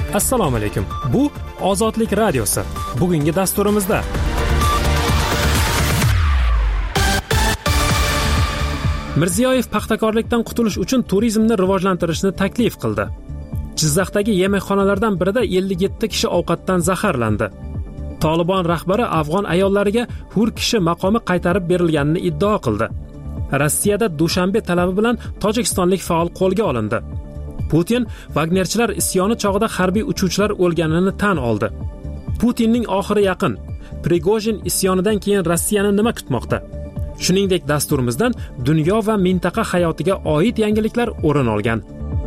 Assalomu alaykum. Bu Ozodlik radiosi. Bugungi dasturimizda Mirziyoyev paxtakorlikdan qutulish uchun turizmni rivojlantirishni taklif qildi. Jizzaxdagi yemekxonalardan birida 57 kishi ovqatdan zaharlandi. Tolibon rahbari afg'on ayollariga hur kishi maqomi qaytarib berilganini iddao qildi. Rossiyada Dushanbe talabi bilan tojikistonlik faol qo'lga olindi. Putin Wagnerchilar isyoni chog'ida harbiy uchuvchilar o'lganini tan oldi. Putinning oxiri yaqin. Prigojin isyonidan keyin Rossiyani nima kutmoqda? Shuningdek, dasturimizdan dunyo va mintaqa hayotiga oid yangiliklar o'rin olgan.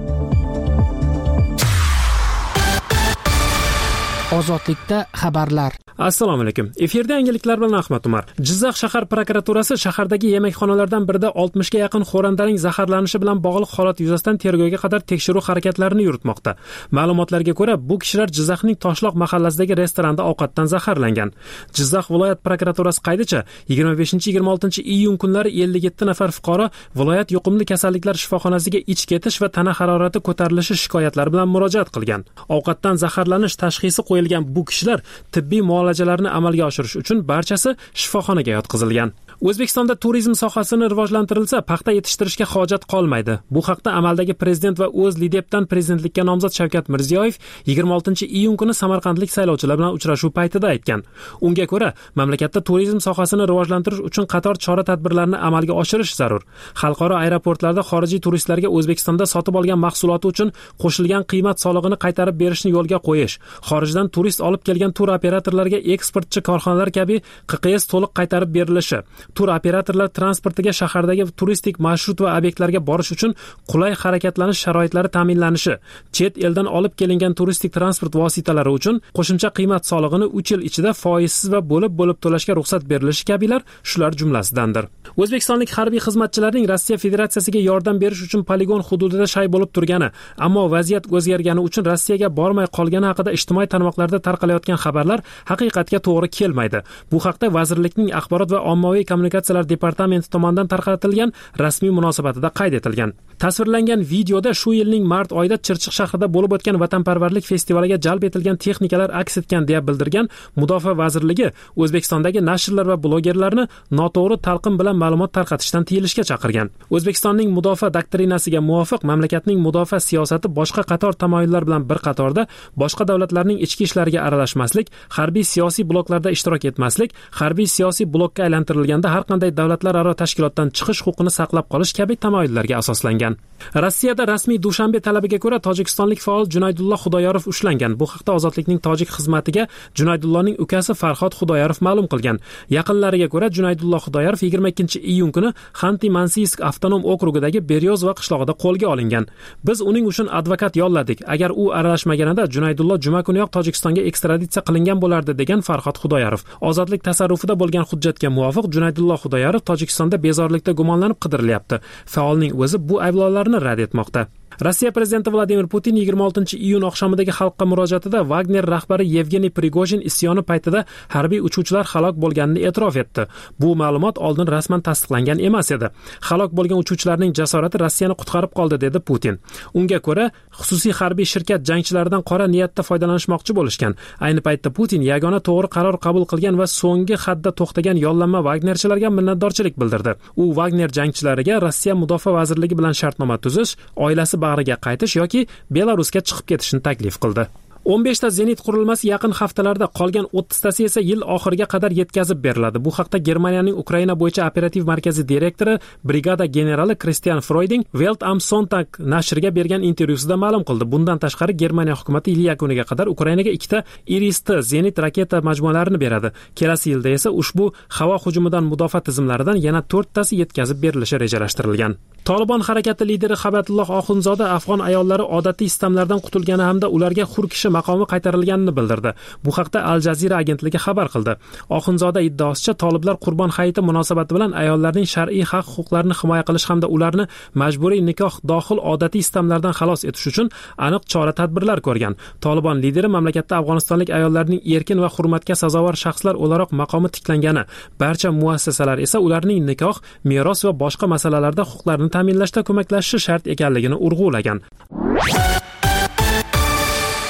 Ozodlikda xabarlar. Assalomu alaykum. Efirda yangiliklar bilan Ahmad Umar. Jizzax shahar prokuraturasi shahardagi yemekxonalardan birida 60 ga yaqin xo'randaning zaharlanishi bilan bog'liq holat yuzasidan tergovga qadar tekshiruv harakatlarini yuritmoqda. Ma'lumotlarga ko'ra, bu kishilar Jizzaxning Toshloq mahallasidagi restoranda ovqatdan zaharlangan. Jizzax viloyat prokuraturasi qaydicha 25-26 iyun kunlari 57 nafar fuqaro viloyat yuqumli kasalliklar shifoxonasiga ich ketish va tana harorati ko'tarilishi shikoyatlari bilan murojaat qilgan. Ovqatdan zaharlanish tashxisi qo'yilgan bu kishilar tibbiy muolajalarni amalga oshirish uchun barchasi shifoxonaga yotqizilgan. O'zbekistonda turizm sohasini rivojlantirilsa, paxta yetishtirishga hojat qolmaydi. Bu haqda amaldagi prezident va O'zLidepdan prezidentlikka nomzod Shavkat Mirziyoyev 26-iyun kuni samarqandlik saylovchilar bilan uchrashuv paytida aytgan. Unga ko'ra, mamlakatda turizm sohasini rivojlantirish uchun qator chora-tadbirlarni amalga oshirish zarur. Xalqaro aeroportlarda xorijiy turistlarga O'zbekistonda sotib olgan mahsuloti uchun qo'shilgan qiymat solig'ini qaytarib berishni yo'lga qo'yish, xorijdan turist olib kelgan tur operatorlarga eksportchi korxonalar kabi QQS to'liq qaytarib berilishi, tur operatorlar transportiga shahardagi turistik marshrut va obyektlarga borish uchun qulay harakatlanish sharoitlari ta'minlanishi, chet eldan olib kelingan turistik transport vositalari uchun qo'shimcha qiymat solig'ini 3 yil ichida foizsiz va bo'lib to'lashga ruxsat berilishi kabilar shular jumlasidandir. O'zbekistonlik harbiy xizmatchilarning Rossiya Federatsiyasiga yordam berish uchun poligon hududida shay bo'lib turgani, ammo vaziyat o'zgargani uchun Rossiyaga bormay qolgani haqida ijtimoiy tarmoqlarda tarqalayotgan xabarlar haqiqatga to'g'ri kelmaydi. Bu haqda vazirlikning axborot va ommaviy kommunikatsiyalar departamenti tomonidan tarqatilgan rasmiy munosabatida qayd etilgan. Tasvirlangan videoda shu yilning mart oyida Chirchiq shahrida bo'lib o'tgan vatanparvarlik festivaliga jalb etilgan texnikalar aks etgan deya bildirgan Mudofaa vazirligi O'zbekistondagi nashrlar va blogerlarni noto'g'ri talqin bilan ma'lumot tarqatishdan tiyilishga chaqirgan. O'zbekistonning mudofaa doktrinasiga muvofiq mamlakatning mudofaa siyosati boshqa qator tamoyillar bilan bir qatorda boshqa davlatlarning ichki ishlariga aralashmaslik, harbiy siyosiy bloklarda ishtirok etmaslik, harbiy siyosiy blokka aylantirilganda har qanday davlatlararo tashkilotdan chiqish huquqini saqlab qolish kabi tamoyillarga asoslangan. Rossiyada rasmiy Dushanbe talabiga ko'ra tojikistonlik faol Junaydullo Xudoyorov ushlangan. Bu haqda Ozodlikning tojik xizmatiga Junaydulloning ukasi Farhod Xudoyorov ma'lum qilgan. Yaqinlariga ko'ra Junaydullo Xudoyorov 22-iyun kuni Xanti-Mansiysk avtonom okrugidagi Beryozova qishlog'ida qo'lga olingan. Biz uning uchun advokat yolladik. Agar u aralashmaganida Junaydullo juma kuniyoq Tojikistonga ekstraditsiya qilingan bo'lardi, degan Farhod Xudoyorov. Ozodlik tasarrufida bo'lgan hujjatga muvofiq Junaydullo Xudoyorov Tojikistonda bezorilikda gumonlanib qidirilyapti. Faolning o'zi bu ayblovlarni rad etmoqda. Rossiya prezidenti Vladimir Putin 26-iyun oqshomidagi xalqqa murojaatida Wagner rahbari Yevgeniy Prigojin isyoni paytida harbiy uchuvchilar halok bo'lganini e'tirof etdi. Bu ma'lumot oldin rasman tasdiqlangan emas edi. Halok bo'lgan uchuvchilarning jasorati Rossiyani qutqarib qoldi, dedi Putin. Unga ko'ra, xususiy harbiy shirkat jangchilaridan qora niyatda foydalanishmoqchi bo'lishgan. Ayni paytda Putin yagona to'g'ri qaror qabul qilgan va so'nggi hadda to'xtagan yollanma Wagnerchilarga minnatdorchilik bildirdi. U Wagner jangchilariga Rossiya mudofaa vazirligi bilan shartnoma tuzish, oilasi bag'riga qaytish yoki Belarusga chiqib ketishni taklif qildi. 15 ta zenit qurilmasi yaqin haftalarda, qolgan 30 tasi esa yil oxiriga qadar yetkazib beriladi. Bu haqda Germaniyaning Ukraina bo'yicha operativ markazi direktori brigada generali Christian Freuding Welt am Sonntag nashriga bergan intervyusida ma'lum qildi. Bundan tashqari Germaniya hukumatı yil yakuniga qadar Ukrainaga 2 ta Iris-T zenit raketa majmualarini beradi. Kelasi yilda esa ushbu havo hujumidan mudofaa tizimlaridan yana 4 tasi yetkazib berilishi rejalashtirilgan. Tolibon harakati lideri Habatulloh Oxunzoda afg'on ayollari odatiy istamlardan qutulgani hamda ularga hur kishi maqomi qaytarilganini bildirdi. Bu haqda Al Jazeera agentligi xabar qildi. Oxunzoda iddaosicha Toliblar Qurbon hayiti munosabati bilan ayollarning shar'iy haq-huquqlarini himoya qilish hamda ularni majburiy nikoh dohil odatiy istamlardan xalos etish uchun aniq chora-tadbirlar ko'rgan. Tolibon lideri mamlakatda afg'onistonlik ayollarning erkin va hurmatga sazovor shaxslar o'laroq maqomi tiklangani, barcha muassasalar esa ularning nikoh, meros va boshqa masalalarda huquqlarini ta'minlashda ko'maklashishi shart ekanligini urg'ulagan.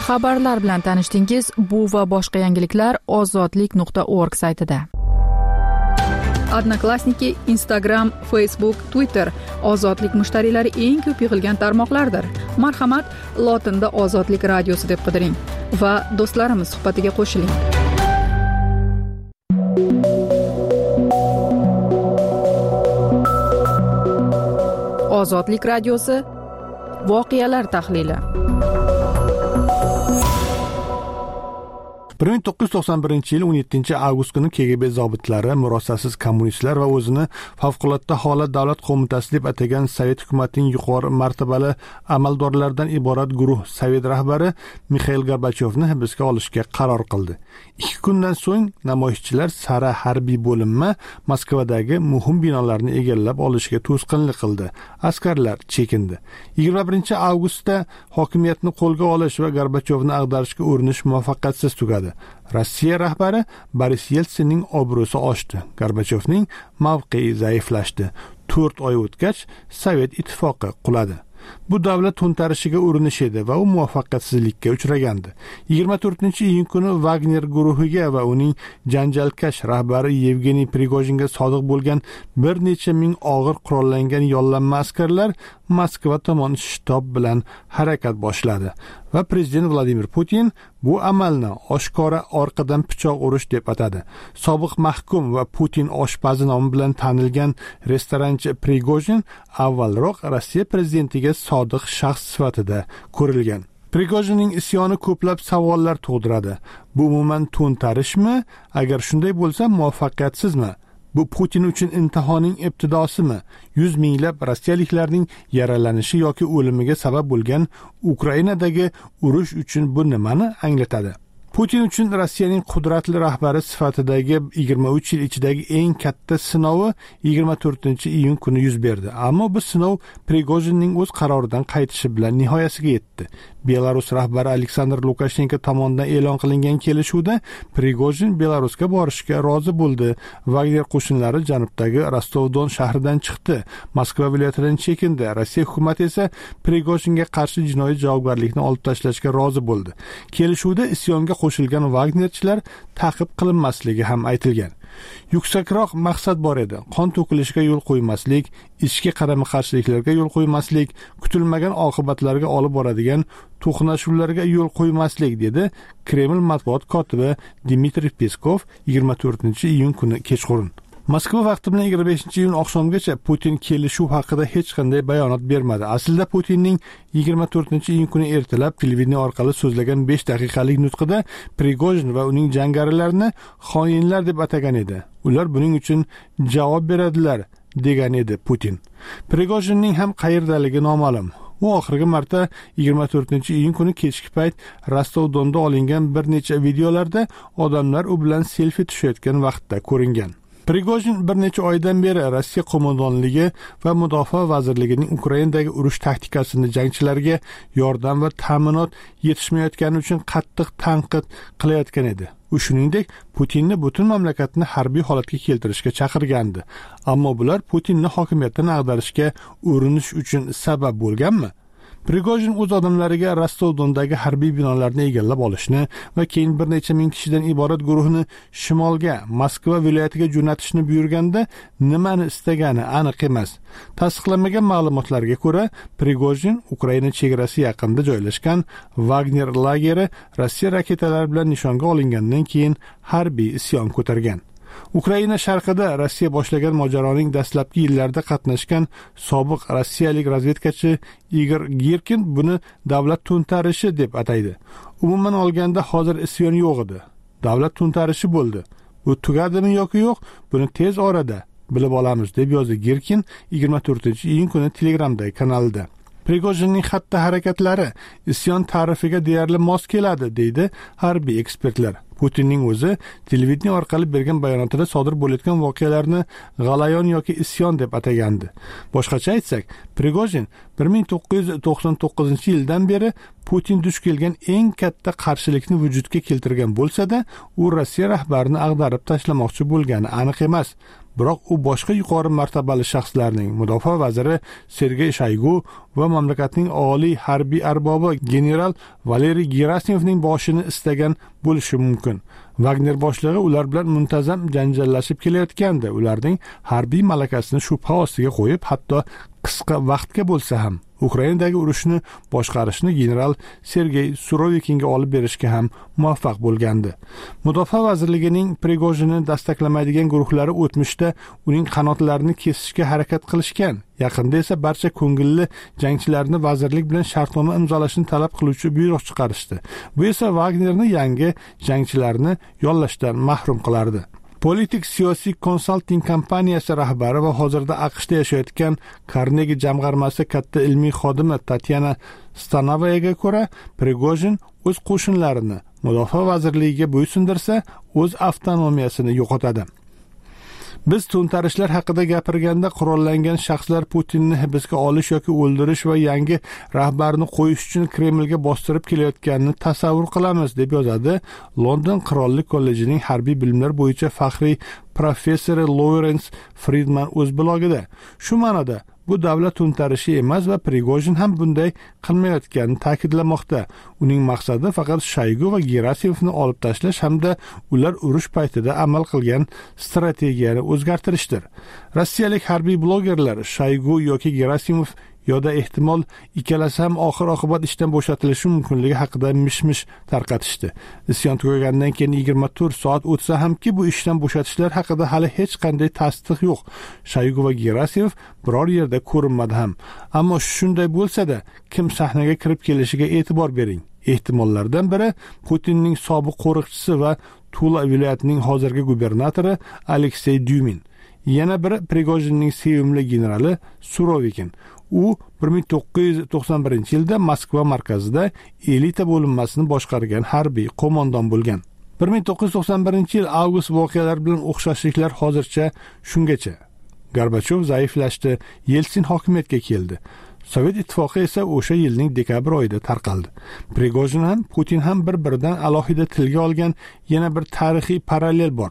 Xabarlar bilan tanishdingiz. Bu va boshqa yangiliklar ozodlik.org saytida. Odnoklassniki, Instagram, Facebook, Twitter ozodlik mushtariylari eng ko'p yig'ilgan tarmoqlardir. Marhamat, lotinda Ozodlik radiosi deb qidiring va do'stlarimiz suhbatiga qo'shiling. Ozodlik radiosi voqealar tahlili. 1991 yil 17 avgust kuni KGB zobitlari murosasiz kommunistlar va o'zini favqulodda holat davlat qo'mitasi deb atagan Sovet hukumatining yuqori martabali amaldorlaridan iborat guruh Sovet rahbari Mixail Gorbachyovni hibsga olishga qaror qildi. 2 kundan so'ng namoyishchilar Sara harbiy bo'linma Moskvadagi muhim binolarni egallab olishga to'sqinlik qildi. Askarlar chekindi. 21 avgustda hokimiyatni qo'lga olish va Gorbachyovni ag'darishga urinish muvaffaqiyatsiz tugadi. Rossiya rahbari Boris Yeltsinning obro'si oshdi. Gorbachyovning mavqei zaiflashdi. 4 oy o'tgach Sovet ittifoqi quladi. Bu davlat to'ntarishiga urinish edi va u muvaffaqiyatsizlikka uchragandi. 24-iyun kuni Wagner guruhiga va uning janjalkash rahbari Yevgeniy Prigojinga sodiq bo'lgan bir necha ming og'ir qurollangan yollanma askarlar Moskva tomon shtab bilan harakat boshladi va prezident Vladimir Putin bu amalni oshkora orqadan pichoq urish deb atadi. Sobiq mahkum va Putin oshpazi nomi bilan tanilgan restoranchi Prigojin avvalroq Rossiya prezidentiga sodiq shaxs sifatida ko'rilgan. Prigojinning isyoni ko'plab savollar tug'diradi. Bu umuman to'ntarishmi? Agar shunday bo'lsa, muvaffaqiyatsizmi? Bu Putin uchun imtihonning ibtidosimi? 100 minglab rossiyaliklarning yaralanishi yoki o'limiga sabab bo'lgan Ukrainadagi urush uchun bu nimani anglatadi? Putin uchun Rossiyaning qudratli rahbari sifatidagi 23 yil ichidagi eng katta sinovi 24-iyun kuni yuz berdi. Ammo bu sinov Prigojinning o'z qaroridan qaytishi bilan nihoyasiga yetdi. Belarus rahbari Aleksandr Lukashenko tomonidan e'lon qilingan kelishuvda Prigojin Belarusga borishga rozi bo'ldi. Wagner qo'shinlari janubdagi Rostov-Don shahridan chiqdi. Moskva viloyatidan chekindi. Rossiya hukumati esa Prigojinga qarshi jinoiy javobgarlikni olib tashlashga rozi bo'ldi. Kelishuvda isyonga qo'shilgan Wagnerchilar ta'qib qilinmasligi ham aytilgan. Yuksakroq maqsad bor edi. Qon to'kilishiga yo'l qo'ymaslik, ichki qarama-qarshiliklarga yo'l qo'ymaslik, kutilmagan oqibatlarga olib boradigan to'qnashuvlarga yo'l qo'ymaslik, dedi Kreml matbuot kotibi Dmitriy Peskov 24-iyun kuni kechqurun. Moskva vaqti bilan 25-iyun oqshomgacha Putin kelishuv haqida hech qanday bayonot bermadi. Aslida Putinning 24-iyun kuni ertalab televideniya orqali so'zlagan 5 daqiqalik nutqida Prigojin va uning jangarilarini xoinlar deb atagan edi. Ular buning uchun javob beradilar, degan edi Putin. Prigojinning ham qayerdaligi noma'lum. U oxirgi marta 24-iyun kuni kechki payt Rostov-Donda olingan bir necha videolarda odamlar u bilan selfie tushayotgan vaqtda ko'ringan. Prigojin bir necha oydan beri Rossiya qo'mondonligi va mudofaa vazirligining Ukrainadagi urush taktikasini jangchilarga yordam va ta'minot yetishmayotgani uchun qattiq tanqid qilayotgan edi. U shuningdek Putinni butun mamlakatni harbiy holatga keltirishga chaqirgandi. Ammo bular Putinni hokimiyatdan ag'darishga urinish uchun sabab bo'lganmi? Prigojin o'z odamlariga Rostov-Dondagi harbiy binolarni egallab olishni va keyin bir necha ming kishidan iborat guruhni shimolga, Moskva viloyatiga jo'natishni buyurganda nimani istagani aniq emas. Tasdiqlanmagan ma'lumotlarga ko'ra, Prigojin Ukraina chegarasi yaqinida joylashgan Wagner lageri Rossiya raketalari bilan nishonga olingandan keyin harbiy isyon ko'targan. Ukraina sharqida Rossiya boshlagan mojaroning dastlabki yillarida qatnashgan sobiq rossiyalik razvedkachi Igor Girkin buni davlat to'ntarishi deb ataydi. Umuman olganda hozir isyon yo'q edi. Davlat to'ntarishi bo'ldi. Bu tugadimi yoki yo'q, buni tez orada bilib olamiz, deb yozdi Girkin 24-iyun kuni Telegramdagi kanalida. Prigojinning xatti-harakatlari isyon ta'rifiga deyarli mos keladi, deydi harbiy ekspertlar. Putinning o'zi televideniya orqali bergan bayonotida sodir bo'layotgan voqealarni g'alayon yoki isyon deb atagandi. Boshqacha aytsak, Prigojin 1999-yildan beri Putin duch kelgan eng katta qarshilikni vujudga keltirgan bo'lsa-da, u Rossiya rahbarini ag'darib tashlamoqchi bo'lgani aniq emas. biroq u boshqa yuqori martabali shaxslarning, mudofaa vaziri Sergey Shoygu va mamlakatning oliy harbiy arbobi general Valeriy Gerasimovning boshini istagan bo'lishi mumkin. Wagner boshlig'i ular bilan muntazam janjallashib kelayotganda, ularning harbiy malakasini shubha ostiga qo'yib, hatto qisqa vaqtga bo'lsa ham Ukrainadagi urushni boshqarishni general Sergey Surovikinga olib berishga ham muvaffaq bo'lgandi. Mudofaa vazirligining Prigojinni dastaklamaydigan guruhlari o'tmishda uning qanotlarini kesishga harakat qilishgan. Yaqinda esa barcha ko'ngilli jangchilarni vazirlik bilan shartnoma imzolashni talab qiluvchi buyruq chiqarishdi. Bu esa Wagnerni yangi jangchilarni yollashdan mahrum qilardi. Politik siyosiy konsalting kompaniyasi rahbari va hozirda AQShda yashayotgan Carnegie jamg'armasi katta ilmiy xodimi Tatyana Stanovayaga ko'ra, Prigojin o'z qo'shinlarini mudofaa vazirligiga bo'ysundirsa, o'z avtonomiyasini yo'qotadi. Biz to'ntarishlar haqida gapirganda qurollangan shaxslar Putinni hibsga olish yoki o'ldirish va yangi rahbarni qo'yish uchun Kremlga bostirib kelayotganini tasavvur qilamiz, deb yozadi London Qirollik kollejining harbiy bilimlar bo'yicha faxriy professori Lawrence Friedman o'z blogida. Shu ma'noda bu davlat to'ntarishi emas va Prigojin ham bunday qilmayotganini ta'kidlamoqda. Uning maqsadi faqat Shoygu va Gerasimovni olib tashlash hamda ular urush paytida amal qilgan strategiyani o'zgartirishdir. Rossiyalik harbiy blogerlar Shoygu yoki Gerasimov yoda ehtimol ikkalasi ham oxir-oqibat ishdan bo'shatilishi mumkinligi haqida mish-mish tarqatishdi. Isyon tugagandan keyin 24 soat o'tsa hamki bu ishdan bo'shatishlar haqida hali hech qanday tasdiq yo'q. Shoygu va Gerasimov biror yerda ko'rinmadi ham. Ammo shunday bo'lsa-da, kim sahnaga kirib kelishiga e'tibor bering. Ehtimollardan biri Putinning sobiq qo'riqchisi va Tula viloyatining hozirgi gubernatori Aleksey Dyumin. Yana biri Prigojinning sevimli generali Surovikin. U 1991-yilda Moskva markazida elita bo'linmasini boshqargan harbiy qo'mondon bo'lgan. 1991-yil avgust voqealari bilan o'xshashliklar hozircha shungacha. Gorbachov zaiflashdi, Yeltsin hokimiyatga keldi. Sovet ittifoqi esa o'sha yilning dekabr oyida tarqaldi. Prigojin ham, Putin ham bir-biridan alohida tilga olgan yana bir tarixiy parallel bor.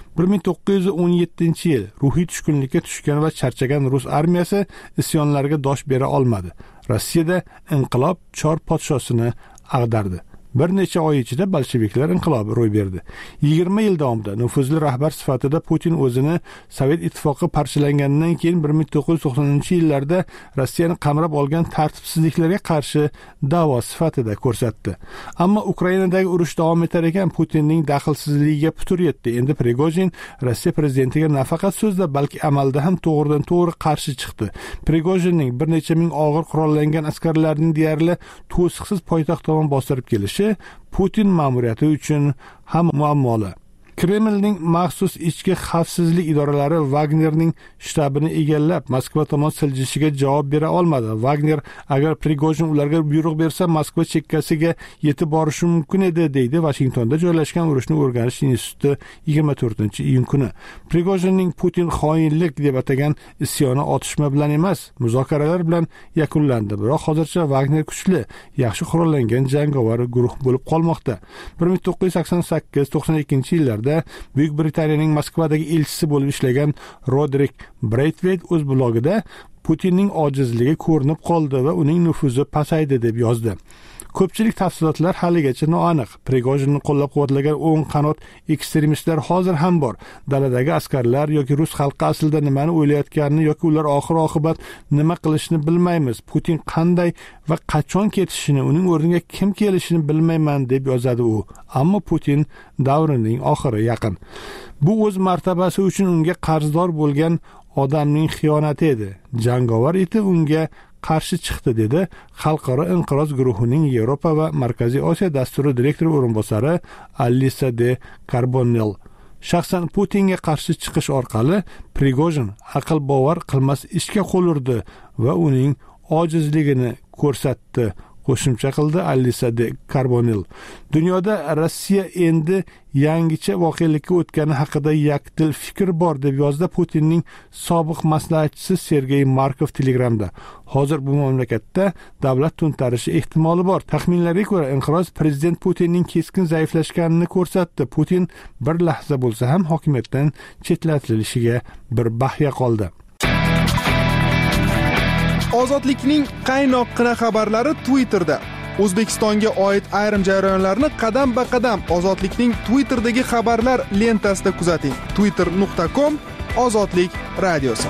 1917-yil ruhiy tushkunlikka tushgan va charchagan rus armiyasi isyonlarga dosh bera olmadi. Rossiyada inqilob chor podshosini ag'dardi. Bir necha oy ichida bolsheviklar inqilobi ro'y berdi. 20 yil davomida nufuzli rahbar sifatida Putin o'zini Sovet ittifoqi parchalanganidan keyin 1990-yillarda Rossiyani qamrab olgan tartibsizliklarga qarshi da'vo sifatida ko'rsatdi. Ammo Ukrainadagi urush davom etar ekan, Putinning daxlsizligiga putur yetdi. Endi Prigojin Rossiya prezidentiga nafaqat so'zda, balki amalda ham to'g'ridan-to'g'ri qarshi chiqdi. Prigojinning bir necha ming og'ir qurollangan askarlarning deyarli to'siqsiz poytaxt tomon bostirib kelishi Putin ma'muriyati uchun ham muammoli. Kremlning maxsus ichki xavfsizlik idoralari Wagnerning shtabini egallab, Moskva tomon siljishiga javob bera olmadi. Wagner agar Prigojin ularga buyruq bersa, Moskva chekkasiga yetib borishi mumkin edi, deydi Washingtonda joylashgan urushni o'rganish instituti 24-iyun kuni. Prigojinning Putin xoinlik deb atagan isyoni otishma bilan emas, muzokaralar bilan yakunlandi. Biroq hozircha Wagner kuchli, yaxshi qurollangan jangovar guruh bo'lib qolmoqda. 1988-92-yillarda Buyuk Britaniyaning Moskvadagi elchisi bo'lib ishlagan Rodrik Braithwaite o'z blogida Putinning ojizligi ko'rinib qoldi va uning nufuzi pasaydi deb yozdi. Ko'pchilik tafsilotlar haligacha noaniq. Prigojinni qo'llab-quvvatlagan o'ng qanot ekstremistlar hozir ham bor. Daladagi askarlar yoki rus xalqi aslida nimani o'ylayotganini yoki ular oxir-oqibat nima qilishini bilmaymiz. Putin qanday va qachon ketishini, uning o'rniga kim kelishini bilmayman deb yozadi u. Ammo Putin davrining oxiri yaqin. Bu o'z martabasi uchun unga qarzdor bo'lgan odamning xiyonati edi. Jangovar eti unga qarshi chiqdi, dedi Xalqaro inqiroz guruhining Yevropa va Markaziy Osiyo dasturi direktori o'rinbosari Alisa de Carbonell. Shaxsan Putinga qarshi chiqish orqali Prigojin aql bovar qilmas ishga qo'l urdi va uning ojizligini ko'rsatdi. qo'shimcha qildi Alisa de Carbonell. Dunyoda Rossiya endi yangicha voqelikka o'tgani haqida yakdil fikr bor deb yozdi Putinning sobiq maslahatchisi Sergey Markov Telegramda. Hozir bu mamlakatda davlat to'ntarishi ehtimoli bor. Taxminlarga ko'ra, inqiroz prezident Putinning keskin zaiflashganini ko'rsatdi. Putin bir lahza bo'lsa ham hokimiyatdan chetlatilishiga bir bahya qoldi. Ozodlikning qaynoqqina xabarlari Twitterda. O'zbekistonga oid ayrim jarayonlarni qadam-ba-qadam Ozodlikning Twitterdagi xabarlar lentasida kuzating. twitter.com/ozodlik radiosi.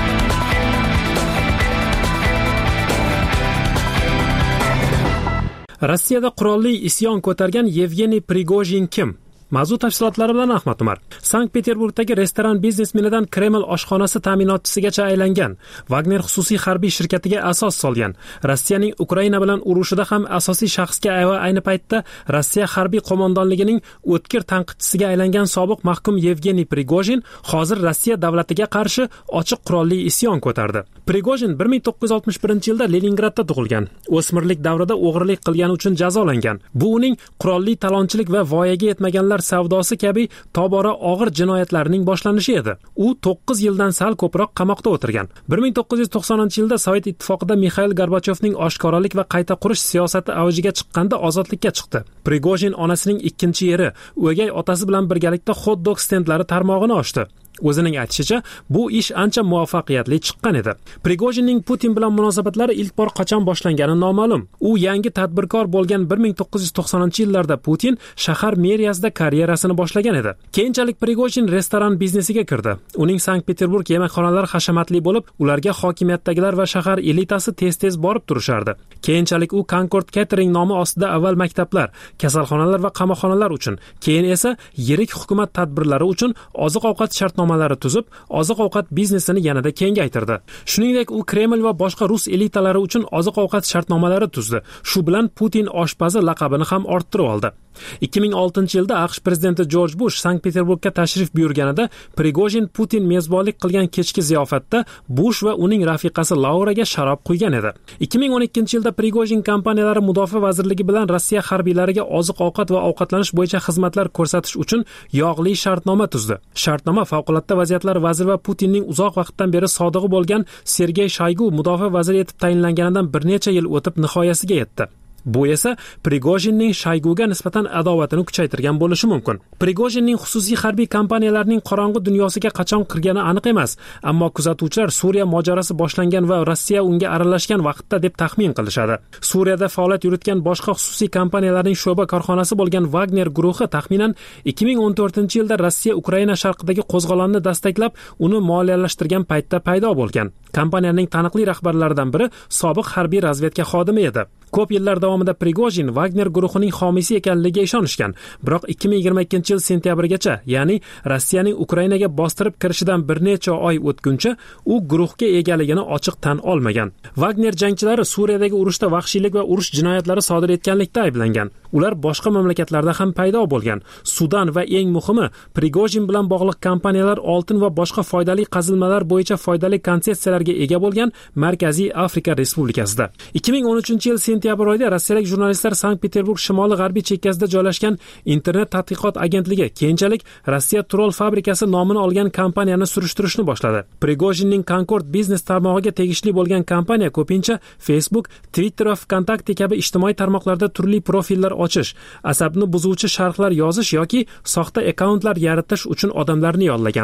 Rossiyada qurolli isyon ko'targan Yevgeniy Prigojin kim? Mavzu tafsilotlari bilan Ahmad Umar. Sankt-Peterburgdagi restoran biznesmenidan Kreml oshxonasi ta'minotchisigacha aylangan, Wagner xususiy harbiy shirkatiga asos solgan, Rossiyaning Ukraina bilan urushida ham asosiy shaxsga ayni paytda Rossiya harbiy qo'mondonligining o'tkir tanqidchisiga aylangan sobiq mahkum Yevgeniy Prigojin hozir Rossiya davlatiga qarshi ochiq qurolli isyon ko'tardi. Prigojin 1961-yilda Leningradda tug'ilgan. O'smirlik davrida o'g'rilik qilgani uchun jazolangan. Bu uning qurolli talonchilik va voyaga yetmaganlar savdosi kabi tobora og'ir jinoyatlarining boshlanishi edi. U 9 yildan sal ko'proq qamoqda o'tirgan. 1990-yilda Sovet ittifoqida Mikhail Gorbachyovning oshkoralik va qayta qurish siyosati avjiga chiqqanda ozodlikka chiqdi. Prigojin onasining ikkinchi eri, o'gay otasi bilan birgalikda hot-dog stendlari tarmog'ini ochdi. O'zining aytishicha, bu ish ancha muvaffaqiyatli chiqqan edi. Prigojinning Putin bilan munosabatlari ilk bor qachon boshlangani noma'lum. U yangi tadbirkor bo'lgan 1990-yillarda Putin shahar meriyasida karyerasini boshlagan edi. Keyinchalik Prigojin restoran biznesiga kirdi. Uning Sankt-Peterburg yemekxonalari hashamatli bo'lib, ularga hokimiyatdagilar va shahar elitasi tez-tez borib turishardi. Keyinchalik u Concord Catering nomi ostida avval maktablar, kasalxonalar va qamoqxonalar uchun, keyin esa yirik hukumat tadbirlari uchun oziq-ovqat shartnomalari tuzib, oziq-ovqat biznesini yanada kengaytirdi. Shuningdek, u Kreml va boshqa rus elitalari uchun oziq-ovqat shartnomalari tuzdi. Shu bilan Putin oshpazi laqabini ham orttirib oldi. 2006-yilda AQSh prezidenti George Bush Sankt-Peterburgga tashrif buyurganida Prigojin Putin mezbonlik qilgan kechki ziyofatda Bush va uning rafiqasi Lauraga sharob quygan edi. 2012-yilda Prigojin kompaniyalari mudofaa vazirligi bilan Rossiya harbiylariga oziq-ovqat va ovqatlanish bo'yicha xizmatlar ko'rsatish uchun yog'li shartnoma tuzdi. Shartnoma favqulodda vaziyatlar vaziri va Putinning uzoq vaqtdan beri sodig'i bo'lgan Sergey Shoygu mudofaa vaziri etib tayinlanganidan bir necha yil o'tib nihoyasiga yetdi. Bu esa Prigojinning Shoyguga nisbatan adovatini kuchaytirgan bo'lishi mumkin. Prigojinning xususiy harbiy kompaniyalarining qorong'u dunyosiga qachon kirgani aniq emas, ammo kuzatuvchilar Suriya mojarosi boshlangan va Rossiya unga aralashgan vaqtda deb taxmin qilishadi. Suriyada faoliyat yuritgan boshqa xususiy kompaniyalarning sho'ba korxonasi bo'lgan Wagner guruhi taxminan 2014-yilda Rossiya Ukraina sharqidagi qo'zg'olonni dastaklab, uni moliyalashtirgan paytda paydo bo'lgan. Kompaniyaning taniqli rahbarlaridan biri sobiq harbiy razvedka xodimi edi. Ko'p yillar davomida Prigojin Wagner guruhining homiysi ekanligiga ishonishgan. Biroq 2022-yil sentyabrgacha, ya'ni Rossiyaning Ukrainaga bostirib kirishidan bir necha oy o'tguncha u guruhga egaligini ochiq tan olmagan. Wagner jangchilari Suriyadagi urushda vahshiylik va urush jinoyatlari sodir etganlikda ayblangan. Ular boshqa mamlakatlarda ham paydo bo'lgan. Sudan va eng muhimi, Prigojin bilan bog'liq kompaniyalar oltin va boshqa foydali qazilmalar bo'yicha foydali konsessiyalarga ega bo'lgan Markaziy Afrika Respublikasida. 2013-yil sentyabr oyida rossiyalik jurnalistlar Sankt-Peterburg shimoli-g'arbiy chekkasida joylashgan internet tadqiqot agentligi, keyinchalik Rossiya Troll fabrikasi nomini olgan kompaniyani surishtirishni boshladi. Prigojinning Concord biznes tarmog'iga tegishli bo'lgan kompaniya ko'pincha Facebook, Twitter va Vkontakte kabi ijtimoiy tarmoqlarda turli profillar ochish, asabni buzuvchi sharhlar yozish yoki soxta akkauntlar yaratish uchun odamlarni yollagan.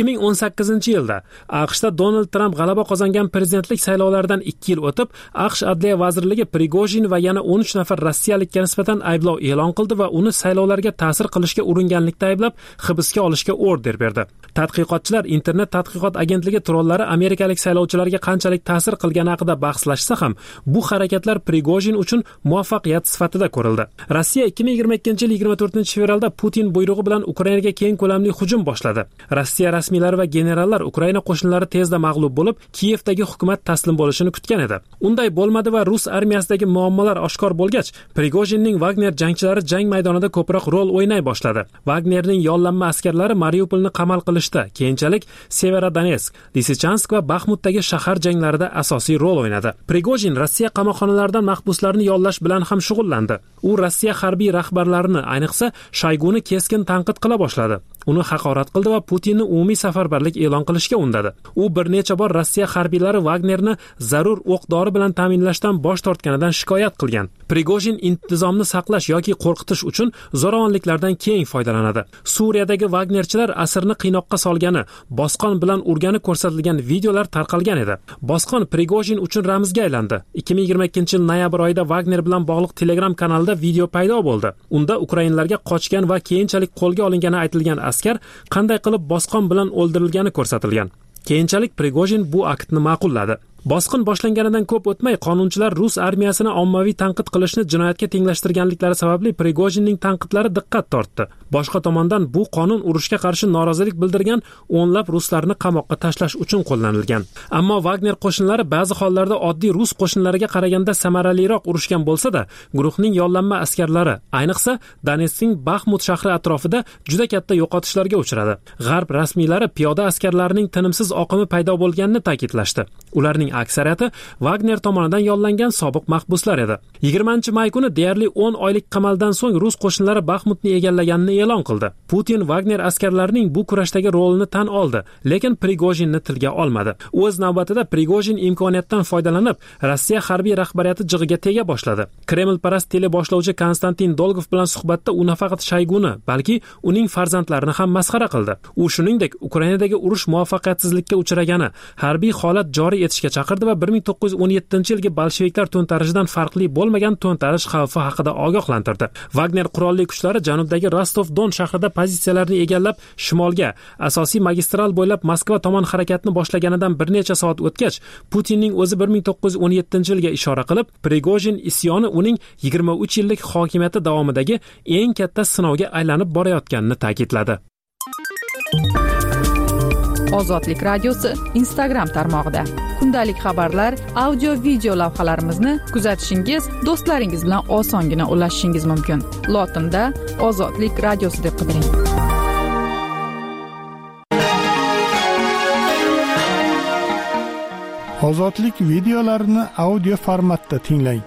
2018-yilda AQShda Donald Trump g'alaba qozongan prezidentlik saylovlaridan 2 yil o'tib, AQSh Adliya vazirligi Prigojin va yana 13 nafar rossiyalikka nisbatan ayblov e'lon qildi va uni saylovlarga ta'sir qilishga uringanlikda ayblab, hibsga olishga order berdi. Tadqiqotchilar internet tadqiqot agentligi trollari amerikalik saylovchilarga qanchalik ta'sir qilgani haqida bahslashsa ham, bu harakatlar Prigojin uchun muvaffaqiyat sifatida ko'rildi. Rossiya 2022-yil 24-fevralda Putin buyrug'i bilan Ukrainaga keng ko'lamli hujum boshladi. Rossiya rasmiylari va generallar Ukraina qo'shinlari tezda mag'lub bo'lib, Kiyevdagi hukumat taslim bo'lishini kutgan edi. Unday bo'lmadi va rus armiyasidagi muammolar oshkor bo'lgach, Prigojinning Wagner jangchilari jang maydonida ko'proq rol o'ynay boshladi. Wagnerning yollanma askarlari Mariupolni qamal qilishda, keyinchalik Severodonetsk, Lisichansk va Baxmutdagi shahar janglarida asosiy rol o'ynadi. Prigojin Rossiya qamoqxonalaridan mahbuslarni yollash bilan ham shug'ullandi. U Rossiya harbiy rahbarlarini, ayniqsa Shoyguni keskin tanqid qila boshladi. Uni haqorat qildi va Putinni umumiy safarbarlik e'lon qilishga undadi. U bir necha bor Rossiya harbiylari Wagnerni zarur o'q-dori bilan ta'minlashdan bosh tortganidan shikoyat qilgan. Prigojin intizomni saqlash yoki qo'rqitish uchun zo'ravonliklardan keng foydalanadi. Suriyadagi Wagnerchilar asirni qiynoqqa solgani, bosqon bilan urgani ko'rsatilgan videolar tarqalgan edi. Bosqon Prigojin uchun ramzga aylandi. 2022-yil noyabr oyida Wagner bilan bog'liq Telegram kanalida video paydo bo'ldi. Unda ukrainlarga qochgan va keyinchalik qo'lga olingani aytilgan askar qanday qilib bosqon bilan o'ldirilgani ko'rsatilgan. Keyinchalik Prigojin bu aktni ma'qulladi. Bosqin boshlanganidan ko'p o'tmay qonunchilar rus armiyasini ommaviy tanqid qilishni jinoyatga tenglashtirganliklari sababli Prigojinning tanqidlari diqqat tortdi. Boshqa tomondan bu qonun urushga qarshi norozilik bildirgan o'nlab ruslarni qamoqqa tashlash uchun qo'llanilgan. Ammo Wagner qo'shinlari ba'zi hollarda oddiy rus qo'shinlariga qaraganda samaraliroq urushgan bo'lsa-da, guruhning yollanma askarlari, ayniqsa Donetskning Baxmut shahri atrofida juda katta yo'qotishlarga uchradi. G'arb rasmiylari piyoda askarlarining tinimsiz oqimi paydo bo'lganini ta'kidlashdi. Ularning aksariyati Wagner tomonidan yollangan sobiq mahbuslar edi. 20-may kuni deyarli 10 oylik qamaldan so'ng rus qo'shinlari Baxmutni egallaganini e'lon qildi. Putin Wagner askarlarining bu kurashdagi rolini tan oldi, lekin Prigojinni tilga olmadi. O'z navbatida Prigojin imkoniyatdan foydalanib, Rossiya harbiy rahbariyati jig'iga tega boshladi. Kremlparast teleboshlovchi Konstantin Dolgov bilan suhbatda u nafaqat Shoyguni, balki uning farzandlarini ham masxara qildi. U shuningdek, Ukrainadagi urush muvaffaqiyatsizlikka uchragani, harbiy holat joriy etishga chaqirdi va 1917-yilgi bolsheviklar to'ntarishidan farqli bo'lmagan to'ntarish xavfi haqida ogohlantirdi. Wagner qurolli kuchlari janubdagi Rostov-Don shahrida pozitsiyalarini egallab, shimolga, asosiy magistral bo'ylab Moskva tomon harakatni boshlaganidan bir necha soat o'tgach, Putinning o'zi 1917-yilga ishora qilib, Prigojin isyoni uning 23 yillik hokimiyati davomidagi eng katta sinovga aylanib borayotganini ta'kidladi. Ozodlik radiosi Instagram tarmog'ida kundalik xabarlar, audio video lavhalarimizni kuzatishingiz, do'stlaringiz bilan osongina ulashishingiz mumkin. Lotinda Ozodlik radiosi deb qidiring. Ozodlik videolarini audio formatda tinglang.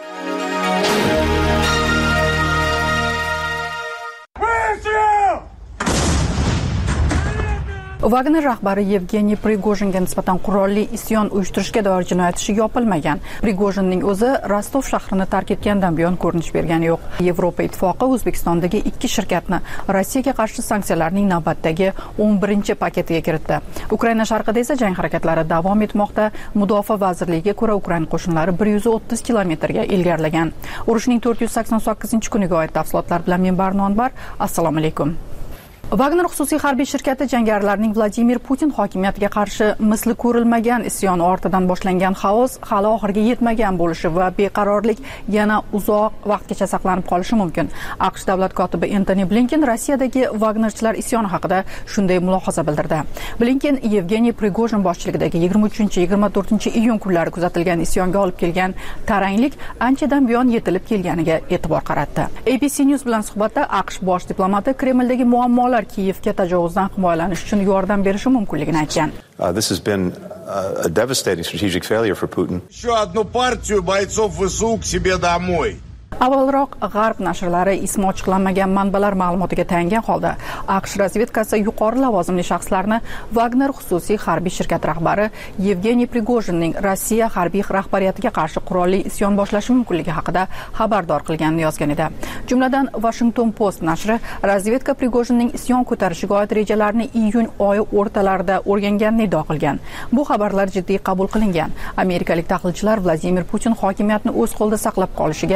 Wagner rahbari Yevgeniy Prigojinga nisbatan qurolli isyon uyushtirishga doir jinoyat ishi yopilmagan. Prigojinning o'zi Rostov shahrini tark etgandan buyon ko'rinish bergani yo'q. Yevropa ittifoqi O'zbekistondagi 2 shirkatni Rossiyaga qarshi sanksiyalarning navbatdagi 11-paketiga kiritdi. Ukraina sharqida esa jang harakatlari davom etmoqda. Mudofaa vazirligiga ko'ra, Ukraina qo'shinlari 130 kilometrga ilgarilagan. Urushning 489-kuniga oid tafsilotlar bilan men Barnonbar. Assalomu alaykum. Wagner xususiy harbiy shirkati jangarilarning Vladimir Putin hokimiyatiga qarshi misli ko'rilmagan isyon ortidan boshlangan xaos hali oxiriga yetmagan bo'lishi va beqarorlik yana uzoq vaqtgacha saqlanib qolishi mumkin. AQSh davlat kotibi Antony Blinken Rossiyadagi Wagnerchilar isyoni haqida shunday mulohaza bildirdi. Blinken Yevgeniy Prigojin boshchiligidagi 23-24 iyun kunlari kuzatilgan isyonga olib kelgan taranglik anchadan buyon yetilib kelganiga e'tibor qaratdi. ABC News bilan suhbatda AQSh bosh diplomati Kremldagi muammolar Kiyevga tajovuzdan himoyalanish uchun yordam berishi mumkinligini aytgan. This has been a devastating strategic failure for Putin. Еще одну партию бойцов ВСУ к себе домой. Avvalroq G'arb nashrlari ismi ochiqlanmagan manbalar ma'lumotiga tayangan holda AQSh razvedkasi yuqori lavozimli shaxslarni Wagner xususiy harbiy shirkati rahbari Yevgeniy Prigojinning Rossiya harbiy rahbariyatiga qarshi qurolli isyon boshlashi mumkinligi haqida xabardor qilganini yozgan edi. Jumladan Washington Post nashri razvedka Prigojinning isyon ko'tarishiga oid rejalarini iyun oyi o'rtalarida o'rganganini iddao qilgan. Bu xabarlar jiddiy qabul qilingan. Amerikalik tahlilchilar Vladimir Putin hokimiyatni o'z qo'lida saqlab qolishiga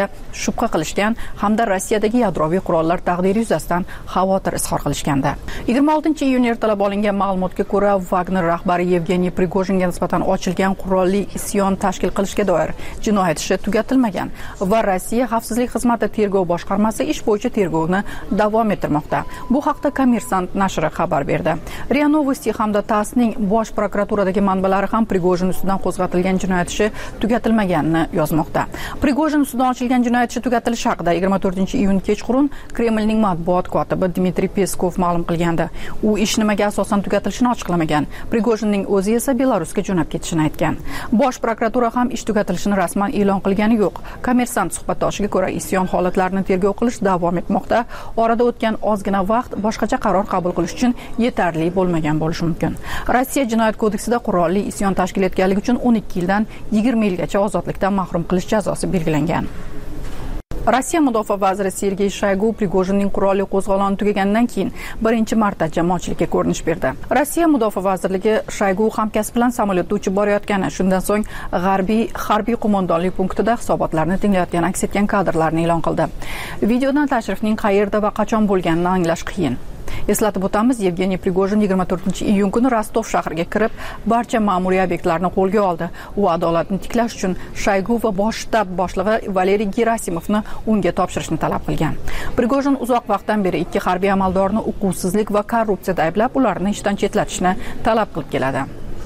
shubha qilishgan hamda Rossiyadagi yadroviy qurollar taqdiri yuzasidan xavotir izhor qilishgandi. 26-iyun ertalab olingan ma'lumotga ko'ra, Wagner rahbari Yevgeniy Prigojinga nisbatan ochilgan qurolli isyon tashkil qilishga doir jinoyat ishi tugatilmagan va Rossiya xavfsizlik xizmati tergov boshqarmasi ish bo'yicha tergovni davom ettirmoqda. Bu haqda Kommersant nashri xabar berdi. RIA Novosti hamda TASSning bosh prokuraturadagi manbalari ham Prigojin ustidan qo'zg'atilgan jinoyat ishi tugatilmaganini yozmoqda. Prigojin ustidan ochilgan jinoyat ishi tugatilishi haqida 24-iyun kechqurun Kremlning matbuot kotibi Dmitriy Peskov ma'lum qilgandi. U ish nimaga asosan tugatilishini ochiqlamagan. Prigojinning o'zi esa Belarusga jo'nab ketishini aytgan. Bosh prokuratura ham ish tugatilishini rasman e'lon qilgani yo'q. Kommersant suhbatdoshiga ko'ra, isyon holatlarini tergov qilish davom etmoqda. Orada o'tgan ozgina vaqt boshqacha qaror qabul qilish uchun yetarli bo'lmagan bo'lishi mumkin. Rossiya jinoyat kodeksida qurolli isyon tashkil etganligi uchun 12 yildan 20 yilgacha ozodlikdan mahrum qilish jazosi belgilangan. Rossiya mudofaa vaziri Sergey Shoygu Prigojinning qurolli qo'zg'oloni tugagandan keyin birinchi marta jamoatchilikka ko'rinish berdi. Rossiya mudofaa vazirligi Shoygu hamkasb bilan samolyotda uchib borayotgani, shundan so'ng g'arbiy harbiy qo'mondonlik punktida hisobotlarni tinglayotgani aks etgan kadrlarni e'lon qildi. Videodan tashrifning qayerda va qachon bo'lganini anglash qiyin. Eslatib o'tamiz, Yevgeniy Prigojin 24-iyun kuni Rostov shahriga kirib, barcha ma'muriy obyektlarni qo'lga oldi. U adolatni tiklash uchun Shoygu va bosh shtab boshlig'i Valeriy Gerasimovni unga topshirishni talab qilgan. Prigojin uzoq vaqtdan beri ikki harbiy amaldorni uquvsizlik va korrupsiyada ayblab, ularni ishdan chetlatishni talab qilib keladi.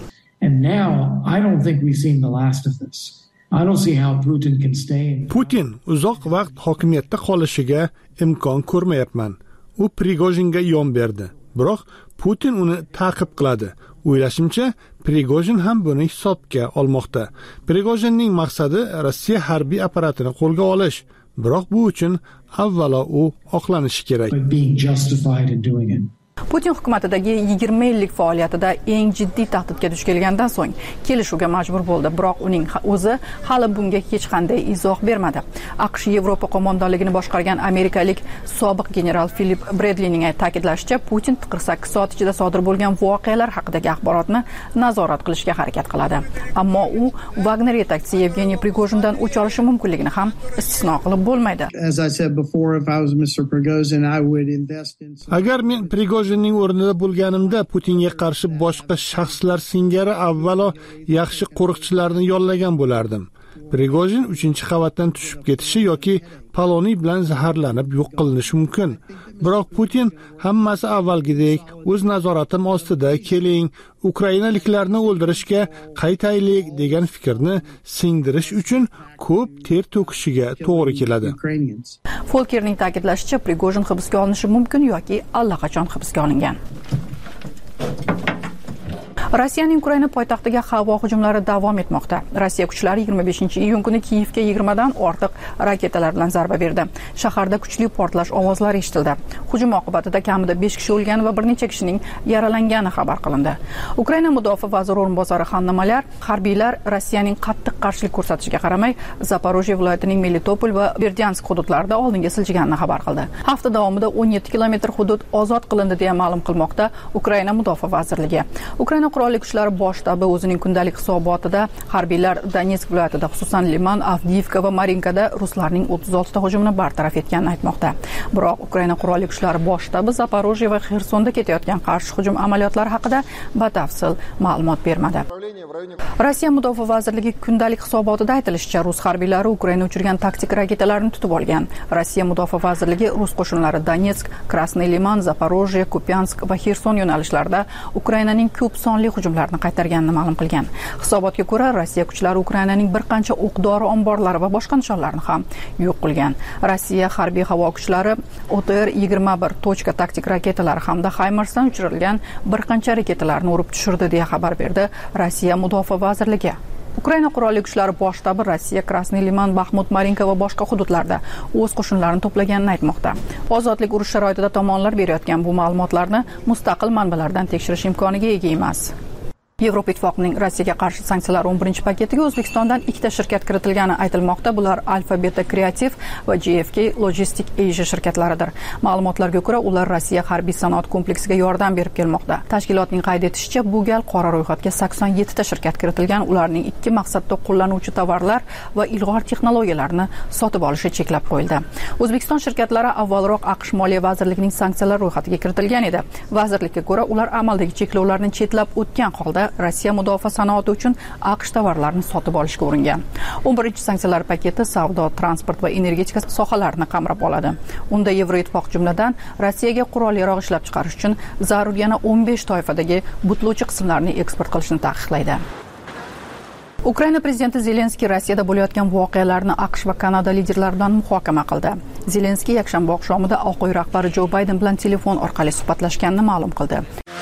Putin uzoq vaqt hokimiyatda qolishiga imkon ko'rmayapman. U Prigojinga yon berdi. Biroq Putin uni ta'qib qiladi. O'ylashimcha, Prigojin ham buni hisobga olmoqda. Prigojinning maqsadi Rossiya harbiy apparatini qo'lga olish. Biroq bu uchun avvalo u oqlanishi kerak. Putin hukumatidagi 20 yillik faoliyatida eng jiddiy tahdidga duch kelgandan so'ng kelishuvga majbur bo'ldi. Biroq uning o'zi hali bunga hech qanday izoh bermadi. AQSh Yevropa qo'mondonligini boshqargan amerikalik sobiq general Philip Bredlining ta'kidlashicha, Putin 48 soat ichida sodir bo'lgan voqealar haqidagi axborotni nazorat qilishga harakat qiladi. Ammo u Wagner yetakchisi Yevgeniy Prigojindan o'ch olishi mumkinligini ham istisno qilib bo'lmaydi. Agar men Prigojinning o'rnida bo'lganimda, Putinga qarshi boshqa shaxslar singari avvalo yaxshi qo'riqchilarni yollagan bo'lardim. Prigojin 3-qavatdan tushib ketishi yoki poloniy bilan zaharlanib yo'q qilinishi mumkin. Biroq Putin hammasi avvalgidek o'z nazoratim ostida, keling, ukrainaliklarni o'ldirishga qaytaylik degan fikrni singdirish uchun ko'p ter to'kishiga to'g'ri keladi. Folkerning ta'kidlashicha, Prigojin hibsga olinishi mumkin yoki allaqachon hibsga olingan. Rossiyaning Ukraina poytaxtiga havo hujumlari davom etmoqda. Rossiya kuchlari 25-iyun kuni Kiyevga 20 dan ortiq raketalar bilan zarba berdi. Shaharda kuchli portlash ovozlari eshitildi. Hujum oqibatida kamida 5 kishi o'lgan va bir necha kishining yaralangani xabar qilindi. Ukraina mudofaa vaziri o'rinbosari Hanna Malyar harbiylar Rossiyaning qattiq qarshilik ko'rsatishiga qaramay, Zaporojye viloyatining Melitopol va Berdyansk hududlarida oldinga siljiganini xabar qildi. Hafta davomida 17 kilometr hudud ozod qilindi deya ma'lum qilmoqda Ukraina mudofaa vazirligi. Ukraina qurolli kuchlari bosh shtabi o'zining kundalik hisobotida harbiylar Donetsk viloyatida, xususan Liman, Avdiivka va Marinkada ruslarning 36 ta hujumini bartaraf etganini aytmoqda. Biroq Ukraina qurolli kuchlari bosh shtabi Zaporojye va Xersonda ketayotgan qarshi hujum amaliyotlari haqida batafsil ma'lumot bermadi. Rossiya mudofaa vazirligi kundalik hisobotida aytilishicha, rus harbiylari Ukraina uchirgan taktik raketalarni tutib olgan. Rossiya mudofaa vazirligi rus qo'shinlari Donetsk, Krasnoy Liman, Zaporojye, Kupyansk va Xerson yo'nalishlarida Ukrainaning ko'p sonli hujumlarni qaytarganini ma'lum qilgan. Hisobotga ko'ra, Rossiya kuchlari Ukrainaning bir qancha o'q-dori omborlari va boshqa nishonlarni ham yo'q qilgan. Rossiya harbiy havo kuchlari OTR-21 taktik raketalari hamda HIMARSdan uchirilgan bir qancha raketalarni urib tushirdi deya xabar berdi Rossiya mudofaa vazirligi. Ukraina qurolli kuchlari bosh shtabi Rossiya Krasnoy Liman, Baxmut, Marinka va boshqa hududlarda o'z qo'shinlarini to'plaganini aytmoqda. Ozodlik urush sharoitida tomonlar berayotgan bu ma'lumotlarni mustaqil manbalardan tekshirish imkoniga ega emas. Yevropa Ittifoqining Rossiyaga qarshi sanksiyalar 11-paketiga O'zbekistondan 2 shirkat kiritilgani aytilmoqda. Bular Alfa Beta Creative va GFK Logistic Asia shirkatlaridir. Ma'lumotlarga ko'ra, ular Rossiya harbiy sanoat kompleksiga yordam berib kelmoqda. Tashkilotning qayd etishicha, bu gal qora ro'yxatga 87 shirkat kiritilgan. Ularning 2 maqsadda qo'llanuvchi tovarlar va ilg'or texnologiyalarni sotib olishi cheklab qo'yildi. O'zbekiston shirkatlari avvalroq AQSh Moliya vazirligining sanksiyalar ro'yxatiga kiritilgan edi. Vazirlikka ko'ra, ular amaldagi cheklovlarni chetlab o'tgan holda Rossiya mudofaa sanoati uchun AQSh tovarlarini sotib olishga uringan. 11-sanksiyalar paketi savdo, transport va energetika sohalarini qamrab oladi. Unda Yevroittifoq jumladan Rossiyaga qurol-yarog' ishlab chiqarish uchun zarur yana 15 toifadagi butlovchi qismlarni eksport qilishni taqiqlaydi. Ukraina prezidenti Zelenskiy Rossiyada bo'layotgan voqealarni AQSh va Kanada liderlari bilan muhokama qildi. Zelenskiy yakshanba oqshomida Oq uy rahbari Jo Bayden bilan telefon orqali suhbatlashganini ma'lum qildi.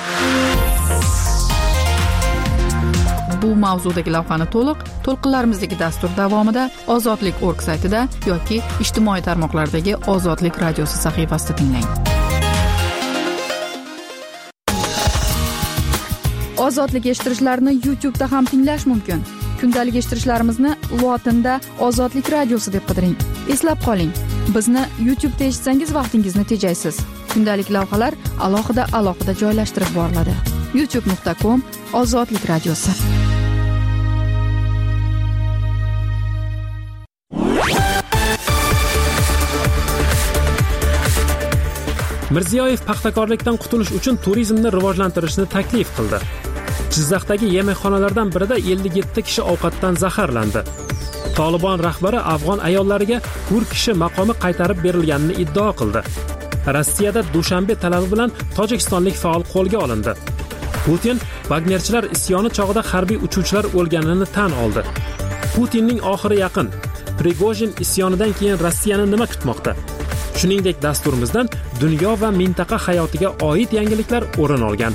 Bu mavzudagi lavhani to'lqinlarimizdagi dastur davomida ozodlik.org saytida yoki ijtimoiy tarmoqlardagi Ozodlik radiosi sahifasida tinglang. Ozodlik eshittirishlarni YouTube'da ham tinglash mumkin. Kundalik eshittirishlarimizni lotinda Ozodlik radiosi deb qidiring. Eslab qoling, bizni YouTube'da eshitsangiz vaqtingizni tejaysiz. Kundalik lavhalar alohida joylashtirib boriladi. youtube.com Ozodlik radiosi. Mirziyoyev paxtakorlikdan qutulish uchun turizmni rivojlantirishni taklif qildi. Jizzaxdagi yemekxonalardan birida 57 kishi ovqatdan zaharlandi. Tolibon rahbari afg'on ayollariga hur kishi maqomi qaytarib berilganini iddao qildi. Rossiyada Dushanbe talabi bilan tojikistonlik faol qo'lga olindi. Putin Wagnerchilar isyoni chog'ida harbiy uchuvchilar o'lganini tan oldi. Putinning oxiri yaqin. Prigojin isyonidan keyin Rossiyani nima kutmoqda? Shuningdek, dasturimizdan dunyo va mintaqa hayotiga oid yangiliklar o'rin olgan.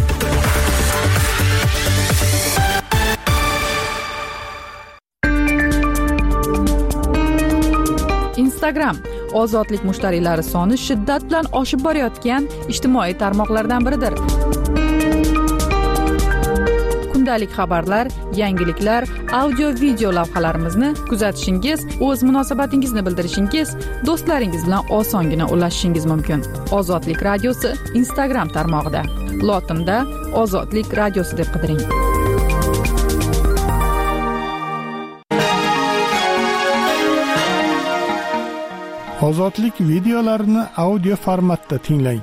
Instagram ozodlik mushtariylari soni shiddat bilan oshib borayotgan ijtimoiy tarmoqlardan biridir. Kundalik xabarlar, yangiliklar, audio-video lavhalarimizni kuzatishingiz, o'z munosabatingizni bildirishingiz, do'stlaringiz bilan osongina ulashishingiz mumkin. Ozodlik radiosi Instagram tarmog'ida. Lotinda Ozodlik radiosi deb qidiring. Ozodlik videolarini audio formatda tinglang.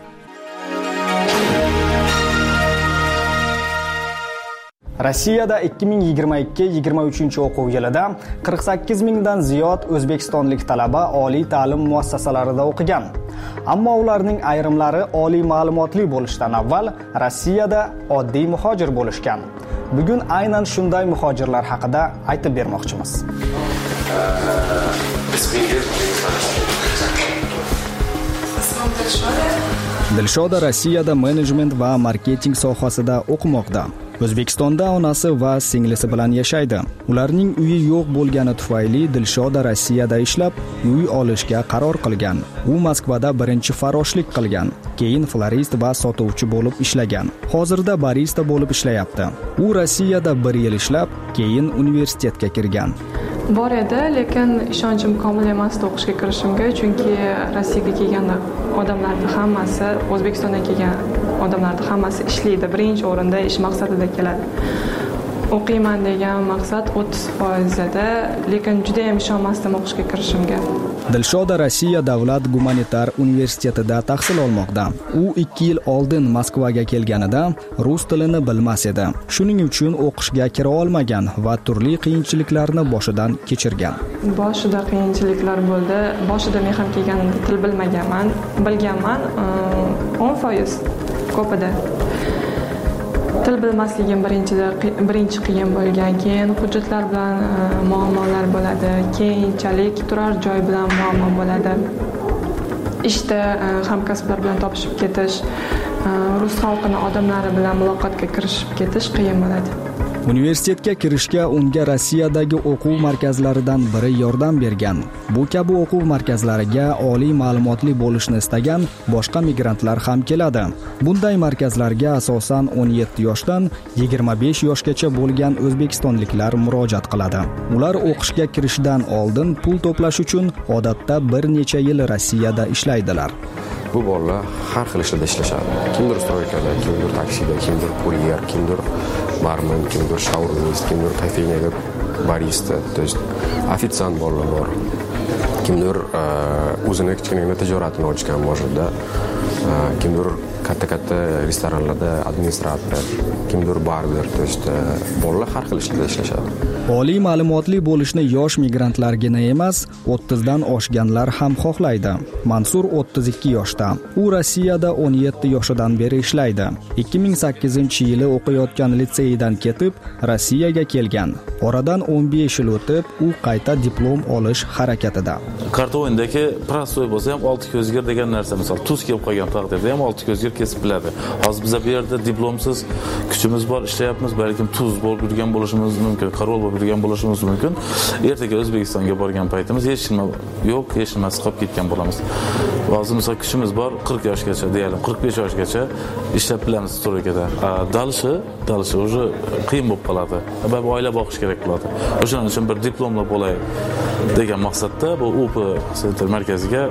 Rossiyada 2022-23 o'quv yilida 48 mingdan ziyod o'zbekistonlik talaba oliy ta'lim muassasalarida o'qigan. Ammo ularning ayrimlari oliy ma'lumotli bo'lishdan avval Rossiyada oddiy muhojir bo'lishgan. Bugun aynan shunday muhojirlar haqida aytib bermoqchimiz. Dilshoda Rossiyada menejment va marketing sohasida o'qimoqda. O'zbekistonda onasi va singlisi bilan yashaydi. Ularning uyi yo'q bo'lgani tufayli Dilshoda Rossiyada ishlab, uy olishga qaror qilgan. U Moskvada birinchi farroshlik qilgan, keyin florist va sotuvchi bo'lib ishlagan. Hozirda barista bo'lib ishlayapti. U Rossiyada 1 yil ishlab, keyin universitetga kirgan. Bor edi, lekin ishonchim komil emasdi o'qishga kirishimga, chunki Rossiyaga kelgan odamlarning hammasi, O'zbekistondan kelgan odamlarning hammasi ishlaydi. Birinchi o'rinda ish maqsadida keladi. O'qiyman degan maqsad 30% edi, lekin juda ham ishonmasdim o'qishga kirishimga. Dilshoda Rossiya davlat gumanitar universitetida tahsil olmoqda. U 2 yil oldin Moskvaga kelganida rus tilini bilmas edi. Shuning uchun o'qishga kira olmagan va turli qiyinchiliklarni boshidan kechirgan. Boshida qiyinchiliklar bo'ldi. Boshida men ham kelganimda til bilmaganman, bilganman 10% ko'pida. Til bilmasligim birinchi qiyin bo'lgan, keyin hujjatlar bilan muammolar bo'ladi, keyinchalik turar joy bilan muammo bo'ladi. Ishda hamkasblar bilan topishib ketish, rus xalqini odamlari bilan muloqotga kirishib ketish qiyin bo'ladi. Universitetga kirishga unga Rossiyadagi o'quv markazlaridan biri yordam bergan. Bu kabi o'quv markazlariga oliy ma'lumotli bo'lishni istagan boshqa migrantlar ham keladi. Bunday markazlarga asosan 17 yoshdan 25 yoshgacha bo'lgan o'zbekistonliklar murojaat qiladi. Ular o'qishga kirishdan oldin pul to'plash uchun odatda bir necha yil Rossiyada ishlaydilar. Bu bolalar har xil ishlarda ishlashadi. Kimdir stroykada, kimdir taksida, kimdir kuryer, kimdir barman, kimdir shaurmist, kimdir kafenyada barista, to есть ofitsiant bolalar bor. Kimdir o'zini kichkina tijoratini ochgan možda, kimdir katta restoranlarda administrator, kimdir barber, to есть bolalar har xil ishlarda ishlashadi. Oliy ma'lumotli bo'lishni yosh migrantlargina emas, 30 dan oshganlar ham xohlaydi. Mansur 32 yoshda. U Rossiyada 17 yoshidan beri ishlaydi. 2008-yili o'qiyotgan litseydan ketib, Rossiyaga kelgan. Oradan 15 yil o'tib, u qayta diplom olish harakatida. Karta o'yindagi prostoy bo'lsa ham 6 ko'zgir degan narsa, misol tuz kelib qolgan taqdirda ham 6 ko'zgir kesib biladi. Hozir biz bu yerda diplomsiz kuchimiz bor, ishlayapmiz, balkim tuz bo'lib yurgan bo'lishimiz mumkin, qaror bo'lib yurgan bo'lishimiz mumkin. Ertaga O'zbekistonga borgan paytimiz hech nima yo'q, hech nimasi qolib ketgan bo'lamiz. Hozir misol kuchimiz bor 40 yoshgacha, deylik 45 yoshgacha ishlab bilamiz stroykada. Dalishi уже qiyin bo'lib qoladi. Bu oila boqish kerak bo'ladi. O'shaning uchun bir diplomli bo'lay degan maqsadda bu UP sentr markaziga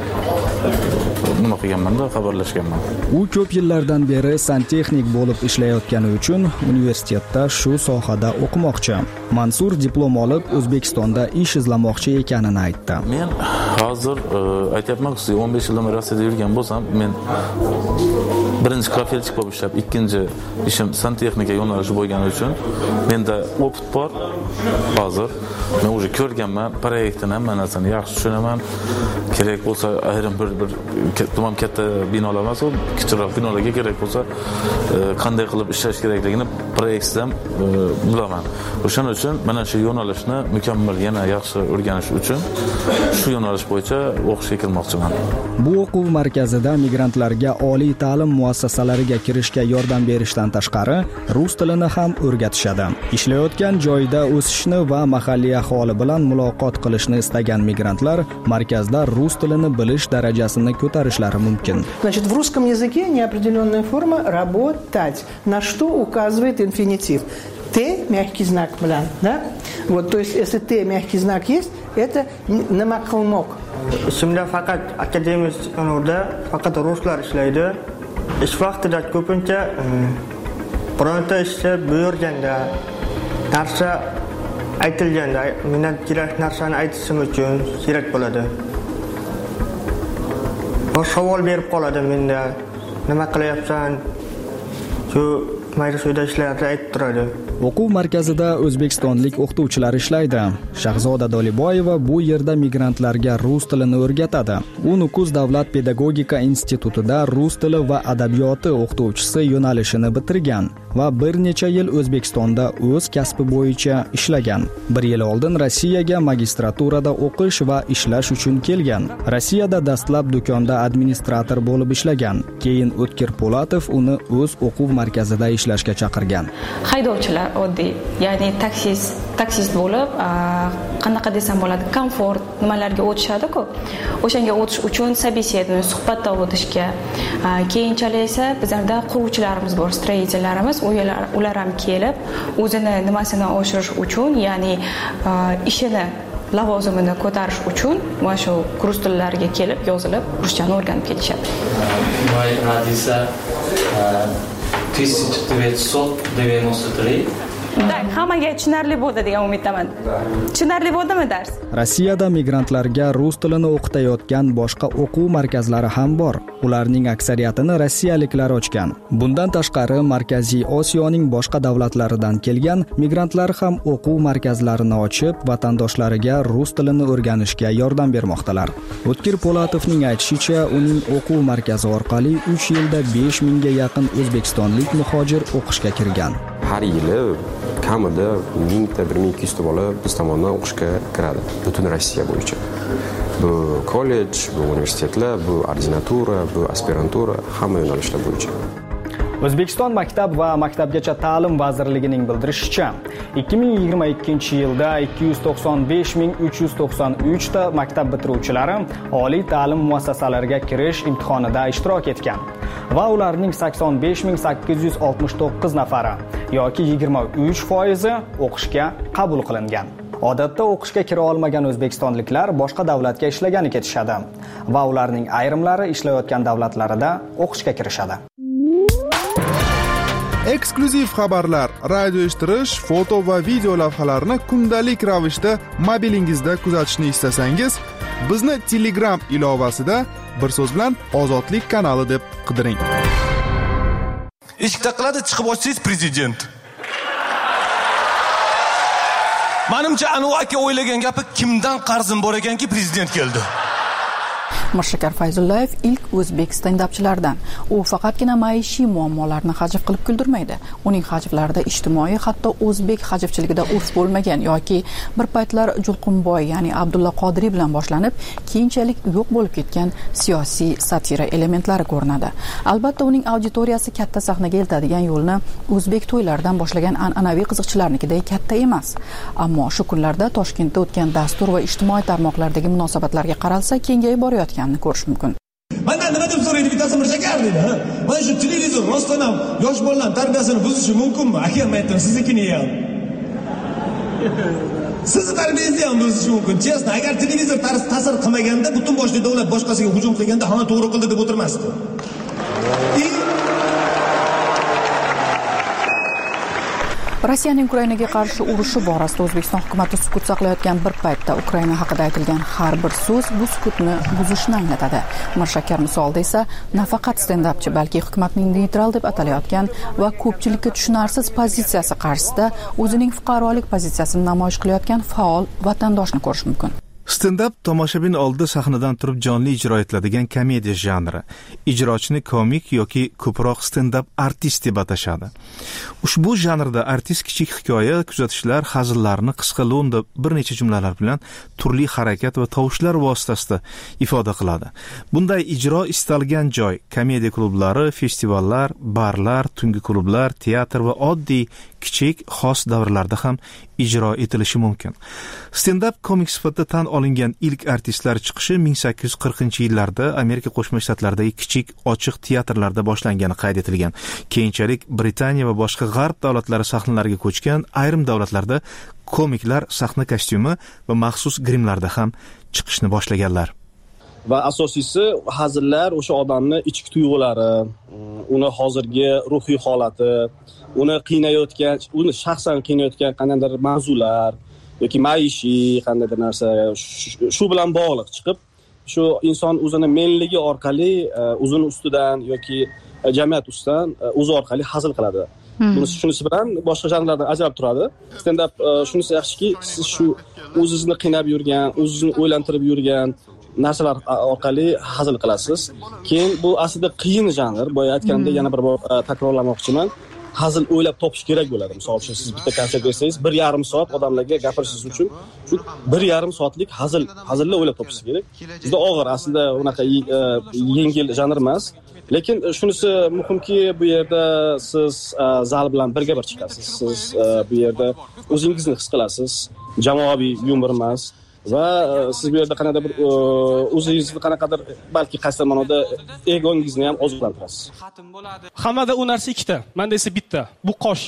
nima qilganman-da, xabarlashganman. U ko'p yillardan beri santexnik bo'lib ishlayotgani uchun universitetda shu sohada o'qimoqchi. Mansur diplom olib O'zbekistonda ish izlamoqchi ekanini aytdi. Men hozir aytayapman, 15 yildan beri Rossiyada yurgan bo'lsam, men birinchi kafelchik bo'lib ishlab, ikkinchi ishim santexnika yo'nalishi bo'lgani uchun menda opit bor. Hozir men уже ko'rganman, proyektini hamma narsani yaxshi tushunaman. Kerak bo'lsa ayrim bir tamom katta binolar emas, kichikroq binolarga kerak bo'lsa qanday qilib ishlash kerakligini proyektdan bilaman. O'shaning uchun mana shu yo'nalishni mukammal yana yaxshi o'rganish uchun shu yo'nalish bo'yicha o'qishga kirmoqchiman. Bu o'quv markazida migrantlarga oliy ta'lim muassasalariga kirishga yordam berishdan tashqari rus tilini ham o'rgatishadi. Ishlayotgan joyda o'sishni va mahalliy aholi bilan muloqot qilishni istagan migrantlar markazda rus tilini bilish darajasini ko'tarishlari mumkin. Значит, в русском языке неопределенная форма работать, на что указывает инфинитив. Ты мягкий знак bilan, да? Вот, то есть если ты mягкий знак есть, это nima qilmoq. Shunda faqat akademik yo'nalishda faqat ruslar ishlaydi. Ish vaqtida ko'pincha bironta ishni buyurganda narsa aytilganda, mendan kerak narsani aytishim uchun kerak bo'ladi. Bir savol berib qoladi menda. Nima qilyapsan? Shu mayda ishlarni aytib turadi. O'quv markazida o'zbekistonlik o'qituvchilar ishlaydi. Shahzoda Doliboyeva bu yerda migrantlarga rus tilini o'rgatadi. U Nukus davlat pedagogika institutida rus tili va adabiyoti o'qituvchisi yo'nalishini bitirgan va bir necha yil O'zbekistonda o'z kasbi bo'yicha ishlagan. 1 yil oldin Rossiyaga magistraturada o'qish va ishlash uchun kelgan. Rossiyada dastlab do'konda administrator bo'lib ishlagan. Keyin O'tkir Po'latov uni o'z o'quv markazida ishlashga chaqirgan. Haydovchilar oddiy, ya'ni taksist bo'lib, qanaqa desam bo'ladi, komfort nimalarga o'tishadi-ku. O'shanga o'tish uchun собеседование, suhbatda o'tishga, keyinchalik esa bizlarda quruvchilarimiz bor, stроительlarimiz, ular ham kelib, o'zini nimasini oshirish uchun, ya'ni ishini lavozimini ko'tarish uchun mana shu rus tillariga kelib, yozilib, ruschani o'rganib ketishadi. Moy hadisa 1993. Так, hammaga tushunarli bo'ldi degan umiddaman. Tushunarli bo'ldimi dars? Rossiyada migrantlarga rus tilini o'qitayotgan boshqa o'quv markazlari ham bor. Ularning aksariyatini rossiyaliklar ochgan. Bundan tashqari Markaziy Osiyoning boshqa davlatlaridan kelgan migrantlar ham o'quv markazlarini ochib, vatandoshlariga rus tilini o'rganishga yordam bermoqdalar. O'tkir Po'latovning aytishicha, uning o'quv markazi orqali 3 yilda 5000 ga yaqin o'zbekistonlik muhojir o'qishga kirgan. Har yili kamida 1000-1200 ta bola biz tomonidan o'qishga kiradi, butun Rossiya bo'yicha. Bu kollej, bu universitetlar, bu ordinatura, bu aspirantura, hamma yo'nalishlar bo'yicha. O'zbekiston Maktab va Maktabgacha ta'lim vazirligining bildirishicha, 2022-yilda 295.393 ta maktab bitiruvchilari oliy ta'lim muassasalariga kirish imtihonida ishtirok etgan va ularning 85.869 nafari yoki 23% o'qishga qabul qilingan. Odatda o'qishga kira olmagan o'zbekistonliklar boshqa davlatga ishlagani ketishadi va ularning ayrimlari ishlayotgan davlatlarida o'qishga kirishadi. Eksklyuziv xabarlar, radio eshittirish, foto va video lavhalarni kundalik ravishda mobilingizda kuzatishni istasangiz, bizni Telegram ilovasida bir so'z bilan Ozodlik kanali deb qidiring. Eshik taqiladi, chiqib ochsangiz prezident. Menimcha Anvar aka o'ylagan gapi kimdan qarzim bor ekanki prezident keldi. Mirshakar Fayzullayev ilk o'zbek stendapchilaridan. U faqatgina maishiy muammolarni hajv qilib kuldirmaydi. Uning hajvlarida ijtimoiy, hatto o'zbek hajvchiligida urf bo'lmagan yoki bir paytlar Julqunboy, ya'ni Abdulla Qodiriy bilan boshlanib, keyinchalik yo'q bo'lib ketgan siyosiy satira elementlari ko'rinadi. Albatta, uning auditoriyasi katta sahnaga eltadigan yo'lni o'zbek to'ylaridan boshlagan an'anaviy qiziqchilarnikidek katta emas. Ammo shu kunlarda Toshkentda o'tgan dastur va ijtimoiy tarmoqlardagi munosabatlarga qaralsa, kengayib borayotgan ko'rish mumkin. Mendan nima deb so'raydi bittasi Mirshakar deydi. Mana shu televizor rostdan ham yosh bolalar tarbiyasini buzishi mumkinmi? Aka men aytdim, siznikini ham. Sizni tarbiyangizni ham buzishi mumkin. Chesna, agar televizor ta'sir qilmaganda butun boshli davlat boshqasiga hujum qilganda ha to'g'ri qildi deb o'tirmasdi. Rossiyaning Ukrainaga qarshi urushi borasida O'zbekiston hukumatı sukut saqlayotgan bir paytda Ukraina haqida aytilgan har bir so'z bu sukutni buzishni anglatadi. Mirshakar misolida esa nafaqat stendapchi, balki hukumatning neytral deb atalayotgan va ko'pchilikka tushunarsiz pozitsiyasi qarshisida o'zining fuqarolik pozitsiyasini namoyish qilayotgan faol vatandoshni ko'rish mumkin. Stand-up tomoshabin oldida sahnadan turib jonli ijro etiladigan komediya janri. Ijrochini komik yoki ko'proq stand-up artist deb atashadi. Ushbu janrda artist kichik hikoya, kuzatishlar, hazillarni qisqa lo'nda bir necha jumlalar bilan turli harakat va tovushlar vositasida ifoda qiladi. Bunday ijro istalgan joy, komediya klublari, festivallar, barlar, tungi klublar, teatr va oddiy kichik xos davrlarda ham ijro etilishi mumkin. Stand-up komik sifatida tan olingan ilk artistlar chiqishi 1840-yillarda Amerika Qo'shma Shtatlaridagi kichik ochiq teatrlarda boshlangani qayd etilgan. Keyinchalik Britaniya va boshqa g'arb davlatlari sahnalariga ko'chgan, ayrim davlatlarda komiklar sahna kostyumi va maxsus grimlarda ham chiqishni boshlaganlar. Va asosiysi hazillar o'sha odamni ichki tuyg'ulari, uni hozirgi ruhiy holati, uni qiynayotgan, uni shaxsan qiynayotgan qandaydir mavzular yoki maishiy qandaydir narsa shu bilan bog'liq chiqib, shu inson o'zini menligi orqali o'zini ustidan yoki jamiyat ustidan o'zi orqali hazil qiladi. Shunisi bilan boshqa janrlardan ajralib turadi. Stand-up shunisi yaxshiki, siz shu o'zingizni qiynab yurgan, o'zingizni o'ylantirib yurgan narsalar orqali hazil qilasiz. Keyin bu aslida qiyin janr. Boya aytgandek yana bir bor takrorlamoqchiman. Hazil o'ylab topish kerak bo'ladi. Misol uchun siz bitta konsert bersangiz 1,5 soat odamlarga gapirishingiz uchun shu 1,5 soatlik hazilni o'ylab topishingiz kerak. Juda og'ir, aslida unaqa yengil janr emas. Lekin shunisi muhimki, bu yerda siz zal bilan birga bir chiqasiz. Siz bu yerda o'zingizni his qilasiz. Jamoaviy yumor emas. Va siz bu yerda qanday bir o'zingizni qanaqadir balki qaysi ma'noda egongizni ham oziqlantirasiz. Hammada u narsa ikkita, menda esa bitta. Bu qosh.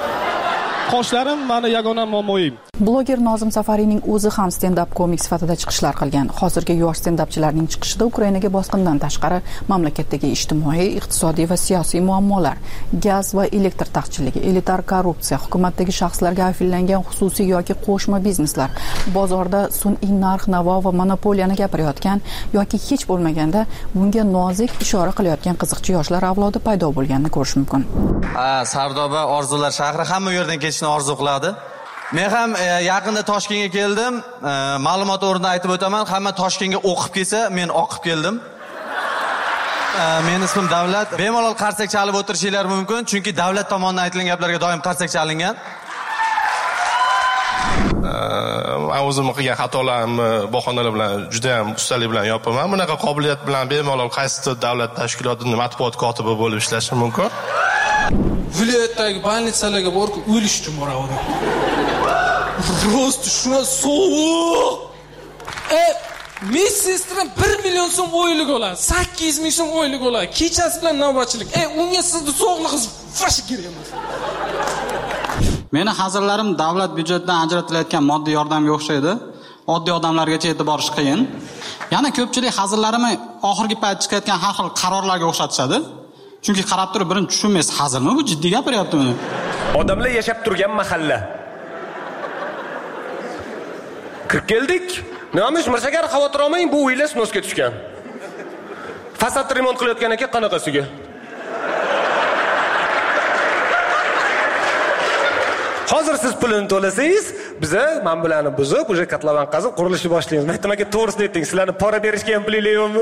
Qoshlarim meni yagona muammoyim. Bloger Nozim Safariyning o'zi ham stand-up komik sifatida chiqishlar qilgan. Hozirgi yosh stand-upchilarning chiqishida Ukrainaga bosqindan tashqari mamlakatdagi ijtimoiy, iqtisodiy va siyosiy muammolar, gaz va elektr taqchilligi, elitar korrupsiya, hukumatdagi shaxslarga afillangan xususiy yoki qo'shma bizneslar, bozorda sun'iy narx-navo va monopoliyani gapirayotgan yoki hech bo'lmaganda bunga nozik ishora qilayotgan qiziqchi yoshlar avlodi paydo bo'lganini ko'rish mumkin. Sardoba orzular shahri hamma yerdan ketishni orzu qiladi. Men ham yaqinda Toshkentga keldim. Ma'lumot o'rnida aytib o'taman, hamma Toshkentga o'qib kelsa, men oqib keldim. Men ismim Davlat. Bemalol qarsak chalib o'tirishinglar mumkin, chunki davlat tomonidan aytilgan gaplarga doim qarsak chalingan. Men o'zim qilgan xatolarimni bahonalar bilan juda ham ustalik bilan yopaman. Bunaqa qobiliyat bilan bemalol qaysi davlat tashkilotining matbuot kotibi bo'lib ishlashim mumkin. viloyatdagi больницаlarga borib o'lish uchun boraverdim. Просто shuna sovuq. Medsestrdan 1 million so'm oylik oladi, 8 ming so'm oylik oladi. Kechasi bilan navbatchilik. Unga sizni sog'lig'ingiz fash kerak emas. Meni hazillarim davlat byudjetidan ajratilayotgan moddiy yordamga o'xshaydi. Oddiy odamlargacha yetib borish qiyin. Yana ko'pchilik hazillarimni oxirgi payt chiqayotgan har xil qarorlarga o'xshatishadi. Chunki qarab turib birini tushunmaysiz, hazilmi bu, jiddiy gapiryaptimi? Odamlar yashab turgan mahalla. Kirib keldik. Nima ish Mirshakar, xavotir olmang, bu uylar snosga tushgan. Fasad remont qilayotgan ekan qanaqasiga? Hozir siz pulini to'lasangiz, biza men bilan buzib, o'sha kotlovan qazib qurilishni boshlaymiz. Maytdim aka, to'g'risini ayting, sizlarni pora berishga ham pulingiz yo'qmi?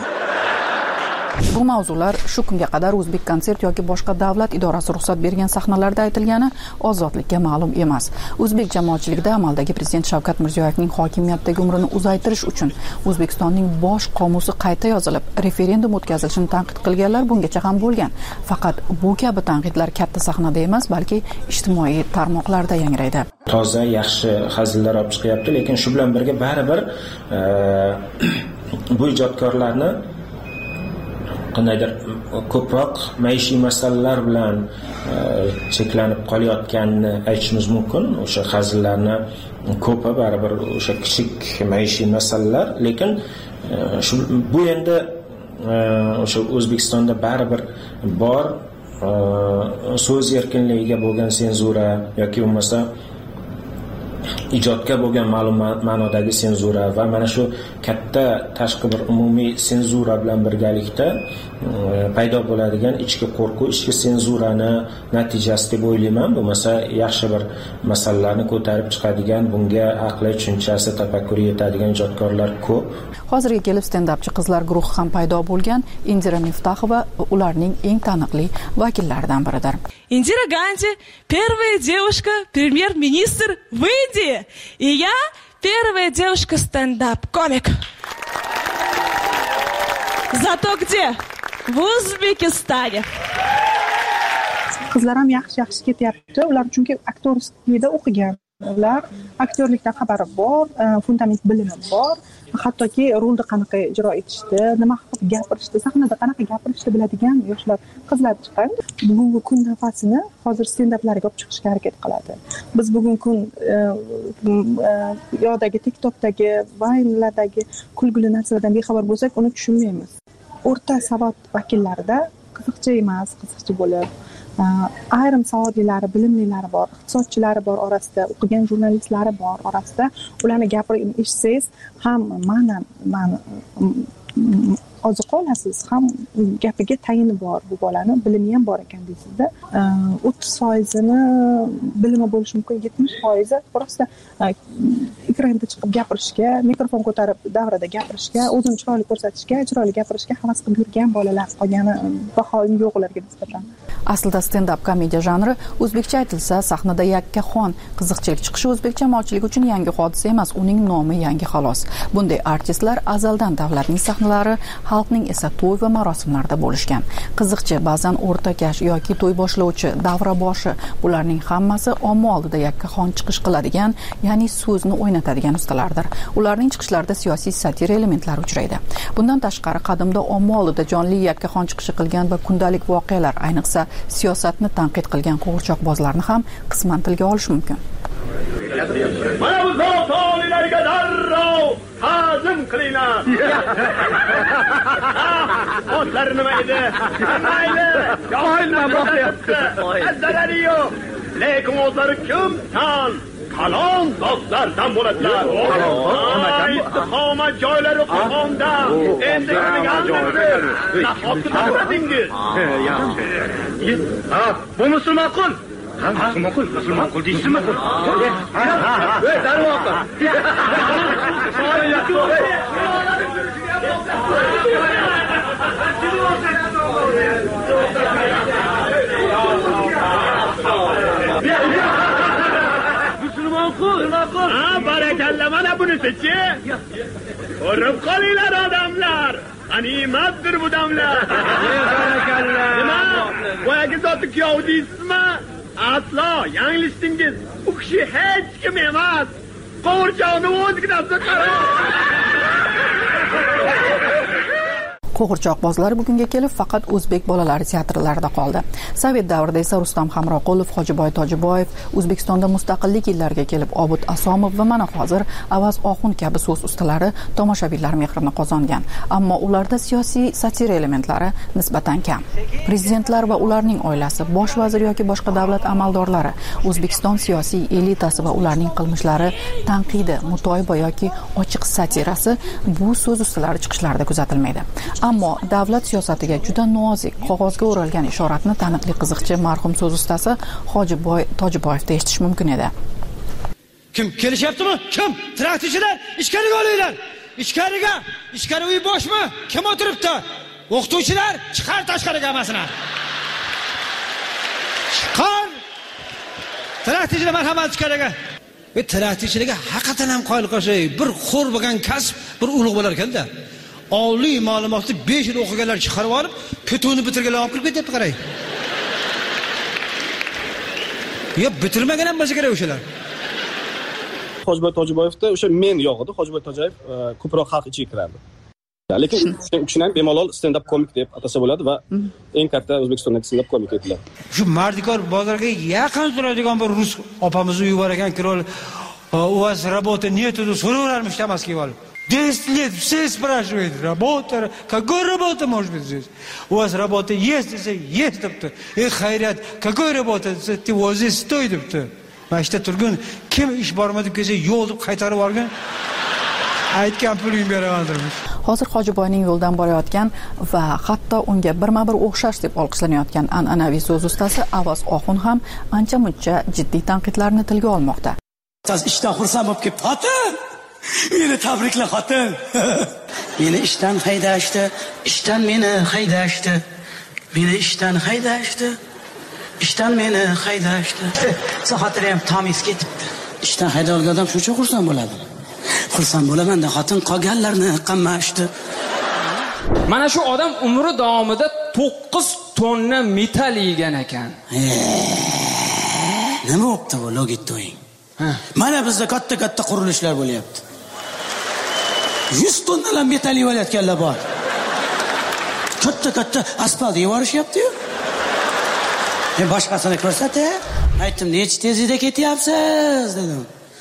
Bu mavzular shu kunga qadar O'zbek konsert yoki boshqa davlat idorasi ruxsat bergan sahnalarda aytilgani ozodlikka ma'lum emas. O'zbek jamoatchiligida amaldagi prezident Shavkat Mirziyoyevning hokimiyatdagi umrini uzaytirish uchun O'zbekistonning bosh qomusi qayta yozilib, referendum o'tkazilishini tanqid qilganlar bungacha ham bo'lgan. Faqat bu kabi tanqidlar katta sahnada emas, balki ijtimoiy tarmoqlarda yangraydi. Toza, yaxshi hazillar olib chiqyapti, lekin shu bilan birga baribir bu ijodkorlarni qandaydir ko'proq maishiy masalalar bilan cheklanib qolayotganini aytishimiz mumkin. O'sha hazillarni ko'pi baribir o'sha kichik maishiy masalalar, lekin bu endi o'sha O'zbekistonda baribir bor so'z erkinligiga bo'lgan senzura yoki bo'lmasa ijodga bo'lgan ma'lum ma'nodagi senzura va mana shu katta tashqi bir umumiy senzura bilan birgalikda paydo bo'ladigan ichki qo'rquv, ichki senzurani natijasi deb o'ylayman. Bo'lmasa yaxshi bir masalalarni ko'tarib chiqadigan, bunga aqliy tushunchasi, tafakkuri yetadigan ijodkorlar ko'p. Hozirga kelib stand-upchi qizlar guruhi ham paydo bo'lgan. Indira Miftaxova ularning eng taniqli vakillaridan biridir. Indira Ганди первая девушка премьер-министр в Индии, и я первая девушка стендап-комик. Зато где? В O'zbekistone. Qizlar ham yaxshi ketyapti. Ular chunki aktyorlikda o'qigan. Ular aktyorlikdan xabari bor, fundament bilimi bor. Hattoki rolda qanaqa ijro etishdi, nima qilib gapirishdi, sahnada qanaqa gapirishni biladigan yoshlar qizlar chiqqan. Bugungi kun nafasini hozir stand-uplarga olib chiqishga harakat qiladi. Biz bugungi kun yo'dagi TikTokdagi, Vine'lardagi kulgili narsalardan bexabar bo'lsak, uni tushunmaymiz. O'rta savod vakillarida qiziqchi emas, qiziqchi bo'lib, ayrim savodlilari, bilimlilari bor, iqtisodchilari bor orasida, o'qigan jurnalistlari bor orasida. Ularni gapirib eshitsangiz ham ma'nan oziq olasiz, ham gapiga tayini bor, bu bolani bilimi ham bor ekan deysizda. 30%ni bilimi bo'lishi mumkin, 70% просто ekranda chiqib gapirishga, mikrofon ko'tarib davrada gapirishga, o'zini chiroyli ko'rsatishga, chiroyli gapirishga havas qilib yurgan bolalar, qolgani bahoim yo'q ularga nisbatan. Aslida stand-up komediya janri o'zbekcha aytilsa, sahnada yakkaxon qiziqchilik chiqishi o'zbek jamoatchiligi uchun yangi hodisa emas, uning nomi yangi xolos. Bunday artistlar azaldan davlatning sahnalari, xalqning esa to'y va marosimlarda bo'lishgan. Qiziqchi, ba'zan o'rtakash yoki to'y boshlovchi, davra boshi, bularning hammasi omma oldida yakkaxon chiqish qiladigan, ya'ni so'zni o'ynatadigan ustalardir. Ularning chiqishlarida siyosiy satira elementlari uchraydi. Bundan tashqari, qadimda omma oldida jonli yakkaxon chiqishi qilgan va kundalik voqealar, ayniqsa siyosatni tanqid qilgan qo'g'irchoqbozlarni ham qisman tilga olish mumkin. Mana bu zotolilarga darrov hazm qilinglar. Otlar nima edi? Mayli, yo'lman boqyapti. Zarari yo'q. Lekin o'zlari kim tan? Qalon zotlardan bo'ladilar. Istiqomat joylari qo'qonda. Endi qilgandir. Nahotki topdingiz? Bu musulmon qul. Musulmon qul deysizmi? Darvoqa. Musulmon qul. Ha, barakalla, mana buni bo'lsa-chi? Ko'rib qolinglar odamlar. Animatdir bu damlar. Nima? Boyagi zoti kuyov deysizmi? Aslo yanglishdingiz. U kishi hech kim emas. Qo'g'irchoqni o'zginasi qarang. Qo'g'irchoqbozlar bugunga kelib faqat o'zbek bolalari teatrlarida qoldi. Sovet davrida esa Rustam Hamroqulov, Hojiboy Tojiboyev, O'zbekistonda mustaqillik yillariga kelib Obid Asomov va mana hozir Avaz Oxun kabi so'z ustalari tomoshabinlar mehrini qozongan. Ammo ularda siyosiy satira elementlari nisbatan kam. Prezidentlar va ularning oilasi, bosh vazir yoki boshqa davlat amaldorlari, O'zbekiston siyosiy elitasi va ularning qilmishlari tanqidi, mutoyiba yoki ochiq satirasi bu so'z ustalari chiqishlarida kuzatilmaydi. Ammo davlat siyosatiga juda nozik, qog'ozga o'ralgan ishoratni taniqli qiziqchi marhum so'z ustasi Hojiboy Tojiboyevda eshitish mumkin edi. Kim kelishyaptimi? Kim? Traktorchilar, ichkariga olinglar. Ichkariga. Ichkari uy boshmi? Kim o'tiribdi? O'qituvchilar, chiqar tashqariga hammasini. Chiqar. Traktorchilar marhamat ichkariga. Ve traktorchilarga haqiqatan ham qoyil qolshay, bir xo'r bo'lgan kasb, bir ulug' bo'lar ekanda. Oliy ma'lumotni 5 yil o'qiganlar chiqarib olib, petuni bitirganlar olib kirib ketib qarang. Ya bitirmagan ham bo'lsa kerak o'shalar. Hojiboy Tojiboyevda o'sha men yo'q edi. Hojiboy Tojiboyev ko'proq xalq ichiga kirardi. Lekin u kishini ham bemalol stand up komik deb atasa bo'ladi va eng katta O'zbekistondagi stand up komik edilar. Shu Mardikor bozorga yaqin turadigan bir rus opamizni uyi bor ekan, kirib у вас работа нету, so'raverarmish Damaskga olib. 10 лет все спрашивают, работа, какой работа может быть здесь? У вас работа есть, есть, депті. Хайрат, какой работа? Ты вот здесь стой, депті. Başta turgun, kim ish bormadi kelsa yo'q deb qaytarib olgan. Aytgan puling beraverdirmiz. Hozir Hojiboyning yo'ldan borayotgan va hatto unga birma-bir o'xshash deb olqishlanayotgan an'anaviy so'z ustasi Avaz Oxun ham ancha-muncha jiddiy tanqidlarni tilga olmoqda. Siz ishdan xursand bo'lib kelib, xotin! Meni tabrikla xotin. Meni ishdan haydashdi, ishdan meni haydashdi. Meni ishdan haydashdi. Ishdan meni haydashdi. Xotirim ham tamiz ketibdi. Ishdan haydalgan odam shuncha xursand bo'ladi. Xursand bo'laman-da, xotin qolganlarni qammashdi. Mana shu odam umri davomida 9 tonna metall yegan ekan. Nima bo'pti bu logitoying? Mana bizda katta-katta qurilishlar bo'lyapti. 100 tonnalar metall yelayotganlar bor. Katta-katta asfalt yevarishyapti-yu. Men boshqasini ko'rsatay. Aytdim, "Necha tezlikda ketyapsiz?" dedim.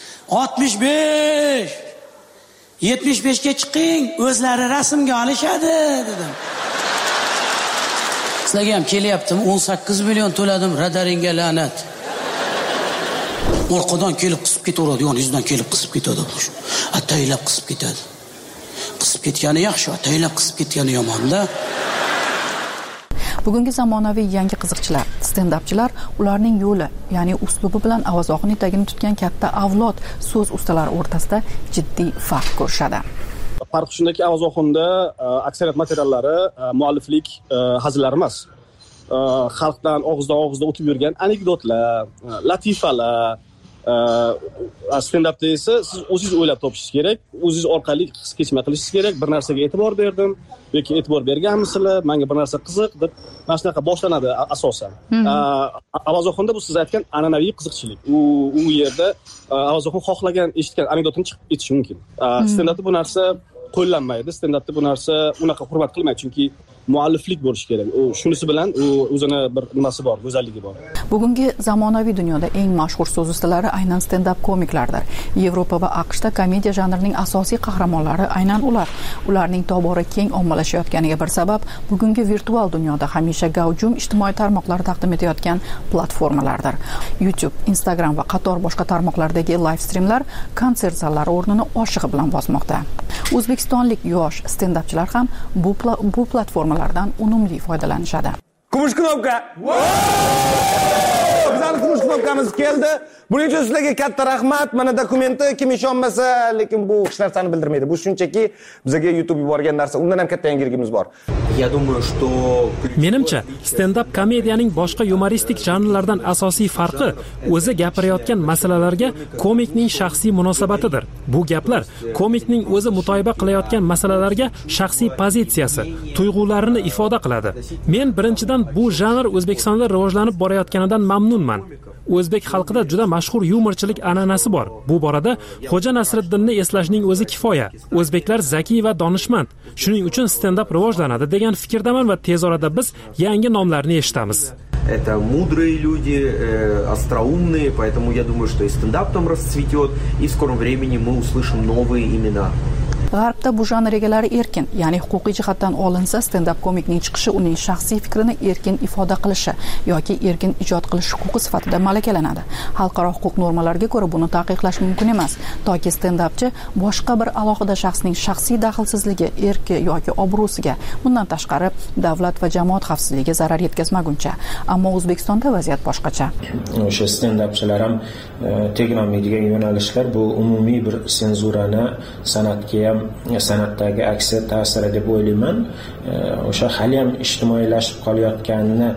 65. 75 ga chiqing, o'zlari rasmga olishadi dedim. Sizlarga ham kelyaptimi? 18 million to'ladim, radaringga la'nat. Orqadan kelib qisib ketaveradi, yoningizdan kelib qisib ketadi. Ataylab qisib ketadi. Qisib ketgani yaxshi, ataylab qisib ketgani yomon-da. Bugungi zamonaviy yangi qiziqchilar, stand-upchilar ularning yo'li, ya'ni uslubi bilan Avaz Oxun tagini tutgan katta avlod so'z ustalari o'rtasida jiddiy farq ko'rishadi. Farq shundaki, Avaz Oxunda aksariyat materiallari mualliflik hazillar emas. Xalqdan og'izdan og'izga o'tib yurgan anekdotlar, latifalar, stand-upda esa siz o'zingiz o'ylab topishingiz kerak, o'zingiz orqali his kechma qilishingiz kerak. Bir narsaga e'tibor berdim yoki e'tibor berganmisizlar, menga bir narsa qiziq deb mana shunaqa boshlanadi asosan. Avaz Oxunda bu siz aytgan an'anaviy qiziqchilik. U yerda Avaz Oxun xohlagan, eshitgan anekdotini chiqib ketishi mumkin. Stand-upda bu narsa qo'llanmaydi. Stand-upda bu narsa unaqa hurmat qilmaydi, chunki mualliflik bo'lishi kerak. Shunisi bilan u o'zini bir nimasi bor, go'zalligi bor. Bugungi zamonaviy dunyoda eng mashhur so'z ustalari aynan stand-up komiklardir. Yevropa va AQShda komediya janrining asosiy qahramonlari aynan ular. Ularning tobora keng ommalashayotganiga bir sabab bugungi virtual dunyoda hamisha gavjum ijtimoiy tarmoqlar taqdim etayotgan platformalardir. YouTube, Instagram va qator boshqa tarmoqlardagi live streamlar konsert zallari o'rnini oshig'i bilan bosmoqda. O'zbekistonlik yosh stand-upchilar ham bu platformalardan unumli foydalanishadi. Kumush knopka. bizning kumush knopkamiz keldi. Buning uchun sizlarga katta rahmat. Mana dokumenti kim ishonmasa, lekin bu hech narsani bildirmaydi. Bu shunchaki bizga YouTube yuborgan narsa. Undan ham katta yangiligimiz bor. Menimcha, stand-up komediyaning boshqa yumoristik janrlardan asosiy farqi o'zi gapirayotgan masalalarga komikning shaxsiy munosabatidir. Bu gaplar komikning o'zi mutoyiba qilayotgan masalalarga shaxsiy pozitsiyasi, tuyg'ularini ifoda qiladi. Men birinchidan bu janr O'zbekistonda rivojlanib borayotganidan mamnunman. O'zbek xalqida juda mashhur yumorchilik an'anasi bor. Bu borada Xo'ja Nasriddinni eslashning o'zi kifoya. O'zbeklar zakiy va donishmand. Shuning uchun stand-up rivojlanadi degan fikrdaman va tez orada biz yangi nomlarni eshitamiz. Это мудрые люди, остроумные, поэтому я думаю, что и стендап там расцветет, и в скором времени мы услышим новые имена. G'arbda bu janr egalari erkin, ya'ni huquqiy jihatdan olinsa, stand-up komikning chiqishi uning shaxsiy fikrini erkin ifoda qilishi yoki erkin ijod qilish huquqi sifatida malakalanadi. Xalqaro huquq normalariga ko'ra buni taqiqlash mumkin emas, toki stand-upchi boshqa bir alohida shaxsning shaxsiy daxlsizligi, erki yoki obro'siga, bundan tashqari davlat va jamoat xavfsizligiga zarar yetkazmaguncha. Ammo O'zbekistonda vaziyat boshqacha. O'sha stand-upchilar ham tegmaydigan yo'nalishlar bu umumiy bir senzurani san'atga san'atdagi aksi ta'siri deb o'ylayman. O'sha hali ham ijtimoiylashib qolayotganini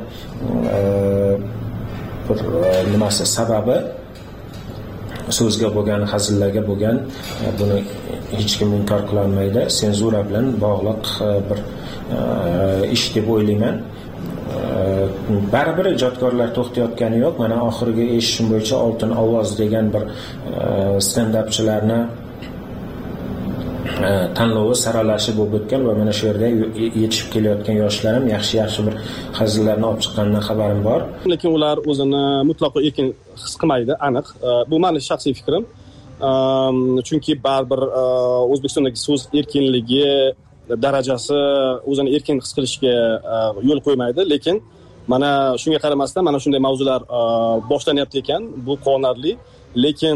bir nimasi sababi so'zga bo'lgan, hazillarga bo'lgan, buni hech kim inkor qila olmaydi. Senzura bilan bog'liq bir ish deb o'ylayman. Baribir ijodkorlar to'xtayotgani yo'q. Mana oxirgi eshitishim bo'yicha Oltin ovoz degan bir stand-upchilarni tanlovi saralashi bo'lib o'tgan va mana shu yerda yetishib kelayotgan yoshlarim yaxshi bir hazillarni olib chiqqanidan xabarim bor. Lekin ular o'zini mutlaqo erkin his qilmaydi, aniq. Bu meni shaxsiy fikrim. Chunki baribir O'zbekistondagi so'z erkinligi darajasi o'zini erkin his qilishga yo'l qo'ymaydi, lekin mana shunga qaramasdan mana shunday mavzular boshlanyapti ekan, bu qonarli, lekin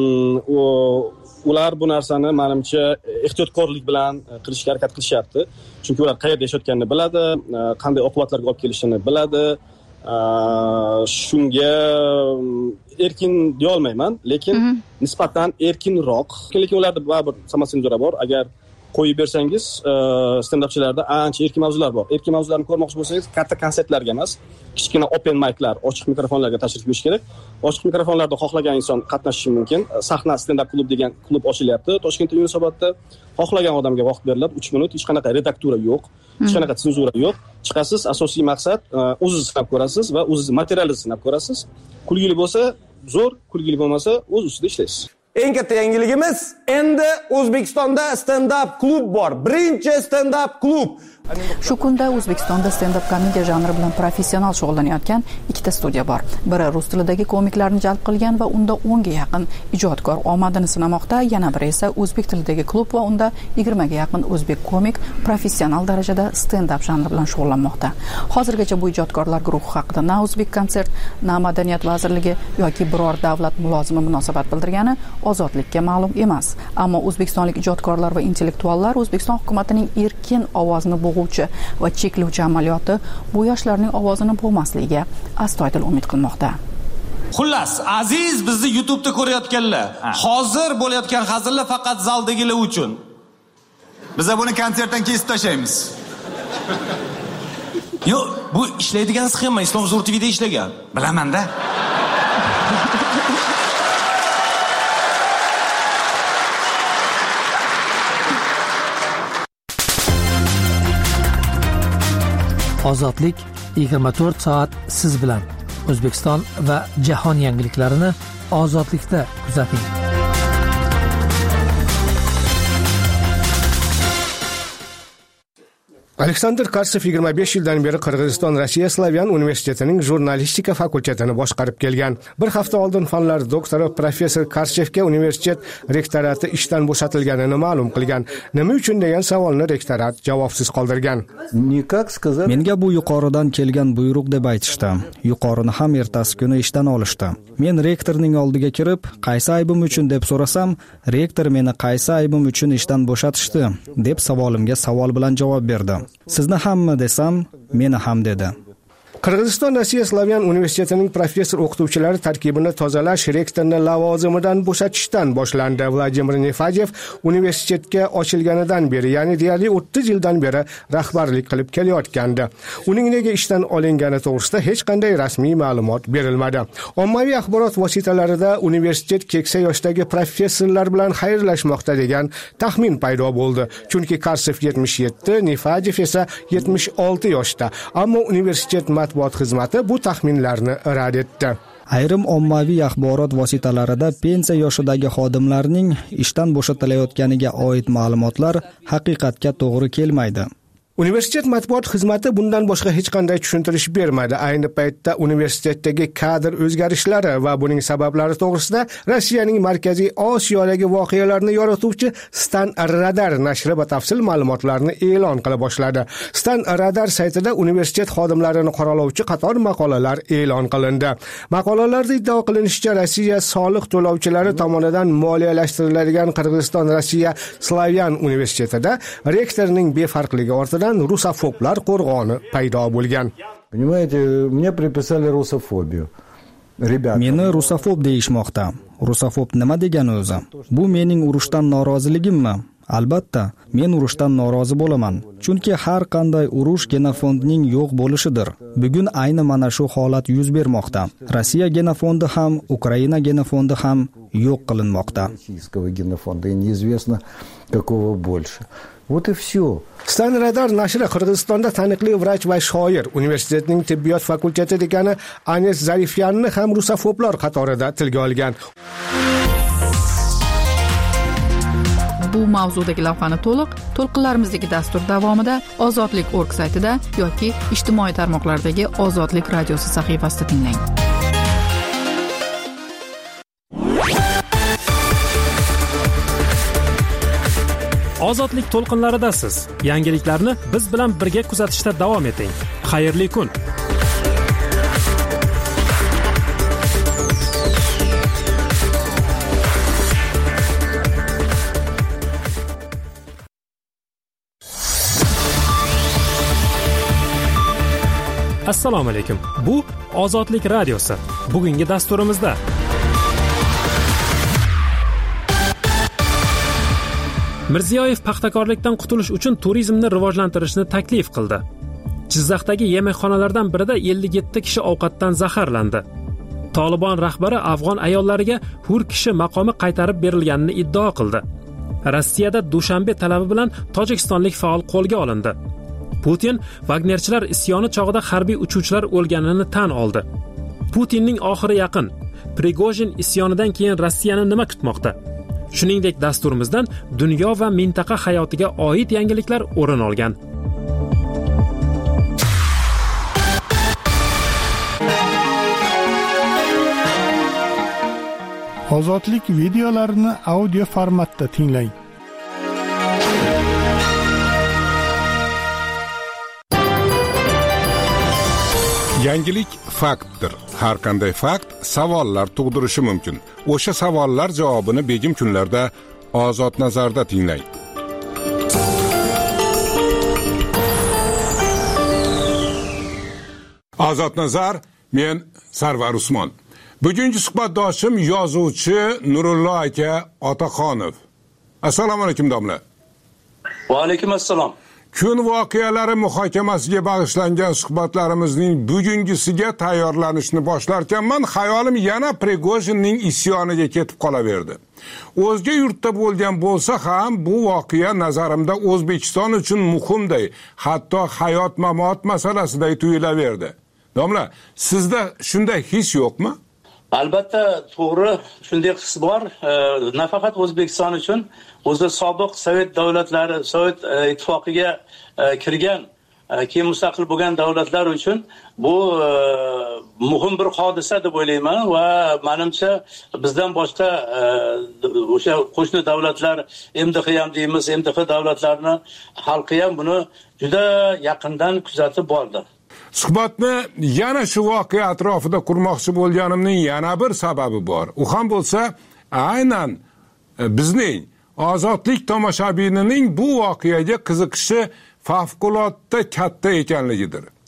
ular bu narsani menimcha ehtiyotkorlik bilan qilishga harakat qilishyapti. Chunki ular qayerda yashayotganini biladi, qanday oqibatlarga olib kelishini biladi. Shunga erkin deya olmayman, lekin nisbatan erkinroq. Lekin ularda baribir samosenzura bor. Agar qo'yib bersangiz, stand-upchilarda ancha erkin mavzular bor. Erkin mavzularni ko'rmoqchi bo'lsangiz, katta konsertlarga emas, kichkina open mic'lar, ochiq mikrofonlarga tashrif buyurish kerak. Ochiq mikrofonlarda xohlagan inson qatnashishi mumkin. Sahna stand-up klub degan klub ochilyapti. Toshkentda, Yunusobodda xohlagan odamga vaqt beriladi, 3 minut, hech qanaqa redaktura yo'q, hech qanaqa senzura yo'q. Chiqasiz, asosiy maqsad o'zingizni sinab ko'rasiz va o'zingizni materialingizni sinab ko'rasiz. Kulgili bo'lsa, zo'r, kulgili bo'lmasa, o'z ustida ishlaysiz. Eng katta yangiligimiz endi O'zbekistonda stand-up klub bor. Birinchi stand-up klub. Shu kunda O'zbekistonda stand-up komediya janri bilan professional shug'ullanayotgan ikkita studiya bor. Biri rus tilidagi komiklarni jalb qilgan va unda 10 ga yaqin ijodkor omadini sinamoqda, yana biri esa o'zbek tilidagi klub va unda 20 ga yaqin o'zbek komik professional darajada stand-up janri bilan shug'ullanmoqda. Hozirgacha bu ijodkorlar guruhi haqida na O'zbek konsert, na Madaniyat vazirligi yoki biror davlat mulozimi munosabat bildirgani ozodlikka ma'lum emas. Ammo o'zbekistonlik ijodkorlar va intellektuallar O'zbekiston hukumatining erkin ovozini bo'g'uvchi va cheklovchi amaliyoti bu yoshlarning ovozini bo'g'masligiga astoydil umid qilmoqda. Xullas, aziz bizni YouTube'da ko'rayotganlar, hozir bo'layotgan hazillar faqat zaldagilar uchun. Biz buni konsertdan kesib tashlaymiz. Yo'q, bu ishlaydigan sxema Islom Zo'r TV'da ishlagan. Bilaman-da. Ozodlik 24 soat siz bilan. O'zbekiston va jahon yangiliklarini ozodlikda kuzating. Aleksandr Karsev 25 yildan beri Qirg'iziston Rossiya Slavyan universitetining jurnalistika fakultetini boshqarib kelgan. Bir hafta oldin fanlar doktori professor Karsevga universitet rektorati ishdan bo'shatilganini ma'lum qilgan. Nima uchun degan savolni rektorat javobsiz qoldirgan. Menga bu yuqoridan kelgan buyruq deb aytishdi. Yuqorini ham ertasi kuni ishdan olishdi. Men rektorning oldiga kirib, qaysi aybim uchun deb so'rasam, rektor meni qaysi aybim uchun ishdan bo'shatishdi deb savolimga savol bilan javob berdi. Sizni hammi desam, meni ham dedi. Qirg'iziston Rossiya Slavyan universitetining professor o'qituvchilari tarkibini tozalash rektorni lavozimidan bo'shatishdan boshlandi. Vladimir Nefajev universitetga ochilganidan beri, ya'ni deyarli 30 yildan beri rahbarlik qilib kelayotgandi. Uning nega ishdan olingani to'g'risida hech qanday rasmiy ma'lumot berilmadi. Ommaviy axborot vositalarida universitet keksa yoshdagi professorlar bilan xayrlashmoqda degan taxmin paydo bo'ldi. Chunki Karsev 77, Nefajev esa 76 yoshda. Ammo universitet matbuot xizmati bu taxminlarni rad etdi. Ayrim ommaviy axborot vositalarida pensiya yoshidagi xodimlarning ishdan bo'shatilayotganiga oid ma'lumotlar haqiqatga to'g'ri kelmaydi. Universitet matbuot xizmati bundan boshqa hech qanday tushuntirish bermadi. Ayni paytda universitetdagi kadr o'zgarishlari va buning sabablari to'g'risida Rossiyaning Markaziy Osiyodagi voqealarni yorituvchi Stan Radar nashri batafsil ma'lumotlarni e'lon qila boshladi. Stan Radar saytida universitet xodimlarini qoralovchi qator maqolalar e'lon qilindi. Maqolalarda iddao qilinishicha, Rossiya soliq to'lovchilari tomonidan moliyalashtiriladigan Qirg'iziston Rossiya Slavyan universitetida rektorning befarqligi ortidan rusofoblar qo'rg'oni paydo bo'lgan. Понимаете, мне приписали русофобию. Meni rusofob deyishmoqda. Rusofob nima degani o'zi? Bu mening urushdan noroziligimmi? Albatta, men urushdan norozi bo'laman. Chunki har qanday urush genofondning yo'q bo'lishidir. Bugun ayni mana shu holat yuz bermoqda. Rossiya genofondi ham, Ukraina genofondi ham yo'q qilinmoqda. Российского генофонда и неизвестно какого больше. Вот и все. Stan Radar nashri Qirg'izistonda taniqli vrach va shoir, universitetning tibbiyot fakulteti dekani Anes Zarifyanni ham rusofoblar qatorida tilga olgan. Bu mavzudagi lavhani to'lqinlarimizdagi dastur davomida Ozodlik.org saytida yoki ijtimoiy tarmoqlardagi Ozodlik radiosi sahifasida tinglang. Ozodlik to'lqinlaridasiz. Yangiliklarni biz bilan birga kuzatishda davom eting. Xayrli kun. Assalomu alaykum. Bu Ozodlik radiosi. Bugungi dasturimizda Mirziyoyev paxtakorlikdan qutulish uchun turizmni rivojlantirishni taklif qildi. Jizzaxdagi yemekxonalardan birida 57 kishi ovqatdan zaharlandi. Tolibon rahbari afg'on ayollariga hur kishi maqomi qaytarib berilganini iddao qildi. Rossiyada Dushanbe talabi bilan tojikistonlik faol qo'lga olindi. Putin Wagnerchilar isyoni chog'ida harbiy uchuvchilar o'lganini tan oldi. Putinning oxiri yaqin. Prigojin isyonidan keyin Rossiyani nima kutmoqda? Shuningdek, dasturimizdan dunyo va mintaqa hayotiga oid yangiliklar o'rin olgan. Ozodlik videolarini audio formatda tinglang. Yangilik faktdir. Har qanday fakt savollar tug'dirishi mumkin. O'sha savollar javobini begim kunlarda Ozod nazarda tinglang. Ozod nazar, men Sarvar Usmon. Bugungi suhbatdoshim yozuvchi Nurullo aka Otaxonov. Assalomu alaykum domla. Va alaykum assalom. Kun voqealari muhokamasiga bag'ishlangan suhbatlarimizning bugungisiga tayyorlanishni boshlarkanman, xayolim yana Prigojinning isyoniga ketib qolaverdi. O'zga yurtda bo'lgan bo'lsa ham bu voqea nazarimda O'zbekiston uchun muhimday, hatto hayot-mamot masalasidek tuyulaverdi. Domla, sizda shunday his yo'qmi? Albatta, to'g'ri, shunday his bor. Nafaqat O'zbekiston uchun, o'zi sobiq Sovet davlatlari, Sovet ittifoqiga kirgan, keyin mustaqil bo'lgan davlatlar uchun bu muhim bir hodisa deb o'ylayman va menimcha bizdan boshqa o'sha qo'shni davlatlar, MDH ham deymiz, MDH davlatlarini xalqi ham buni juda yaqindan kuzatib bordi. Suhbatni yana shu voqea atrofida qurmoqchi bo'lganimning yana bir sababi bor. U ham bo'lsa, aynan bizning Ozodlik tomoshabinining bu voqeaga qiziqishi favqulodda katta ekanligidir.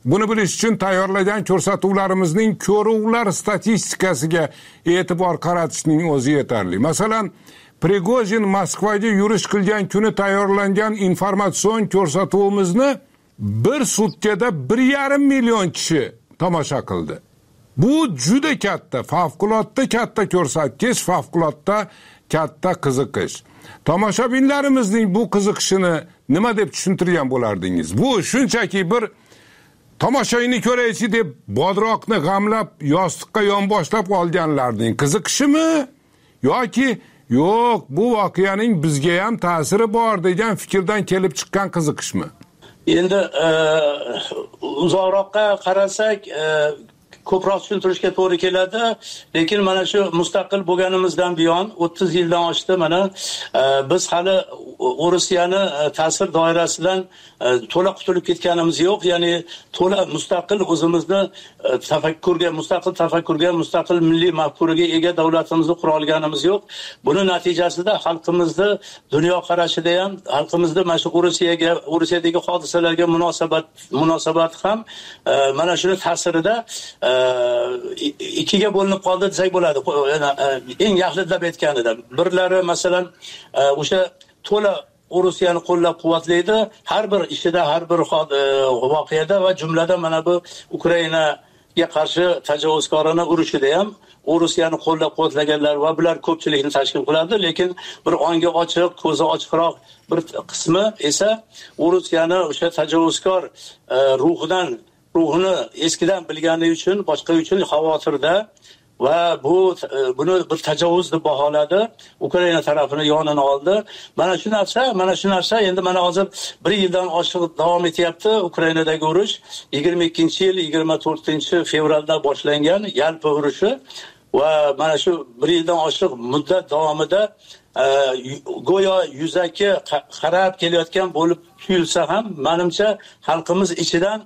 Buni bilish uchun tayyorlagan ko'rsatuvlarimizning ko'ruvlar statistikasiga e'tibor qaratishning o'zi yetarli. Masalan, Prigojin Moskvaga yurish qilgan kuni tayyorlangan informatsion ko'rsatuvimizni bir sutkada 1,5 million kishi tomosha qildi. Bu juda katta, favqulodda katta ko'rsatkich, favqulodda katta qiziqish. Tomoshabinlarimizning bu qiziqishini nima deb tushuntirgan bo'lardingiz? Bu shunchaki bir tomoshabinni ko'raychi deb bodroqni g'amlab yostiqqa yonboshlab olganlarning qiziqishimi yoki yo'q, bu voqeaning bizga ham ta'siri bor degan fikrdan kelib chiqqan qiziqishmi? Endi uzoqroqqa qarasak ko'proq tushuntirishga to'g'ri keladi, lekin mana shu mustaqil bo'lganimizdan buyon 30 yildan oshdi, mana biz hali Rossiyani ta'sir doirasidan to'la qutulib ketganimiz yo'q. Ya'ni to'la mustaqil o'zimizni tafakkurga, mustaqil milliy mafkuraga ega davlatimizni qura olganimiz yo'q. Buni natijasida xalqimizni dunyo qarashida ham, xalqimizni mana shu Rossiyadagi hodisalarga munosabat ham mana shuni ta'sirida ikkiga bo'linib qoldi desak bo'ladi. Eng yaxlilab aytganida birlari masalan o'sha to'la Rossiyani qo'llab-quvvatlaydi har bir ishida, har bir voqeada va jumladan mana bu Ukrainaga qarshi tajovuzkorona urushida ham Rossiyani qo'llab-quvvatlaganlar va bular ko'pchilikni tashkil qiladi, lekin bir onga ochiq, ko'zi ochiqroq bir qismi esa Rossiyani o'sha tajovuzkor ruhini eskidan bilgani uchun, boshqa uchun xavotirda va buni bir tajovuz deb baholadi. Ukraina tarafini yonini oldi. Mana shu narsa endi mana hozir 1 yildan oshiq davom etyapti Ukrainadagi urush. 22-yil 24-fevralda boshlangan yalpi urushi va mana shu 1 yildan oshiq muddat davomida go'yo yuzaki qarab kelayotgan bo'lib tuyulsa ham, menimcha xalqimiz ichidan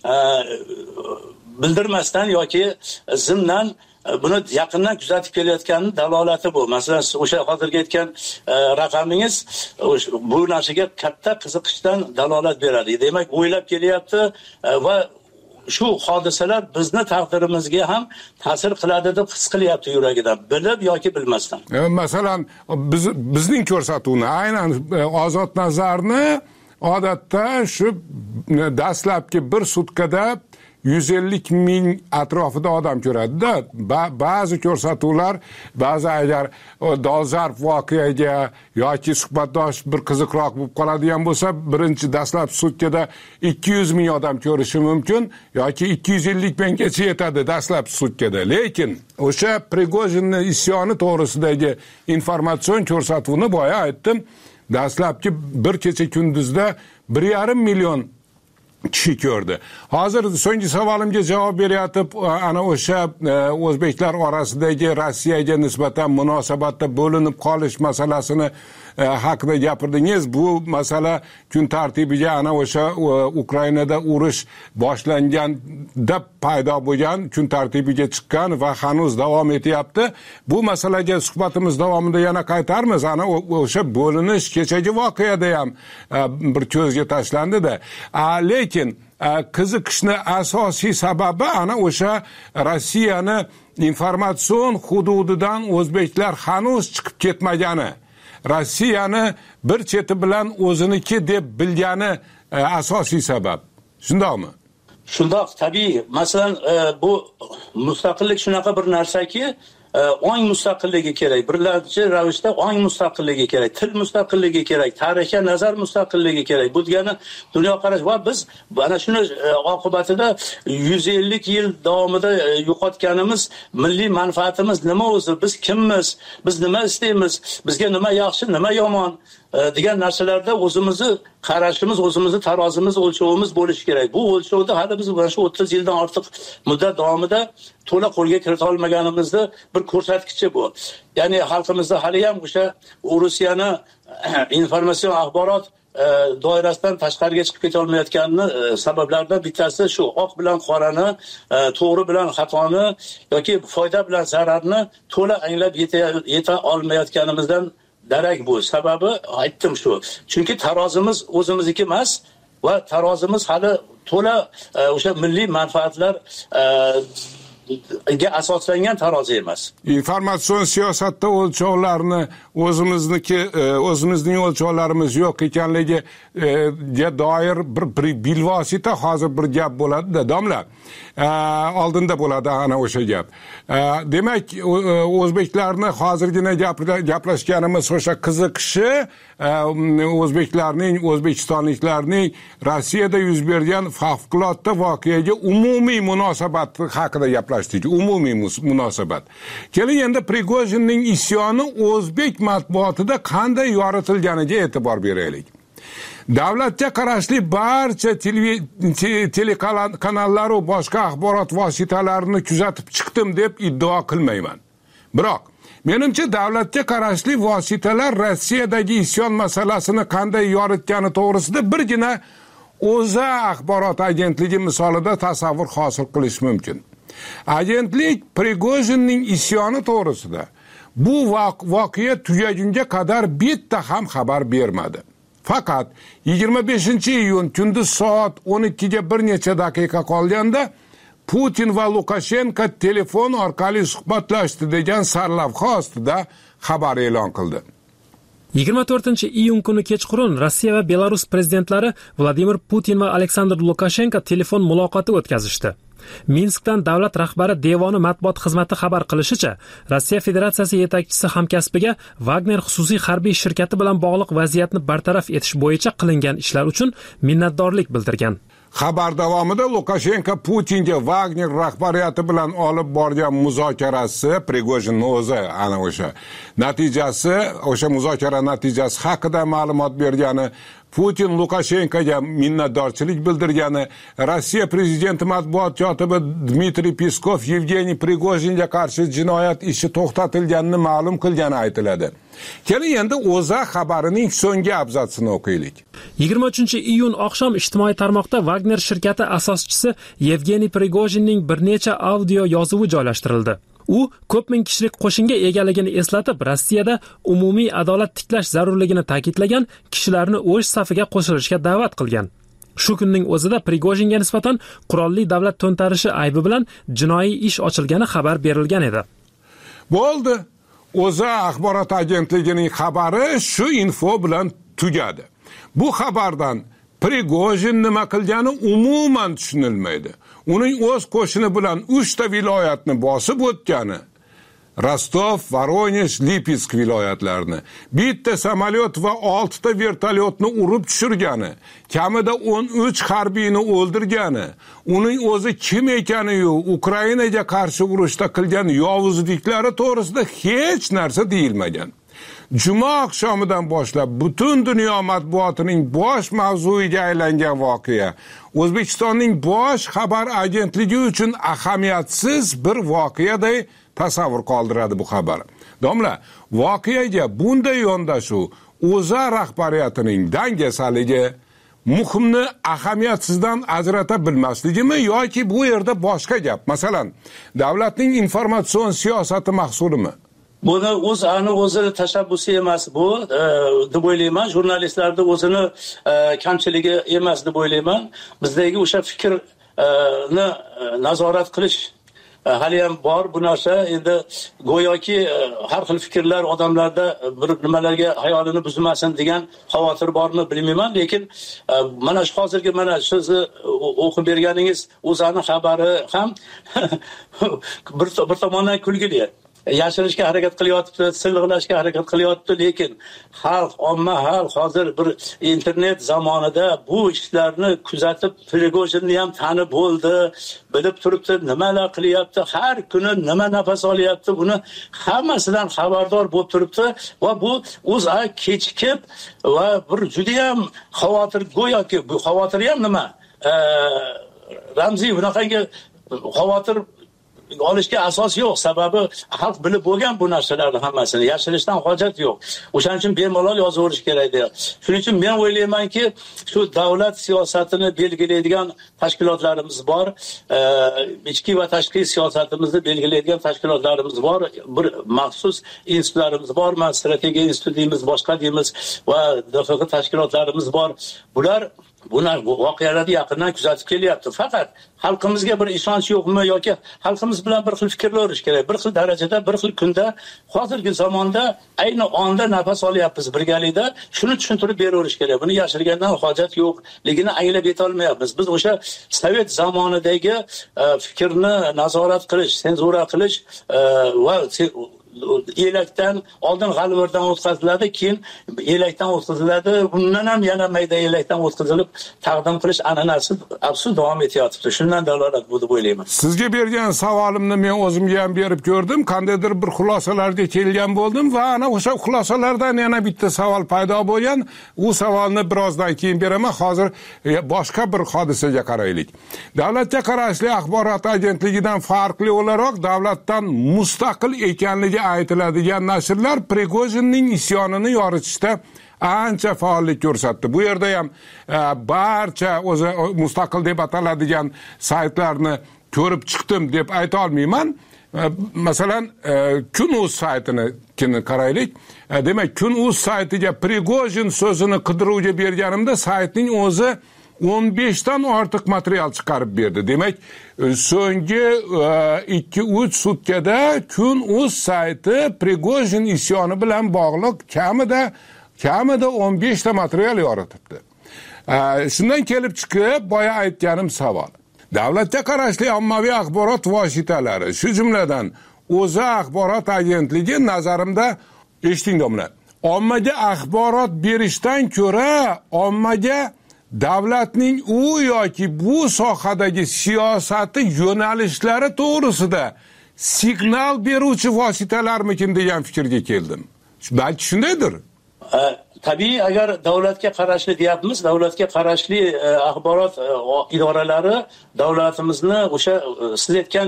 bildirmasdan yoki zimdan buni yaqindan kuzatib kelayotganning dalolati bu. Masalan, o'sha hozirgi aytgan raqamingiz bu narsaga katta qiziqishdan dalolat beradi. Demak, o'ylab kelyapti va shu hodisalar bizni taqdirimizga ham ta'sir qiladi deb his qilyapti yuragidan, bilib yoki bilmasdan. Masalan, bizning ko'rsatuvni, aynan Ozod Nazarni odatda shu dastlabki bir sutkada 150 ming atrofida odam ko'radi-da. Ba'zi ko'rsatuvlar, ba'zi agar dolzarb voqeaga yoki suhbatdosh bir qiziqroq bo'lib qoladigan bo'lsa, birinchi dastlab sutkada 200 ming odam ko'rishi mumkin yoki 250 minggacha yetadi dastlab sutkada. Lekin o'sha Prigojinning isyoni to'g'risidagi informatsion ko'rsatuvni boya aytdim, dastlabki bir kecha kunduzda 1,5 million kishi ko'rdi. Hozir so'nggi savolimga javob beryapti. Ana o'sha o'zbeklar orasidagi Rossiyaga nisbatan munosabatda bo'linib qolish masalasini haqida gapirdingiz. Bu masala kun tartibiga ana o'sha Ukrainada urush boshlanganda paydo bo'lgan, kun tartibiga chiqqan va hanuz davom etyapti. Bu masalaga suhbatimiz davomida yana qaytarmiz. Ana o'sha bo'linish kechagi voqeada ham bir ko'zga tashlandi-da. Lekin qiziqishni asosiy sababi ana o'sha Rossiyani informatsion hududidan o'zbeklar hanuz chiqib ketmagani, Rossiyani bir cheti bilan o'ziniki deb bilgani asosiy sabab. Shundaqmi? Shundoq, tabiiy. Masalan, bu mustaqillik shunaqa bir narsaki, ong mustaqilligi kerak, birlamchi ravishda ong mustaqilligi kerak, til mustaqilligi kerak, tarixga nazar mustaqilligi kerak. Bu degani dunyoqarash va biz ana shuni oqibatida 150 yil davomida yo'qotganimiz milliy manfaatimiz nima o'zi, biz kimmiz, biz nima istaymiz, bizga nima yaxshi, nima yomon degan narsalarda o'zimizni qarashimiz, o'zimizni tarozimiz, o'lchovimiz bo'lishi kerak. Bu o'lchovda hali biz mana shu 30 yildan ortiq muddat davomida to'la qo'lga kirita olmaganimizni bir ko'rsatkichi bu. Ya'ni xalqimizda hali ham o'sha Rossiyani informatsion axborot doirasidan tashqariga chiqib keta olmayotganini sabablaridan bittasi shu: oq bilan qorani, to'g'ri bilan xatoni yoki foyda bilan zararni to'la anglab yeta olmayotganimizdan darak bu. Sababi aytdim shu. Chunki tarozimiz o'zimizniki emas, va tarozimiz hali to'la o'sha milliy manfaatlar ga asoslangan tarozi emas. Informatsion siyosatda o'lchovlarni o'zimizning o'lchovlarimiz yo'q ekanligiga doir bir bilvosita hozir bir gap bo'ladi-da, domla. Oldinda bo'ladi ana o'sha gap. Demak, o'zbeklarni hozirgina gaplashganimiz o'sha qiziqishi o'zbekistonliklarning Rossiyada yuz bergan favqulodda voqeaga umumiy munosabat haqida gaplashdik. Umumiy munosabat. Keling endi Prigojinning isyoni o'zbek matbuotida qanday yoritilganiga e'tibor beraylik. Davlatga qarashli barcha telekanallar va boshqa axborot vositalarini kuzatib chiqdim deb iddao qilmayman. Biroq menimcha davlatga qarashli vositalar Rossiyadagi isyon masalasini qanday yoritgani to'g'risida birgina O'zA axborot agentligi misolida tasavvur hosil qilish mumkin. Agentlik Prigojinning isyoni to'g'risida bu voqea tugagunga qadar bitta ham xabar bermadi. Faqat 25-iyun kunduz soat 12ga bir necha daqiqa qolganda Putin va Lukashenko telefon orqali suhbatlashdi degan sarlavha ostida xabar e'lon qildi. 24-iyun kuni kechqurun Rossiya va Belarus prezidentlari Vladimir Putin va Aleksandr Lukashenko telefon muloqoti o'tkazishdi. Minskdan davlat rahbari devoni matbuot xizmati xabar qilishicha, Rossiya Federatsiyasi yetakchisi hamkasbiga Wagner xususiy harbiy shirkati bilan bog'liq vaziyatni bartaraf etish bo'yicha qilingan ishlar uchun minnatdorlik bildirgan. Xabar davomida Lukashenko Putinga Wagner rahbariyati bilan olib borgan muzokarasi, Prigojinning o'zi ana o'sha muzokara natijasi haqida ma'lumot bergani, Putin Lukashenkoga minnatdorchilik bildirgani, Rossiya prezidenti matbuot kotibi Dmitriy Peskov Yevgeniy Prigojinga qarshi jinoyat ishi to'xtatilganini ma'lum qilgani aytiladi. Keling endi O'zA xabarining so'nggi abzatsini o'qiylik. 23-iyun oqshom ijtimoiy tarmoqda Wagner shirkati asoschisi Yevgeniy Prigojinning bir necha audio yozuvi joylashtirildi. U ko'p ming kishilik qo'shinga egaligini eslatib, Rossiyada umumiy adolat tiklash zarurligini ta'kidlagan kishilarni o'z safiga qo'shilishga da'vat qilgan. Shu kunning o'zida Prigojinga nisbatan qurolli davlat to'ntarishi aybi bilan jinoiy ish ochilgani xabar berilgan edi. Bo'ldi. O'zA axborot agentligining xabari shu info bilan tugadi. Bu xabardan Prigojin nima qilgani umuman tushunilmaydi. Uning o'z qo'shini bilan 3 ta viloyatni bosib o'tgani, Rostov, Voronezh, Lipetsk viloyatlarini, bitta samolyot va 6 ta vertolyotni urib tushirgani, kamida 13 harbiyni o'ldirgani, uning o'zi kim ekani-yu Ukrainaga qarshi urushda qilgan yovuzliklari to'g'risida hech narsa deyilmagan. Juma oqshomidan boshlab butun dunyo matbuotining bosh mavzuiga aylangan voqea O'zbekistonning bosh xabar agentligi uchun ahamiyatsiz bir voqeaday tasavvur qoldiradi bu xabar. Domla, voqeaga bunday yondashuv O'zA rahbariyatining dangasaligi, muhimni ahamiyatsizdan ajrata bilmasligimi yoki bu yerda boshqa gap? Masalan, davlatning informatsion siyosati mahsulimi? Buni O'zAning o'zini tashabbusi emas bu, deb o'ylayman. Jurnalistlarning o'zini kamchiligi emas deb o'ylayman. Bizdagi o'sha fikrni nazorat qilish hali ham bor bu narsa. Endi go'yoki har xil fikrlar odamlarda bir nimalarga xayolini buzmasin degan xavotir bormi bilmayman, lekin mana shu hozirgi mana sizni o'qib berganingiz O'zAning xabari ham bir tomondan kulgili. Yashirishga harakat qilyapti, silg'ilashga harakat qilyapti, lekin omma xalq hozir bir internet zamonida bu ishlarni kuzatib, Prigojinni ham tanib bo'ldi, bilib turibdi nimalar qilyapti, har kuni nima nafas olyapti, buni hammasidan xabardor bo'lib turibdi va bu O'zA kechikib va bir juda ham xavotir, go'yoki bu xavotir ham nima? Ramziy bunaqangi xavotir olishga asos yo'q, sababi xalq bilib bo'lgan bu narsalarni hammasini, yashirishdan hojat yo'q. O'shaning uchun bemalol yozaverish kerak deydi. Shuning uchun men o'ylaymanki, shu davlat siyosatini belgilaydigan tashkilotlarimiz bor, ichki va tashqi siyosatimizni belgilaydigan tashkilotlarimiz bor, bir maxsus institutlarimiz bor, strategiya instituti deymiz, boshqa deymiz va DFQ tashkilotlarimiz bor. Bular buni voqealarni yaqindan kuzatib kelyapti. Faqat xalqimizga bir ishonch yo'qmi yoki xalqimiz bilan bir xil fikrlanish kerak. Bir xil darajada, bir xil kunda, hozirgi zamonda ayni onda nafas olyapmiz birgalikda. Shuni tushuntirib beraverish kerak. Buni yashirgandan hojat yo'qligini anglab yetolmayapmiz. Biz o'sha sovet zamonidagi fikrni nazorat qilish, senzura qilish va elakdan oldin g'alvirdan o'tkaziladi, keyin elakdan o'tkaziladi, undan ham yana mayda elakdan o'tkazilib taqdim qilish an'anasi afsus davom etyapti. Shundan dalolat bu deb o'ylayman. Sizga bergan savolimni men o'zimga ham berib ko'rdim, qandaydir bir xulosalarga kelgan bo'ldim va ana o'sha xulosalardan yana bitta savol paydo bo'lgan. U savolni birozdan keyin beraman. Hozir boshqa bir hodisaga qaraylik. Davlatga qarashli axborot agentligidan farqli o'laroq davlatdan mustaqil ekanligi aytiladigan nashrlar Prigojinning isyonini yoritishda ancha faollik ko'rsatdi. Bu yerda ham barcha o'zi mustaqil deb ataladigan saytlarni ko'rib chiqdim deb ayta olmayman. Masalan, Kun.uz saytini qaraylik. Demak, Kun.uz saytiga Prigojin so'zini qidiruvga berganimda saytning o'zi 15 dan ortiq material chiqarib berdi. Demak, so'nggi 2-3 sutkada Kun.uz sayti Prigojin isyoni bilan bog'liq kamida 15 ta material yoritibdi. Shundan kelib chiqib, boya aytganim savol. Davlatga qarashli ommaviy axborot vositalari, shu jumladan O'zA axborot agentligi nazarimda eshiting domla. Ommaga axborot berishdan ko'ra ommaga davlatning u yoki bu sohadagi siyosati yo'nalishlari to'g'risida signal beruvchi vositalarmikin degan fikrga keldim. Balki shundaydir. Tabiiy, agar davlatga qarashli deyapmiz, davlatga qarashli axborot idoralari davlatimizni o'sha siz aytgan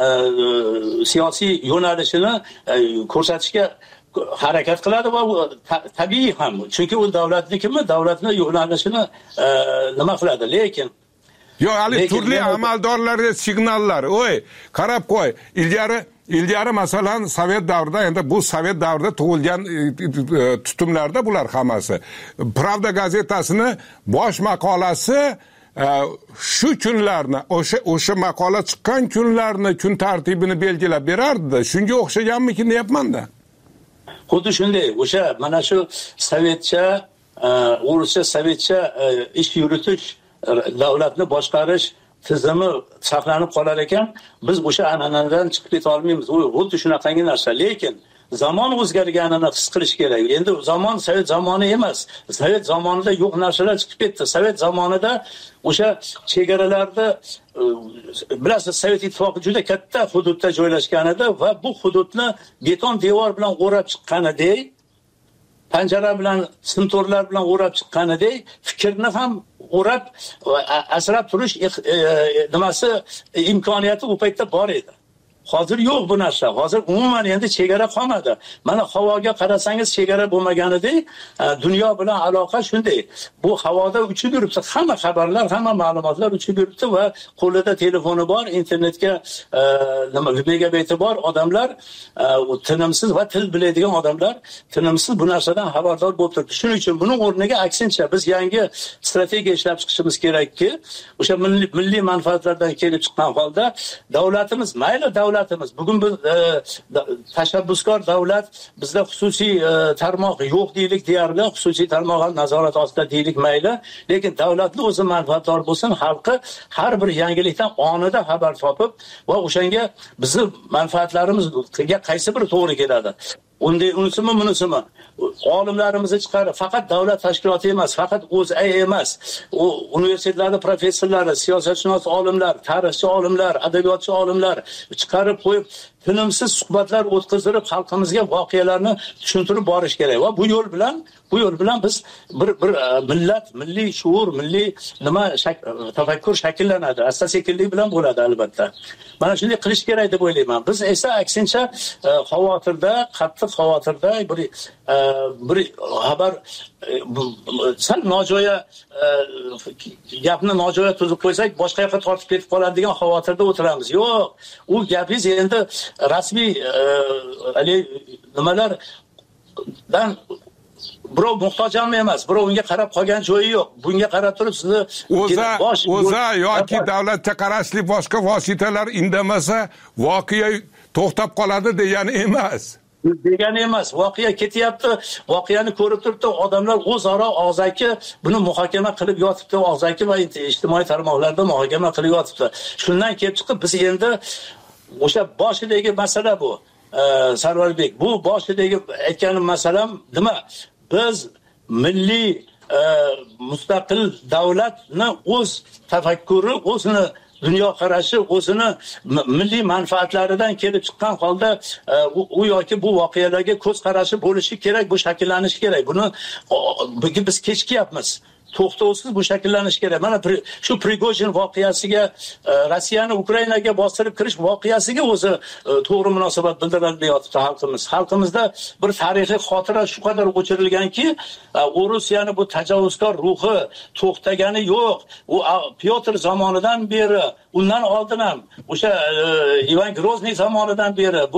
siyosiy yo'nalishini ko'rsatishga harakat qiladi va tabiiy ham. Chunki u davlatnikimi, davlatni yo'nalishini nima qiladi, lekin hali turli amaldorlarga signallar. Qarab qo'y. Ilgari masalan Sovet davrida, endi bu Sovet davrida tug'ilgan tutumlarda bular hammasi. Pravda gazetasini bosh maqolasi shu kunlarni, o'sha maqola chiqqan kunlarni, kun tartibini belgilab berardi. Shunga o'xshaganmikin deyapman-da. Xuddi shunday, o'sha mana shu sovetcha, o'rischa sovetcha ish yuritish, davlatni boshqarish tizimi saqlanib qolar ekan, biz o'sha an'anadan chiqib keta olmaymiz. U xuddi shunaqangi narsa, lekin zamon o'zgarganini his qilish kerak. Endi zamon Sovet zamoni emas. Sovet zamonida yo'q narsalar chiqib ketdi. Sovet zamonida o'sha chegaralarda bilasiz, Sovet ittifoqi juda katta hududda joylashgan edi va bu hududni beton devor bilan o'rab chiqqanidek, panjara bilan, simtorlar bilan o'rab chiqqanidek, fikrni ham o'rab asrab turish nimasi imkoniyati u paytda bor edi. Hozir yo'q bu narsa. Hozir umuman endi chegara qolmadi. Mana havoga qarasangiz chegara bo'lmaganidek, dunyo bilan aloqa shunday. Bu havoda uchib yuribdi. Hamma xabarlar, hamma ma'lumotlar uchib yuribdi va qo'lida telefoni bor, internetga megabayti bor odamlar, tinimsiz va til biladigan odamlar tinimsiz bu narsadan xabardor bo'lib turibdi. Shuning uchun buning o'rniga aksincha biz yangi strategiya ishlab chiqishimiz kerakki, o'sha milliy manfaatlardan kelib chiqqan holda davlatimiz, mayli davlatimiz, bugun biz tashabbuskor davlat, bizda xususiy tarmoq yo'q deylik deyarli, xususiy tarmoq nazorat ostida deylik mayli, lekin davlatni o'zi manfaatdor bo'lsin, xalqi har bir yangilikdan onida xabar topib va o'shanga bizni manfaatlarimizga qaysi biri to'g'ri keladi. Unisimi bunisimi olimlarimizni chiqarib, faqat davlat tashkiloti emas, faqat O'zA emas, universitetlarda professorlari, siyosatshunos olimlar, tarixchi olimlar, adabiyotchi olimlar chiqarib qo'yib, tinimsiz suhbatlar o'tkazib xalqimizga voqealarni tushuntirib borish kerak va bu yo'l bilan biz bir millat, milliy shuur, milliy tafakkur shakllanadi. Asta-sekinlik bilan bo'ladi albatta. Mana shunday qilish kerak deb o'ylayman. Biz esa aksincha qattiq xavotirda bir xabar sal nojo'ya gapni nojo'ya tuzib qo'ysak, boshqa yoqqa tortib ketib qoladigan xavotirda o'tiramiz. Yo'q, u gapingiz endi rasmiy nimalardan birov muhtoj ham emas, birov unga qarab qolgan joyi yo'q. Bunga qarab turib sizni o'za yoki davlatga qarashli boshqa vositalar indamasa voqea to'xtab qoladi degani emas. Degani emas. Voqea ketyapti. Voqeani ko'rib turibdi, odamlar o'zaro og'zaki buni muhokama qilib yotibdi, og'zaki va ijtimoiy tarmoqlarda muhokama qilib yotibdi. Shundan kelib chiqib biz endi o'sha boshidagi masala bu. Sarvarbek, bu boshidagi aytganim masalam nima? Biz milliy mustaqil davlatni o'z tafakkuri, o'zini dunyoqarashi, o'zini milliy manfaatlaridan kelib chiqqan holda u yoki bu voqealarga ko'z qarashi bo'lishi kerak, bu shakllanishi kerak. Buni biz kechikyapmiz. To'xtovsiz bu shakllanishi kerak. Mana shu Prigojin voqeasiga, Rossiyani Ukrainaga bostirib kirish voqeasiga o'zi to'g'ri munosabat bildirayotibdi xalqimiz. Xalqimizda bir tarixiy xotira shu qadar o'chirilganki, Rossiyani bu tajovuzkor ruhi to'xtagani yo'q. U Pyotr zamonidan beri, undan oldin ham o'sha Ivan Grozniy zamonidan beri bu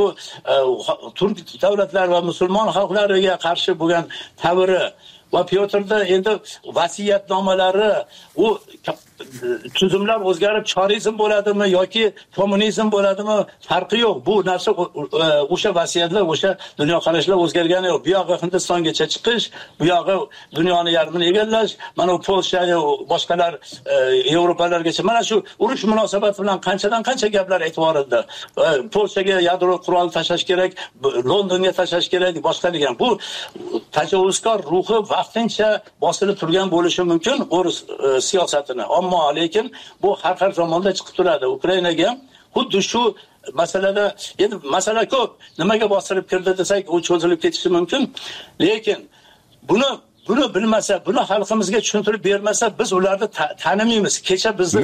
turk davlatlar va musulmon xalqlariga qarshi bo'lgan tavri va Pyotrda endi vasiyatnomalari, u tuzumlar o'zgarib chorizm bo'ladimi yoki kommunizm bo'ladimi farqi yo'q. Bu narsa o'sha vasiyatlar, o'sha dunyoqarashlar o'zgargani yo'q. Bu yoqqa Hindistongacha chiqish, bu yoqqa dunyoni yarmini egallash, mana u Polsha, boshqalar Yevropalargacha. Mana shu urush munosabati bilan qanchadan qancha gaplar aytvorildi. Polshaga yadro qurol tashlash kerak, Londonga tashlash kerak, boshqa degan. Bu tajovuzkor ruhi vaqtincha bosilib turgan bo'lishi mumkin o'rus siyosatini. Ammo lekin bu har zamonda chiqib turadi. Ukrainaga xuddi shu masalada endi masala ko'p. Nimaga bostirib kirdi desak, u cho'zilib ketishi mumkin. Lekin buni bilmasa, buni xalqimizga tushuntirib bermasa, biz ularni tanimaymiz. Kecha bizni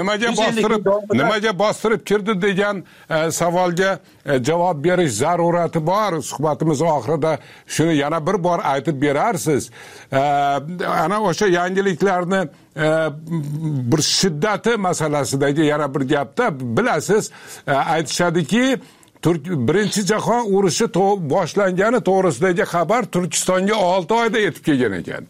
nimaga bostirib kirdi degan savolga javob berish zarurati bor. Suhbatimiz oxirida shuni yana bir bor aytib berarsiz. Ana o'sha yangiliklarni bir shiddati masalasidagi yana bir gapda bilasiz, aytishadiki, Birinchi jahon urushi boshlangani to'g'risidagi xabar Turkistonga 6 oyda yetib kelgan ekan.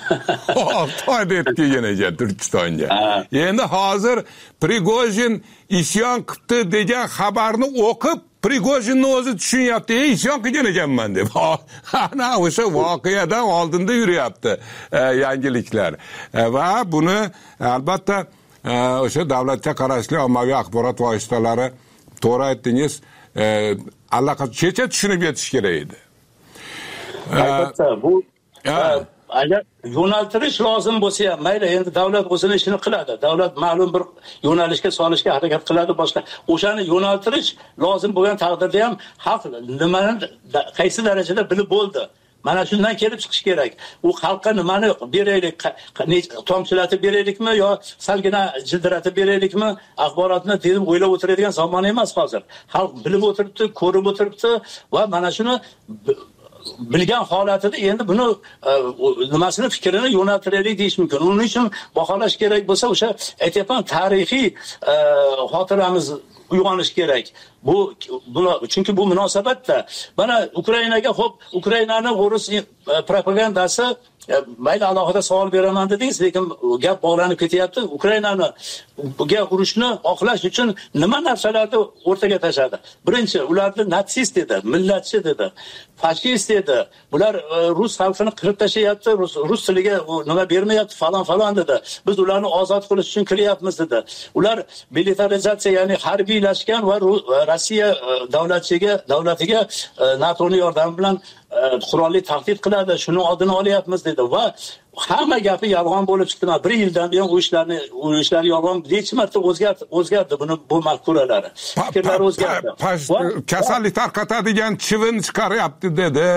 6 oyda yetib kelgan ekan Turkistonga. Endi hozir Prigojin isyon qildi degan xabarni o'qib, Prigojinni o'zi tushunyapti, isyon qilgan ekanman deb. Ana o'sha voqeadan oldinda yuryapti yangiliklar. Va buni albatta o'sha davlatga qarashli ommaviy axborot vositalari, to'g'ri aytdingiz, allaqachon kecha tushunib yetish kerak edi. Albatta bu agar yo'naltirish lozim bo'lsa ham, mayli, endi davlat o'zini ishini qiladi. Davlat ma'lum bir yo'nalishga solishga harakat qiladi, boshqa. O'shani yo'naltirish lozim bo'lgan taqdirda ham xalq nimani qaysi darajada bilib bo'ldi. Mana shundan kelib chiqish kerak. U xalqqa nimani beraylik, tomchilatib beraylikmi yo salgina jildiratib beraylikmi, axborotni deb o'ylab o'tiradigan zamon emas hozir. Xalq bilib o'tiribdi, ko'rib o'tiribdi va mana shuni bilgan holatida endi buni nimasini fikrini yo'naltiraylik deyish mumkin. Uning uchun baholash kerak bo'lsa, o'sha aytyapman, tarixiy xotiramiz uyg'onish kerak. Chunki bu munosabatda mana Ukrainaga, xo'p, Ukrainani o'rus propagandasi, mayli alohida savol beraman dedingiz, lekin gap bog'lanib ketyapti. Ukrainani bunga urushni oqlash uchun nima narsalarni o'rtaga tashladi? Birinchi, ularni natsist dedi, millatchi dedi, fashist dedi. Bular rus xalqini qirib tashlayapti, rus tiliga nima bermayapti, falon dedi. Biz ularni ozod qilish uchun kiryapmiz dedi. Ular militarizatsiya, ya'ni harbiylashgan va Rossiya davlatiga NATOning yordami bilan qurolli tahdid qiladi, shuni oldini olyapmiz dedi va hamma gapi yolg'on bo'lib chiqdi. 1 yildan buyon u ishlar yolg'on, necha marta o'zgardi bu mafkuralari. Fikrlari o'zgardi. Kasallik tarqatadigan chivin chiqaryapti dedi.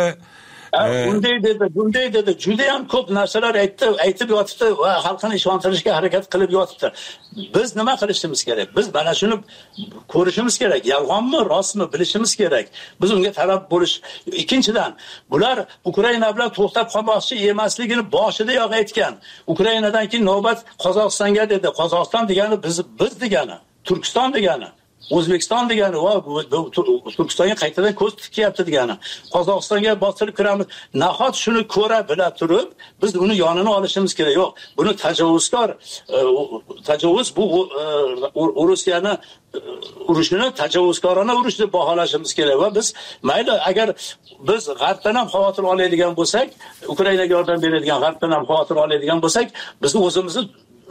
Bunday dedi. Juda ham ko'p narsalar aytib yotibdi va xalqni ishontirishga harakat qilib yotibdi. Biz nima qilishimiz kerak? Biz mana shuni ko'rishimiz kerak. Yolg'onmi, rostmi bilishimiz kerak. Biz unga taraf bo'lish. Ikkinchidan, bular Ukraina bilan to'xtab qolmoqchi emasligini boshidayoq aytgan. Ukrainadan keyin navbat Qozog'istonga dedi. Qozog'iston degani biz degani, Turkiston degani. O'zbekiston degani va Turkistonga qaytadan ko'z tikyapti degani. Qozog'istonga bostirib kiramiz. Nahot shuni ko'ra bila turib, biz uni yonini olishimiz kerak. Yo'q, buni tajovuz bu Rossiyani urushini tajovuzkorona urush deb baholashimiz kerak va biz mayli agar biz g'arbdan ham xavotir oladigan bo'lsak, Ukrainaga yordam beradigan g'arbdan ham xavotir oladigan bo'lsak, biz o'zimizni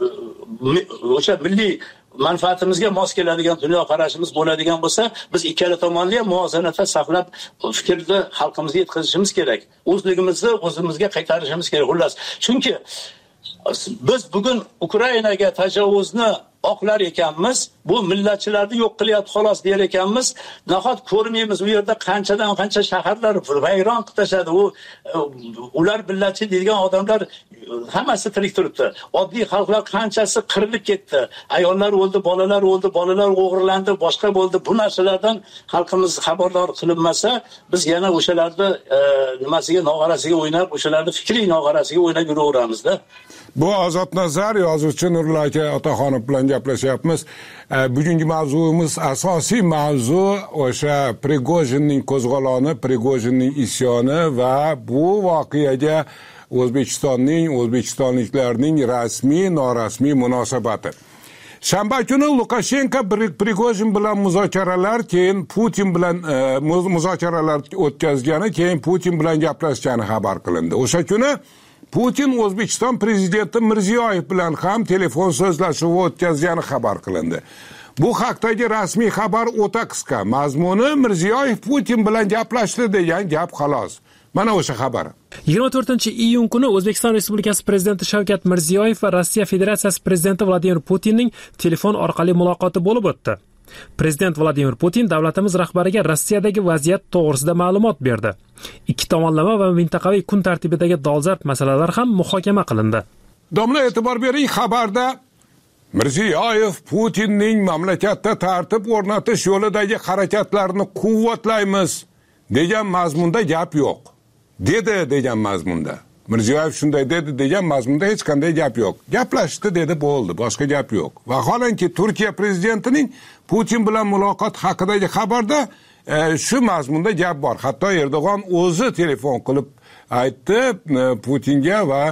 o'sha milliy manfaatimizga mos keladigan dunyo qarashimiz bo'ladigan bo'lsa, biz ikkala tomonni ham muvozanatda saqlab fikrni xalqimizga yetkazishimiz kerak. O'zligimizni o'zimizga qaytarishimiz kerak. Xullas, chunki biz bugun Ukrainaga tajovuzni oqlar ekanmiz, bu millatchilarni yo'q qilyapti xolos der ekanmiz. Nahot ko'rmaymiz u yerda qanchadan qancha shaharlar vayron qilib tashladi. Ular millatchi deydigan odamlar hammasi tirik turibdi. Oddiy xalqlar qanchasi qirilib ketdi. Ayollar o'ldi, bolalar o'ldi, bolalar o'g'irlandi, boshqa bo'ldi. Bu narsalardan xalqimiz xabardor qilinmasa, biz yana o'shalarni nimasiga nog'orasiga o'ynab, o'shalarni fikriy nog'orasiga o'ynab yuraveramizda. Bu Ozod Nazar yozuvchi Nurullo aka Otaxonov bilan gaplashyapmiz. Bugungi mavzuimiz, asosiy mavzu o'sha Prigojinning qo'zg'oloni, Prigojinning isyoni va bu voqeaga o'zbekistonliklarning rasmiy, norasmiy munosabati. Shanba kuni Lukashenko Prigojin bilan muzokaralar, keyin Putin bilan muzokaralar o'tkazgani, keyin Putin bilan gaplashgani xabar qilindi. O'sha kuni Putin O'zbekiston prezidenti Mirziyoyev bilan ham telefon so'zlashuvi o'tkazgani xabar qilindi. Bu haqdagi rasmiy xabar o'ta qisqa. Mazmuni Mirziyoyev Putin bilan gaplashdi degan gap xolos. Mana o'sha xabar. 24-iyun kuni O'zbekiston Respublikasi prezidenti Shavkat Mirziyoyev va Rossiya Federatsiyasi prezidenti Vladimir Putinning telefon orqali muloqoti bo'lib o'tdi. Prezident Vladimir Putin davlatimiz rahbariga Rossiyadagi vaziyat to'g'risida ma'lumot berdi. Ikki tomonlama va mintaqaviy kun tartibidagi dolzarb masalalar ham muhokama qilindi. Domla e'tibor bering, xabarda Mirziyoyev Putinning mamlakatda tartib o'rnatish yo'lidagi harakatlarini quvvatlaymiz degan mazmunda gap yo'q. Dedi degan mazmunda. Mirziyoyev shunday dedi degan mazmunda hech qanday gap yo'q. Gaplashdi dedi, bo'ldi, boshqa gap yo'q. Vaholanki Turkiya prezidentining Putin bilan muloqot haqidagi xabarda shu mazmunda gap bor. Hatto Erdo'g'on o'zi telefon qilib aytdi Putinga va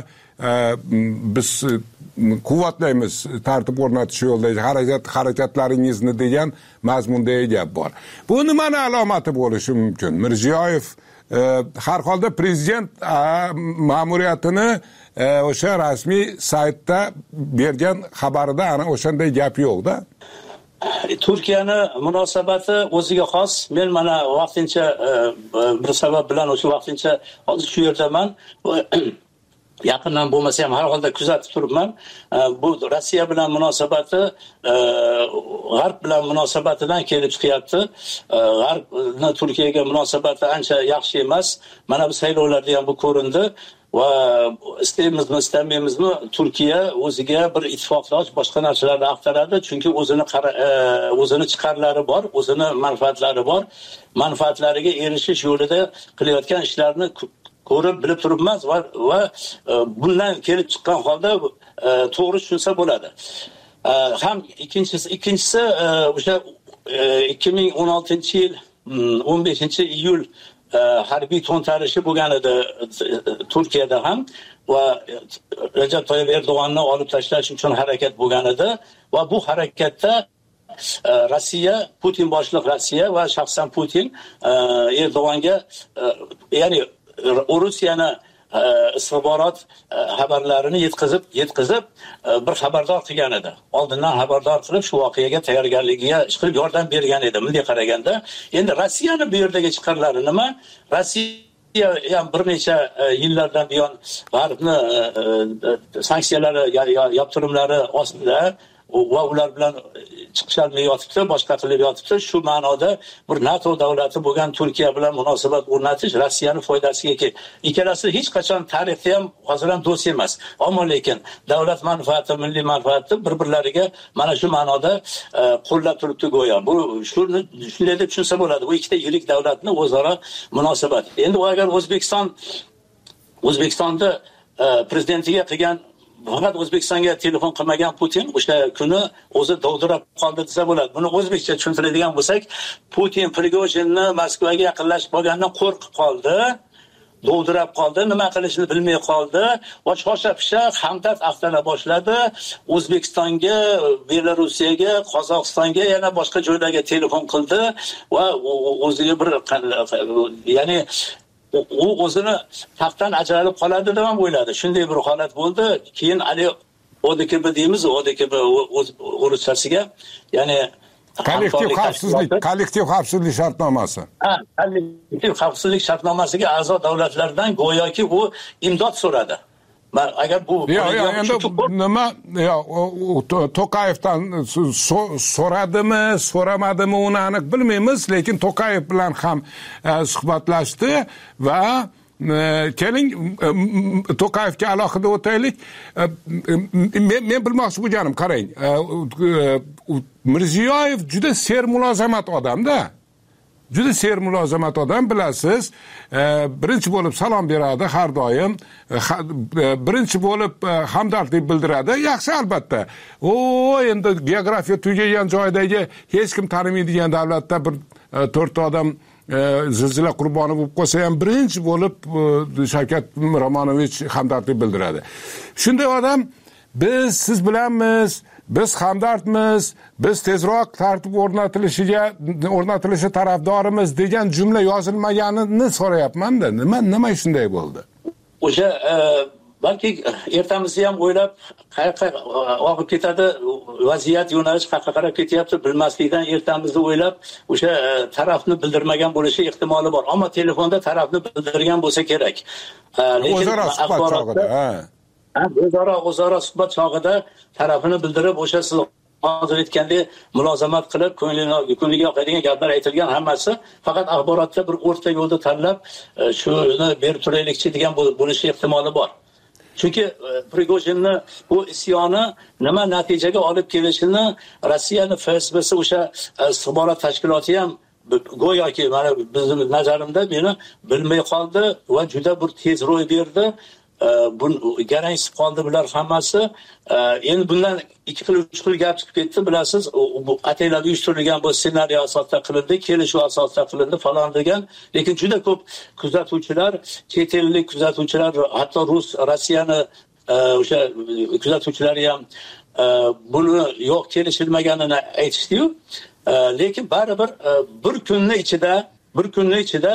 biz quvvatlaymiz tartib o'rnatish yo'lidagi harakatlaringizni degan mazmundagi gap bor. Bu nimani alomati bo'lishi mumkin? Mirziyoyev har holda prezident ma'muriyatini o'sha rasmiy saytda bergan xabarida ana o'shanday gap yo'q-da. Turkiyani munosabati o'ziga xos. Men mana vaqtincha bir sabab bilan o'sha vaqtincha hozir shu yerdaman. Yaqindan bo'lmasa ham har holda kuzatib turibman. Bu Rossiya bilan munosabati G'arb bilan munosabatidan kelib chiqyapti. G'arbni Turkiyaga munosabati ancha yaxshi emas. Mana bu saylovlarda ham bu ko'rindi. Va istaymizmi istamaymizmi Turkiya o'ziga bir ittifoqdosh boshqa narsalarni axtaradi, chunki o'zini chiqarlari bor, o'zini manfaatlari bor. Manfaatlariga erishish yo'lida qilayotgan ishlarni ko'rib bilib turibmiz va bundan kelib chiqqan holda to'g'ri tushunsa bo'ladi. Ham ikkinchisi o'sha 2016-yil 15-iyul harbiy to'ntarishi bo'lgan edi Turkiyada ham va Recep Tayyip Erdo'g'onni olib tashlash uchun harakat bo'lgan edi va bu harakatda Rossiya, Putin boshliq Rossiya va shaxsan Putin Erdo'g'onga ya'ni Rossiyani istixborot xabarlarini yetkazib bir xabardor qilgan edi. Oldindan xabardor qilib shu voqeaga tayyorgarligiga ish qilib yordam bergan edi. Bunday qaraganda, endi Rossiyani bu yerdagi chiqarlari nima? Rossiya ham bir necha yillardan buyon G'arbni sanksiyalari, yoptirimlari ostida va ular bilan chiqishlari yotibdi, boshqa qilib yotibdi. Shu ma'noda bir NATO davlati bo'lgan Turkiya bilan munosabat o'rnatish Rossiyaning foydasiga. Ikkalasi hech qachon tarixda ham hozir ham do'st emas. Ammo lekin davlat manfaati, milliy manfaati bir-birlariga mana shu ma'noda qo'llab turibdi go'yo. Bu shunday deb tushunsa bo'ladi. Bu ikkita yirik davlatning o'zaro munosabati. Endi agar O'zbekistonda prezidentiga qilgan faqat O'zbekistonga telefon qilmagan Putin o'sha kuni o'zi dovdirab qoldi desa bo'ladi. Buni o'zbekcha tushuntiradigan bo'lsak, Putin Prigojinni Moskvaga yaqinlashib qolgandan qo'rqib qoldi. Dovdirab qoldi, nima qilishini bilmay qoldi va shosha-pisha hamdard avtala boshladi. O'zbekistonga, Belorussiyaga, Qozog'istonga, yana boshqa joylarga telefon qildi va o'ziga bir ya'ni u o'zini taxtdan ajralib qoladi deb ham o'yladi. Shunday bir holat bo'ldi. Keyin ali ODKB deymiz, ODKB o'ruschasiga, ya'ni kollektiv xavfsizlik shartnomasi. Kollektiv xavfsizlik shartnomasiga a'zo davlatlardan go'yoki u imdod so'radi. Agar bu nima To'qayevdan so'radimi, so'ramadimi uni aniq bilmaymiz, lekin To'qayev bilan ham suhbatlashdi va keling To'qayevga alohida o'taylik. Men bilmoqchi bo'lganim, qarang, Mirziyoyev juda sermulozamat odam-da. Juda sermulozamat odam, bilasiz. Birinchi bo'lib salom beradi har doim. Birinchi bo'lib hamdardlik bildiradi. Yaxshi, albatta. Endi geografiya tugagan joydagi hech kim tanimaydigan davlatda bir 4 odam zilzila qurboni bo'lib qolsa ham birinchi bo'lib Shavkat Miromonovich hamdardlik bildiradi. Shunday odam, biz siz bilanmiz, biz hamdardmiz, biz tezroq tartib o'rnatilishi tarafdorimiz degan jumla yozilmaganini so'rayapman-da. Nima shunday bo'ldi? O'sha balki ertamizni ham o'ylab qayerqa og'ib ketadi, vaziyat yo'nalish qayerqa qarab ketyapti bilmaslikdan ertamizni o'ylab o'sha tarafni bildirmagan bo'lishi ehtimoli bor. Ammo telefonda tarafni bildirgan bo'lsa kerak. O'zaro suhbat chog'ida, o'zaro suhbat chog'ida tarafini bildirib, o'sha siz hozir aytgandek mulozamat qilib, ko'ngliga yoqadigan gaplar aytilgan hammasi faqat axborotda bir o'rta yo'lni tanlab shuni berib turaylikchi degan bo'lishi ehtimoli bor. Chunki Prigojinni bu isyoni nima natijaga olib kelishini Rossiyaning FSB'si o'sha istixborot tashkiloti ham go'yoki mana bizning nazarimda meni bilmay qoldi va juda bir tez ro'y berdi. Garangsib qoldi bular hammasi. Endi bundan 2 xil 3 xil gap chiqib ketdi, bilasiz. Bu ataylab uyushtirilgan bu ssenariy asosida qilindi, kelishuv asosida qilindi falan degan. Lekin juda ko'p kuzatuvchilar, chet ellik kuzatuvchilar, hatto Rossiyani o'sha kuzatuvchilari ham buni yo'q kelishilmaganini aytishdi-yu. Lekin baribir bir kunning ichida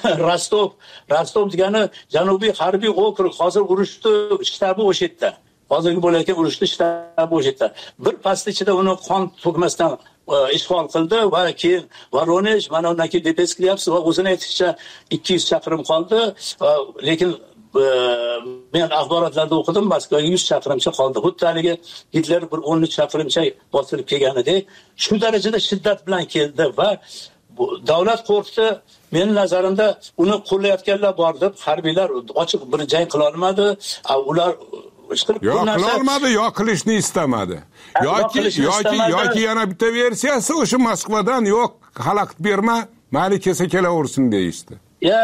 Rostov degani Janubiy harbiy okrug, hozir urushni shtabi o'sha yerda. Hozirgi bo'layotgan urushni shtabi o'sha yerda. Bir past ichida uni qon to'kmasdan ishg'ol qildi va keyin Voronezh, mana undan keyin Depes qilyapsiz va o'zini aytishicha 200 chaqirim qoldi. Lekin men axborotlarda o'qidim, Moskvaga 100 chaqirimcha qoldi. Xuddi haligi Hitler bir 13 chaqirimcha bostirib kelganidek, shu darajada shiddat bilan keldi va davlat qo'rqdi. Mening nazarimda uni qo'llayotganlar bor deb harbiylar ochiq bir jang qila olmadi. Ular qila olmadi, yo qilishni istamadi. Yoki yana bitta versiyasi o'sha Moskvadan yo'q, xalaqit berma, mayli kelsa kelaversin deyishdi.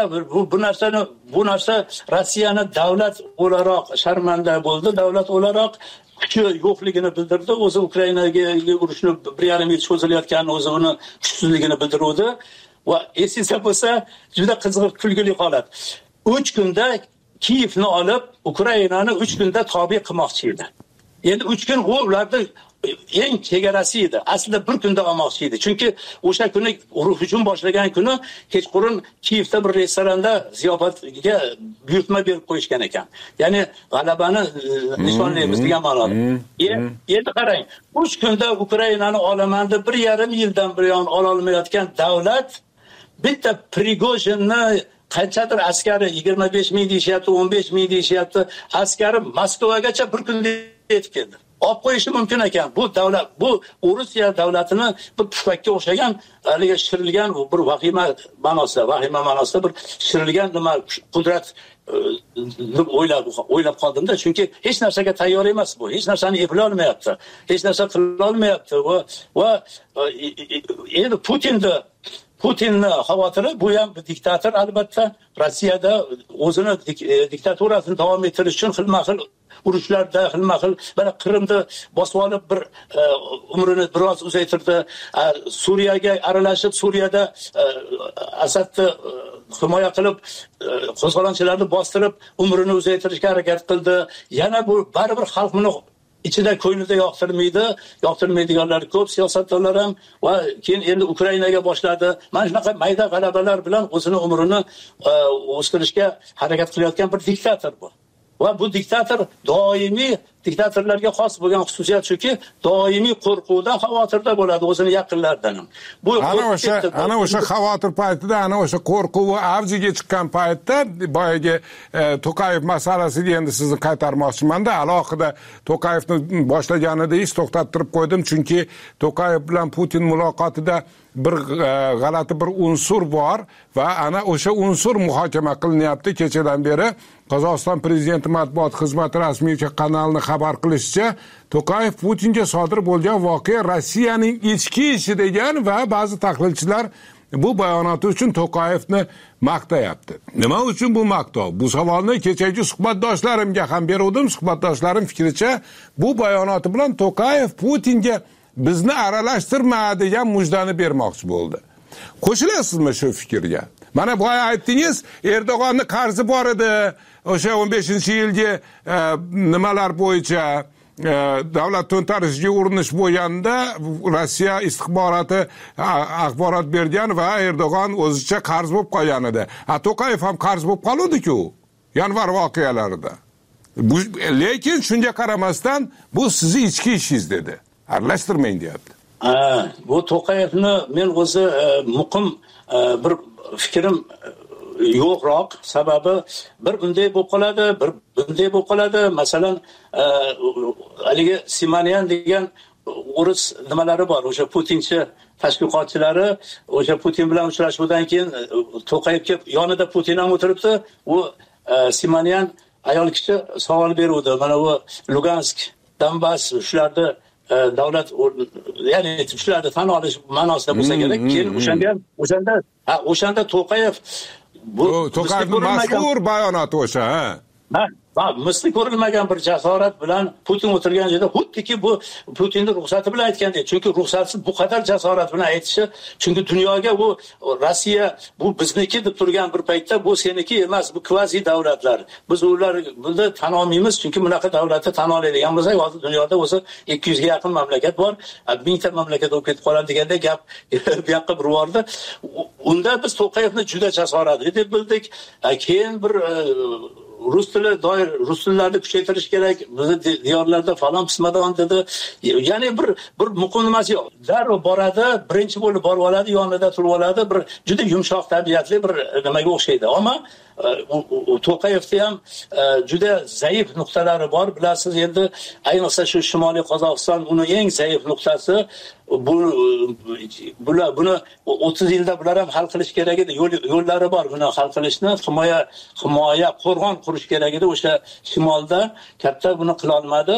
Bu narsa Rossiyani davlat o'laroq sharmanda bo'ldi, davlat o'laroq kuchi yo'qligini bildirdi. O'zi Ukrainaga urushni 1,5 yil cho'zilayotganini, o'zi uni kuchsizligini bildirdi. Va esingizda bo'lsa, juda qiziq, kulgili holat. 3 kunda Kiyevni olib, Ukrainani 3 kunda tobe qilmoqchi edi. Endi 3 kun ularda eng chegarasi edi. Aslida 1 kunda olmoqchi edi. Chunki o'sha kuni hujum boshlagan kuni kechqurun Kiyevda bir restoranda ziyofatga buyurtma berib qo'yishgan ekan. Ya'ni g'alabani nishonlaymiz degan ma'noda. Endi qarang, 3 kunda Ukrainani olaman deb 1,5 yildan buyon ola olmayotgan davlat bitta Prigojinni qanchadir askari 25 ming deyishyapti, 15 ming deyishyapti, askari Moskvagacha bir kunda yetib keldi. Olib qo'yishi mumkin ekan. Bu davlat, bu Rossiya davlatini bir pushakka o'xshagan, haligi shirilgan bir vahima ma'nosida bir shirilgan nima qudrat deb o'ylab qoldim-da, chunki hech narsaga tayyor emas bu. Hech narsani eplay olmayapti. Hech narsa qila olmayapti va endi Putinni xavotiri, bu ham diktator albatta. Rossiyada o'zini diktaturasini davom ettirish uchun xilma-xil urushlarda, xilma-xil mana Qrimni bosib olib bir umrini biroz uzaytirdi. Suriyaga aralashib, Suriyada Asadni himoya qilib, qo'zg'olonchilarni bostirib, umrini uzaytirishga harakat qildi. Yana bu baribir xalqni ichida ko'nglida yoqtirmaydiganlar ko'p, siyosatchilar ham va keyin endi Ukrainaga boshladi. Mana shunaqa mayda g'alabalar bilan o'zini umrini o'stirishga harakat qilayotgan bir diktator bu. Va bu diktator doimiy diktatorlarga xos bo'lgan xususiyat shuki, doimiy qo'rquvdan, xavotirda bo'ladi o'zini yaqinlaridan ham. Bu ana o'sha xavotir paytida, ana o'sha qo'rquv avjiga chiqqan paytda boyagi To'qayev masalasiga endi sizni qaytarmoqchiman-da, alohida To'qayevni boshlaganida hech to'xtattirib qo'ydim, chunki To'qayev bilan Putin muloqotida bir g'alati bir unsur bor va ana o'sha unsur muhokama qilinyapti. Kechadan beri Qozog'iston prezidenti matbuot xizmati rasmiy kanalining xabar qilishicha, To'qayev Putinga sodir bo'lgan voqea Rossiyaning ichki ishi degan va ba'zi tahlilchilar bu bayonoti uchun To'qayevni maqtayapti. Nima uchun bu maqtov? Bu savolni kechagi suhbatdoshlarimga ham berdim. Suhbatdoshlarim fikricha, bu bayonoti bilan To'qayev Putinga bizni aralashtirma degan mujdani bermoqchi bo'ldi. Qo'shilasizmi shu fikrga? Mana boya aytdingiz, Erdo'g'onni qarzi bor edi. O'sha 15-yilgi nimalar bo'yicha davlat to'ntarishiga urinish bo'lganda Rossiya istixboroti axborot bergan va Erdo'g'on o'zicha qarz bo'lib qolgan edi. To'qayev ham qarz bo'lib qoldi-ku yanvar voqealarida. Lekin shunga qaramasdan bu sizni ichki ishingiz dedi. Aralashtirmang deyapti. Bu To'qayevni men o'zi muqim bir fikrim yo'qroq, sababi bir bunday bo'lib qoladi, bir bunday bo'lib qoladi. Masalan, haligi Simonyan degan o'ris nimalari bor, o'sha Putinchi tashviqotchilari, o'sha Putin bilan uchrashuvdan keyin To'qayev kelib yonida Putin ham o'tiribdi. U Simonyan ayol kishi savol beruvdi. Mana bu Lugansk, Donbass shularni davlat, ya'ni shularni tan olish ma'nosida bo'lsa kerak. Keyin o'shanda To'qayev bu To'qayevning mashhur bayonoti o'sha, misli ko'rilmagan bir jasorat bilan Putin o'tirgan joyda xuddiki bu Putinning ruxsati bilan aytgandek. Chunki ruxsatsiz bu qadar jasorat bilan aytishi, chunki dunyoga bu Rossiya bu bizniki deb turgan bir paytda bu seniki emas, bu kvazi davlatlar. Biz ularni tan olmaymiz, chunki bunaqa davlatni tan oladigan bo'lsak, hozir dunyoda o'zi 200 ga yaqin mamlakat bor, 1000 ta mamlakat bo'lib ketib qoladi deganda gap bu yoqqa bir bordi. Unda biz To'qayevni juda jasoratli deb bildik. Keyin bir rus tili doir, rus tillarni kuchaytirish kerak, bizni diyorlarda falon pismadon dedi. Ya'ni bir muqim nimasi yo'q. Darrov boradi, birinchi bo'lib borib oladi, yonida turib oladi, bir juda yumshoq tabiatli bir nimaga o'xshaydi. Ammo To'qayevda ham juda zaif nuqtalari bor. Bilasiz, endi ayniqsa shu Shimoliy Qozog'iston uni eng zaif nuqtasi. Buni 30 yilda bular ham hal qilish kerak edi. Yo'llari bor buni hal qilishni, himoya, qo'rg'on qurish kerak edi. O'sha shimolda katta buni qila olmadi.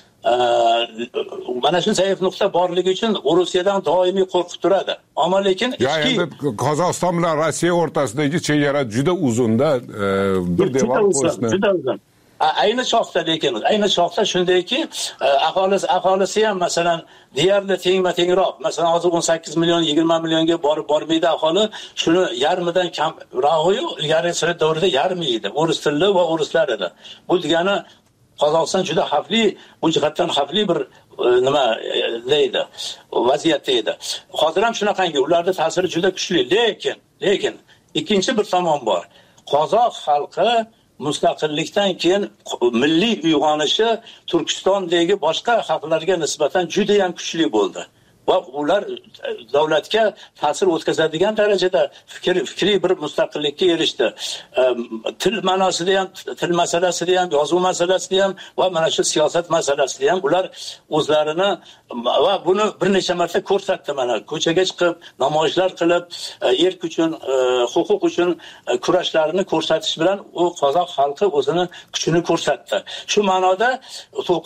Mana shu zaif nuqta borligi uchun Rossiyadan doimiy qo'rqib turadi. Ammo lekin endi Qozog'iston bilan Rossiya o'rtasidagi chegara juda uzunda, bir devor qo'shni. Juda uzun. Ayni choqda shundayki, aholisi ham masalan deyarli tengroq. Masalan, hozir 18 million, 20 millionga bormaydi aholi. Shuni yarmidan kamroq, ilgari Sovet davrida yarmi edi. O'ris tilli va o'rislar edi. Bu degani Qozog'iston juda xavfli, bu jihatdan xavfli bir nima deydi, vaziyatda edi. Hozir ham shunaqangi, ularning ta'siri juda kuchli, lekin ikkinchi bir tomon bor. Qozoq xalqi mustaqillikdan keyin milliy uyg'onishi Turkistondagi boshqa xalqlarga nisbatan juda ham kuchli bo'ldi. Va ular davlatga ta'sir o'tkazadigan darajada fikriy bir mustaqillikka erishdi. Til ma'nosida ham, til masalasida ham, yozuv masalasida ham va mana shu siyosat masalasida ham ular o'zlarini va buni bir necha marta ko'rsatdi. Mana ko'chaga chiqib, namoyishlar qilib, erk uchun, huquq uchun kurashlarini ko'rsatish bilan u qozoq xalqi o'zini kuchini ko'rsatdi. Shu ma'noda To'qayev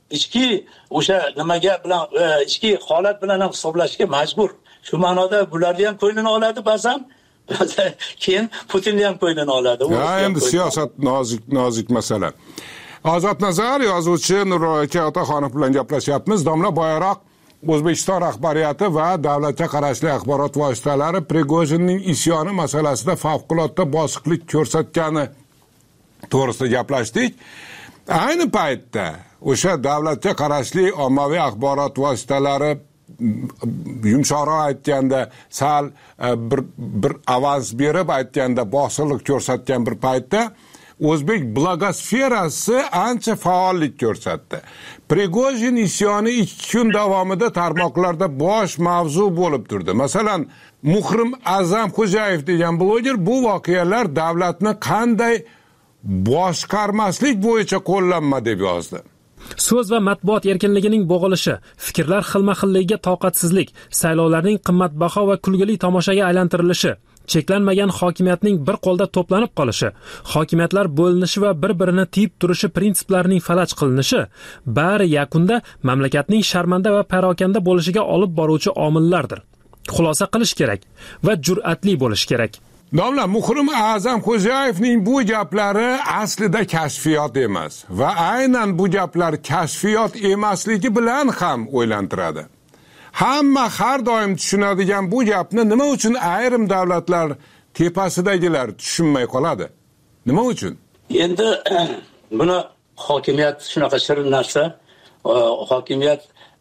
ichki o'sha nimaga bilan ichki holat bilan ham hisoblashga majbur. Shu ma'noda bularni ham ko'nglini oladi ba'zan, keyin Putinni ham ko'nglini oladi. Endi siyosat nozik masala. Ozod Nazar, yozuvchi Nurro'ya Otaxonov bilan gaplashyapmiz. Domla boyaroq O'zbekiston rahbariyati va davlatga qarashli axborot vositalari Prigojinning isyoni masalasida favqulodda bosiqlik ko'rsatgani to'g'risida gaplashdik. Ayni paytda o'sha davlatga qarashli ommaviy axborot vositalari yumshoqroq aytganda sal bir avans berib aytganda bosiqlik ko'rsatgan bir paytda o'zbek blogosferasi ancha faollik ko'rsatdi. Prigojin isyoni 2 kun davomida tarmoqlarda bosh mavzu bo'lib turdi. Masalan, Muhrim Azam Xo'jayev degan bloger bu voqealar davlatni qanday boshqarmaslik bo'yicha qo'llanma deb yozdi. So'z va matbuot erkinligining bo'g'ilishi, fikrlar xilma-xilligiga toqatsizlik, saylovlarning qimmatbaho va kulgili tomoshaga aylantirilishi, cheklanmagan hokimiyatning bir qo'lda to'planib qolishi, hokimiyatlar bo'linishi va bir-birini tiyib turishi prinsiplarining falaj qilinishi bari yakunda mamlakatning sharmanda va parokanda bo'lishiga olib boruvchi omillardir. Xulosa qilish kerak va jur'atli bo'lish kerak. Domla, Muhrim Azam Xo'jayevning bu gaplari aslida kashfiyot emas va aynan bu gaplar kashfiyot emasligi bilan ham o'ylantiradi. Hamma har doim tushunadigan bu gapni nima uchun ayrim davlatlar tepasidagilar tushunmay qoladi? Nima uchun? Endi buni hokimiyat shunaqa shirin narsa, hokimiyat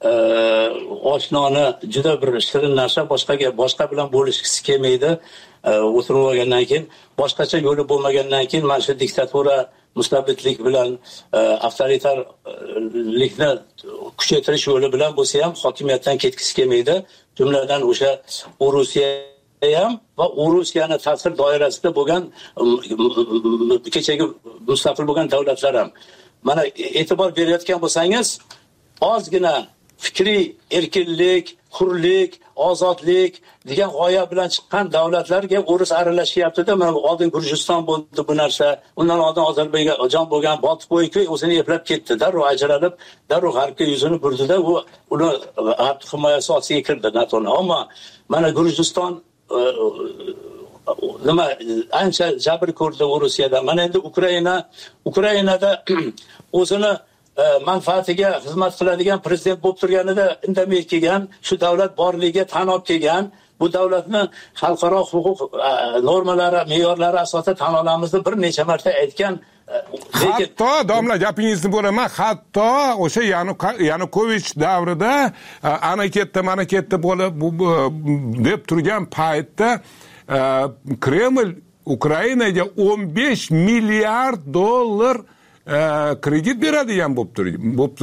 oshnoni juda bir shirin narsa, boshqa bilan bo'lishgisi kelmaydi. O'tirib olgandan keyin, boshqacha yo'li bo'lmagandan keyin mana shu diktatura, mustabidlik bilan avtoritarlikni kuchaytirish yo'li bilan bo'lsa ham hokimiyatdan ketgisi kelmaydi. Jumladan o'sha Rossiya ham va Rossiyani ta'sir doirasida bo'lgan kechagi mustaqil bo'lgan davlatlar ham. Mana e'tibor berayotgan bo'lsangiz, ozgina fikriy erkinlik, hurlik, ozodlik degan g'oya bilan chiqqan davlatlarga o'ris aralashyapti-da. Mana oldin Gurjiston bo'ldi bu narsa, undan oldin Ozarbayjon bo'lgan, Boltiqbo'yi o'zini eplab ketdi, darrov ajralib, darrov g'arbga yuzini burdi-da, uni himoyasi ostiga kirdi NATOning. Ammo mana Gurjiston nima ancha jabr ko'rdi Rossiyadan. Mana endi Ukrainada o'zini manfaatiga xizmat qiladigan prezident bo'lib turganida indamay kelgan, shu davlat borligiga tan olib kelgan, bu davlatni xalqaro huquq normalari, me'yorlari asosida tan olamiz deb bir necha marta aytgan. Hatto domla gapingizni bo'laman, hatto o'sha Yanukovich davrida ana ketdi, mana ketdi bo'lib deb turgan paytda Kreml Ukrainaga 15 milliard dollar kredit beradigan bo'lib turdi.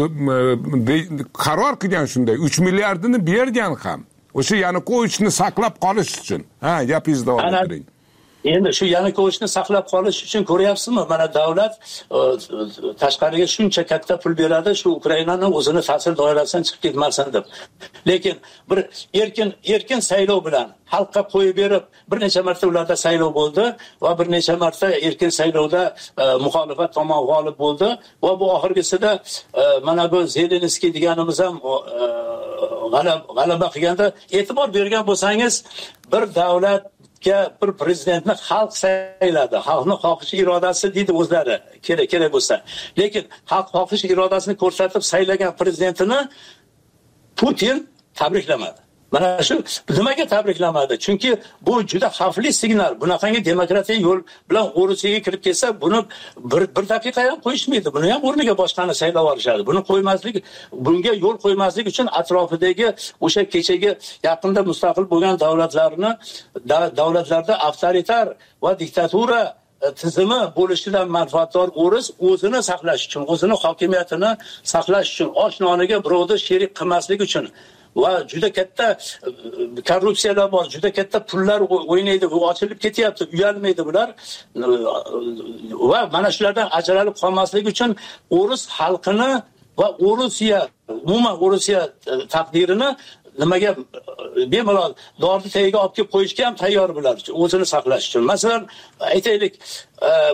Qaror qilgan shunday, 3 milliardini bergan ham. O'sha Yanukovichni saqlab qolish uchun. Gapingizni davom ettiring. Endi shu Yanukovichni saqlab qolish uchun ko'ryapsizmi? Mana davlat tashqariga shuncha katta pul beradi, shu Ukrainani o'zini ta'sir doirasidan chiqib ketmasin deb. Lekin bir erkin saylov bilan xalqqa qo'yib berib, bir necha marta ularda saylov bo'ldi va bir necha marta erkin saylovda muxolifat tomon g'olib bo'ldi va bu oxirgisida mana bu Zelenskiy deganimiz ham g'alaba qilganda e'tibor bergan bo'lsangiz, bir davlat bir prezidentni xalq sayladi. Xalqning xohish irodasi deydi o'zlari, kerak bo'lsa. Lekin xalq xohish irodasini ko'rsatib saylagan prezidentini Putin tabriklamadi. Mana shu nimaga tabriklamadi? Chunki bu juda xavfli signal. Bunaqangi demokratik yo'l bilan Rossiyaga kirib kelsa, buni bir daqiqa ham qo'yishmaydi. Buni ham o'rniga boshqani saylab olishadi. Buni qo'ymaslik, bunga yo'l qo'ymaslik uchun atrofidagi o'sha kechagi yaqinda mustaqil bo'lgan davlatlarda avtoritar va diktatura tizimi bo'lishidan manfaatdor o'ris o'zini saqlash uchun, o'zini hokimiyatini saqlash uchun, oshnoniga birovni sherik qilmaslik uchun va juda katta korrupsiyalar bor, juda katta pullar o'ynaydi, u ochilib ketyapti, uyalmaydi bular va mana shulardan ajralib qolmaslik uchun o'ris xalqini va umuman Rossiya taqdirini nimaga bemalol dorni tagiga olib kelib qo'yishga ham tayyor bular, o'zini saqlash uchun. Masalan, aytaylik,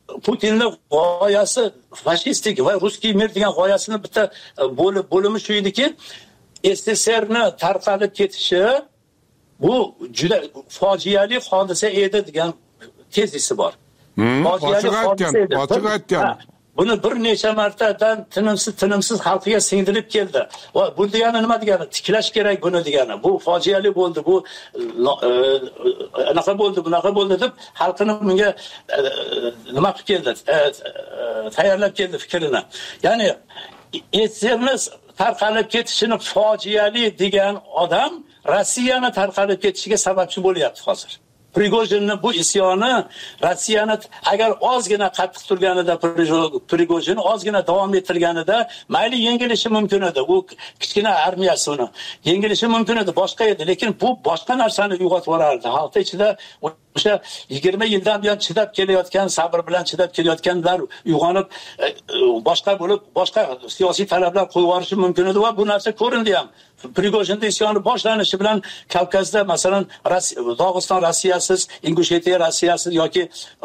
Putinning g'oyasi fashistik va ruskiy mir degan g'oyasini bitta bo'limi shu ediki, SSSRni tarqalib ketishi bu juda fojiali hodisa edi degan tezisi bor. Ochiq aytgan. Buni bir necha martadan tinimsiz xalqiga singdirib keldi. Va bu degani nima degani? Tiklash kerak buni degani. Bu fojiali bo'ldi, bu anaqa bo'ldi, bunaqa bo'ldi deb xalqini bunga nima qilib keldi? Tayyorlab keldi fikrini. Ya'ni SSSRni tarqalib ketishini fojiali degan odam Rossiyani tarqalib ketishiga sababchi bo'lyapti hozir. Prigojinni bu isyoni Rossiyani agar ozgina qattiq turganida Prigojin ozgina davom ettirganida mayli yengilishi mumkin edi. U kichkina armiyasi uni yengilishi mumkin edi, boshqa edi, lekin bu boshqa narsani uyg'otib yuborardi. Xalq ichida o'sha 20 yildan buyon chidab kelayotgan, sabr bilan chidab kelayotganlar uyg'onib boshqa bo'lib, boshqa siyosiy talablar qo'yib yuborishi mumkin edi va bu narsa ko'rindi ham. Prigojin isyoni boshlanishi bilan Kavkazda, masalan, Dog'iston Rossiyasiz, Ingushetiya Rossiyasiz yoki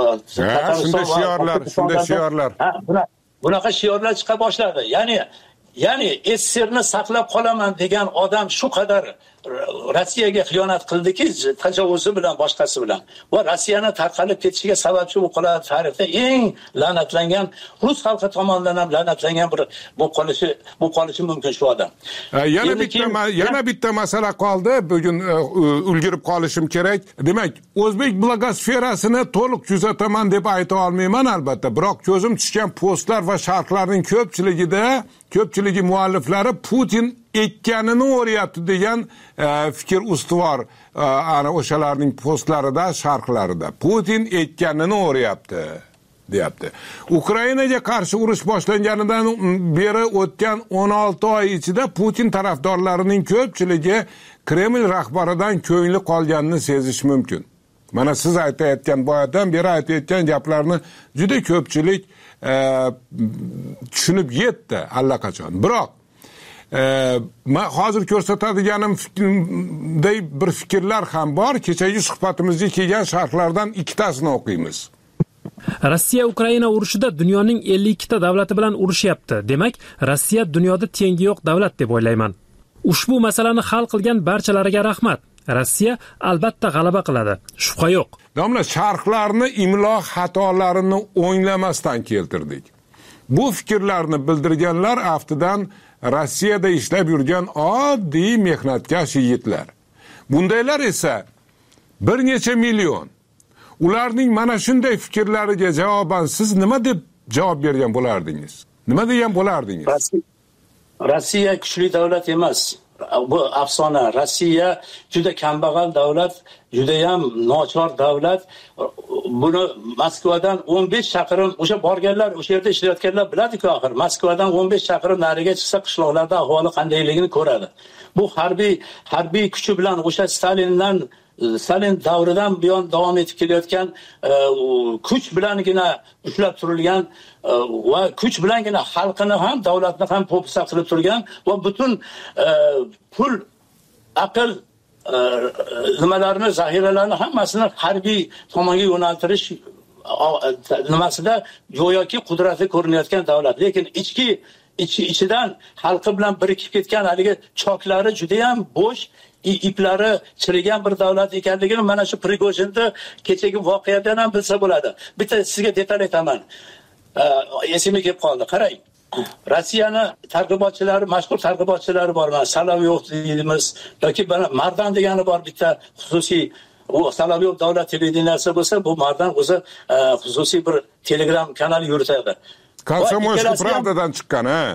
shunday shiorlar. Bunaqa shiorlar chiqa boshladi. Ya'ni SSSRni saqlab qolaman degan odam shu qadar Rossiyaga xiyonat qildiki, tajovuzi bilan, boshqasi bilan. Va Rossiyani tarqalib ketishiga sababchi bo'lib tarixda eng la'natlangan, rus xalqi tomonidan ham la'natlangan bir bu qolishi mumkin shu odam. Yana bitta masala qoldi. Bugun ulgurib qolishim kerak. Demak, o'zbek blogosferasini to'liq kuzataman deb ayta olmayman albatta, biroq ko'zim tushgan postlar va sharhlarning ko'pchiligi mualliflari Putin ekkanini o'rayapti degan fikr ustuvor ana o'shalarning postlarida, sharhlarida. Putin ekkanini o'rayapti deyapti. Ukrainaga qarshi urush boshlanganidan beri o'tgan 16 oy ichida Putin tarafdorlarining ko'pchiligi Kreml rahbaridan ko'ngli qolganini sezish mumkin. Mana siz aytayotgan boyadan beri aytayotgan gaplarni juda ko'pchilik tushunib yetdi allaqachon. Biroq men hozir ko'rsatadiganimday bir fikrlar ham bor. Kechagi suhbatimizga kelgan sharhlardan ikkitasini o'qiymiz. Rossiya Ukraina urushida dunyoning 52 ta davlati bilan urushyapti. Demak, Rossiya dunyoda tengi yo'q davlat deb o'ylayman. Ushbu masalani hal qilgan barchalariga rahmat. Rossiya albatta g'alaba qiladi, shubha yo'q. Domla, sharhlarni imlo xatolarini o'nglamasdan keltirdik. Bu fikrlarni bildirganlar aftidan Rossiyada ishlab yurgan oddiy mehnatkash yigitlar. Bundaylar esa bir necha million. Ularning mana shunday fikrlariga javoban siz nima deb javob bergan bo'lardingiz? Nima degan bo'lardingiz? Rossiya kuchli davlat emas. Bu afsona. Rossiya juda kambag'al davlat, juda ham nochor davlat. Buni Moskvadan 15 chaqirim, o'sha borganlar, o'sha yerda ishlayotganlar biladi-ku axir. Moskvadan 15 chaqirim nariga chiqsa qishloqlarda ahvoli qandayligini ko'radi. Bu harbiy kuchi bilan o'sha Stalin davridan buyon davom etib kelayotgan kuch bilangina ushlab turilgan va kuch bilangina xalqini ham, davlatni ham po'pisa qilib turgan va butun pul, aql nimalarni, zaxiralarni hammasini harbiy tomonga yo'naltirish nimasida go'yoki qudrati ko'rinayotgan davlat. Lekin ichidan xalqi bilan birikib ketgan haligi choklari juda ham bo'sh, iplari chirigan bir davlat ekanligini mana shu Prigojinni kechagi voqeadan ham bilsa bo'ladi. Bitta sizga detal aytaman. Esimga kelib qoldi. Qarang. Rossiyani targ'ibotchilari, mashhur targ'ibotchilari bor. Solovyov deymiz yoki Mardan degani bor, bitta xususiy u Solovyov davlat televideniyasi bo'lsa, bu Mardan o'zi xususiy bir Telegram kanal yuritadi. Komsomolskiy Pravdadan chiqqan, ha?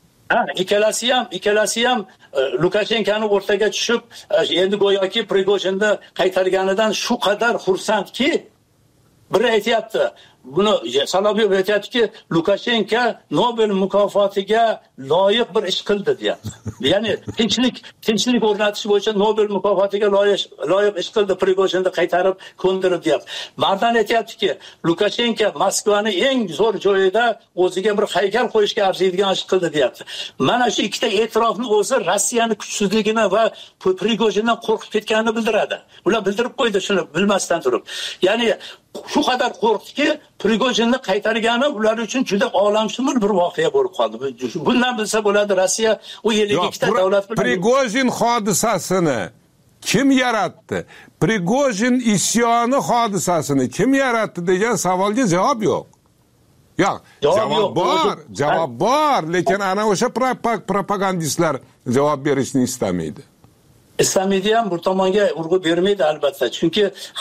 Ikkalasi ham Lukashenkoni o'rtaga tushib, endi go'yoki Prigojinni qaytarganidan shu qadar xursandki, biri aytayapti, buni Solovyov aytayaptiki, Lukashenko Nobel mukofotiga loyiq bir ish qildi deyapti. Ya'ni tinchlik o'rnatish bo'yicha Nobel mukofotiga loyiq ish qildi, Prigojinni qaytarib ko'ndirib deyapti. Mardan aytayaptiki, Lukashenko Moskvani eng zo'r joyida o'ziga bir haykal qo'yishga arziydigan ish qildi deyapti. Mana shu ikkita e'tirofni o'zi Rossiyani kuchsizligini va Prigojindan qo'rqib ketganini bildiradi. Ular bildirib qo'ydi shuni bilmasdan turib. Ya'ni shu qadar qo'rqdiki, Prigojinni qaytargani ular uchun juda olamshumul bir voqea bo'lib qoldi. Bundan bilsa bo'ladi, Rossiya u 52 ta davlat bilan Prigojin hodisasini kim yaratdi? Prigojin isyoni hodisasini kim yaratdi degan savolga javob yo'q. Yo'q, javob bor, lekin ana o'sha propagandistlar javob berishni istamaydi. İslamiyda ham bu tomonga urg'u bermaydi albatta. Chunki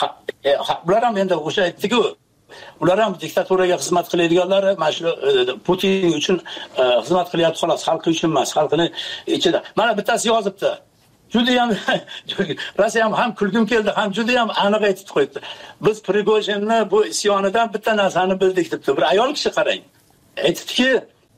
ular ham endi o'sha aytdi-ku, ular ham diktaturaga xizmat qiladiganlar, mana shu Putin uchun xizmat qilyapti xolos, xalqi uchun emas, xalqini ichida. Mana bittasi yozibdi. Juda ham Rossiya ham kulgim keldi, ham juda ham aniq aytib qo'ydi. Biz Prigojinni bu isyonidan bitta narsani bildik debdi. Bir ayol kishi qarang. Aytdiki,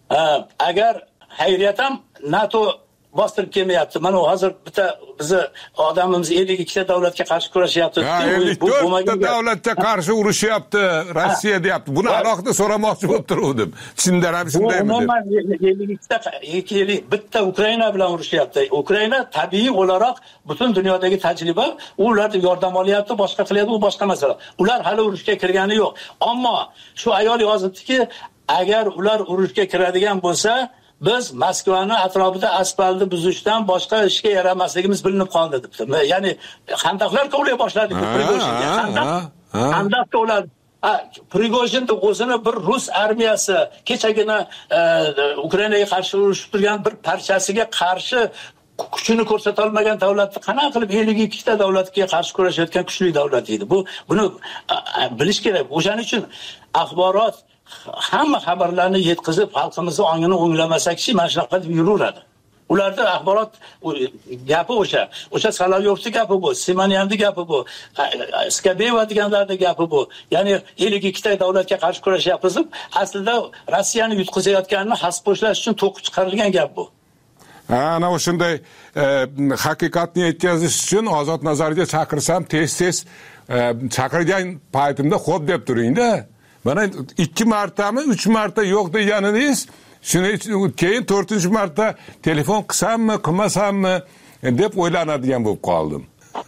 agar xayriyat ham NATO bostirib kelmayapti. Mana hozir bitta bizni odamimiz 52 ta davlatga qarshi kurashyapti. 54 ta davlatga qarshi urushyapti, Rossiya deyapti. Buni alohida so'ramoqchi bo'lib turuvdim. Shundaymi, shundaymi? Umuman 52 ta bitta Ukraina bilan urushyapti. Ukraina tabiiy o'laroq butun dunyodagi tajriba, ular yordam olyapti, boshqa qilyapti, u boshqa masala. Ular hali urushga kirgani yo'q. Ammo shu ayol yozibdiki, agar ular urushga kiradigan bo'lsa, biz Moskvani atrofida asfaltni buzishdan boshqa ishga yaramasligimiz bilinib qoldi debdi. Ya'ni xandaqlar kovlay boshladik Prigojinga. Xandaq kovladi. Prigojinni o'zini bir rus armiyasi kechagina Ukrainaga qarshi urushib turgan bir parchasiga qarshi kuchini ko'rsata olmagan davlatni qanaqa qilib 52 ta davlatga qarshi kurashayotgan kuchli davlat edi. Buni bilish kerak. O'shaning uchun axborot hamma xabarlarni yetkazib xalqimizni ongini o'nglamasak-chi, mana shunaqa deb yuraveradi. Ularda axborot gapi o'sha Solovyovning gapi bu, Simonyanning gapi bu, Skabeva deganlarning gapi bu. Ya'ni 52 ta davlatga qarshi kurashyapmiz deb, aslida Rossiyani yutqizayotganini hasboshlash uchun to'qib chiqarilgan gap bu. Ana o'shanday haqiqatni yetkazish uchun Ozod Nazarga chaqirsam, tez-tez chaqirgan paytimda xo'p deb turingda. Mana 2 martami, 3 marta yo'q deganingiz, shuni keyin 4-marta telefon qilsammi, qilmasammi deb o'ylanadigan bo'lib qoldim.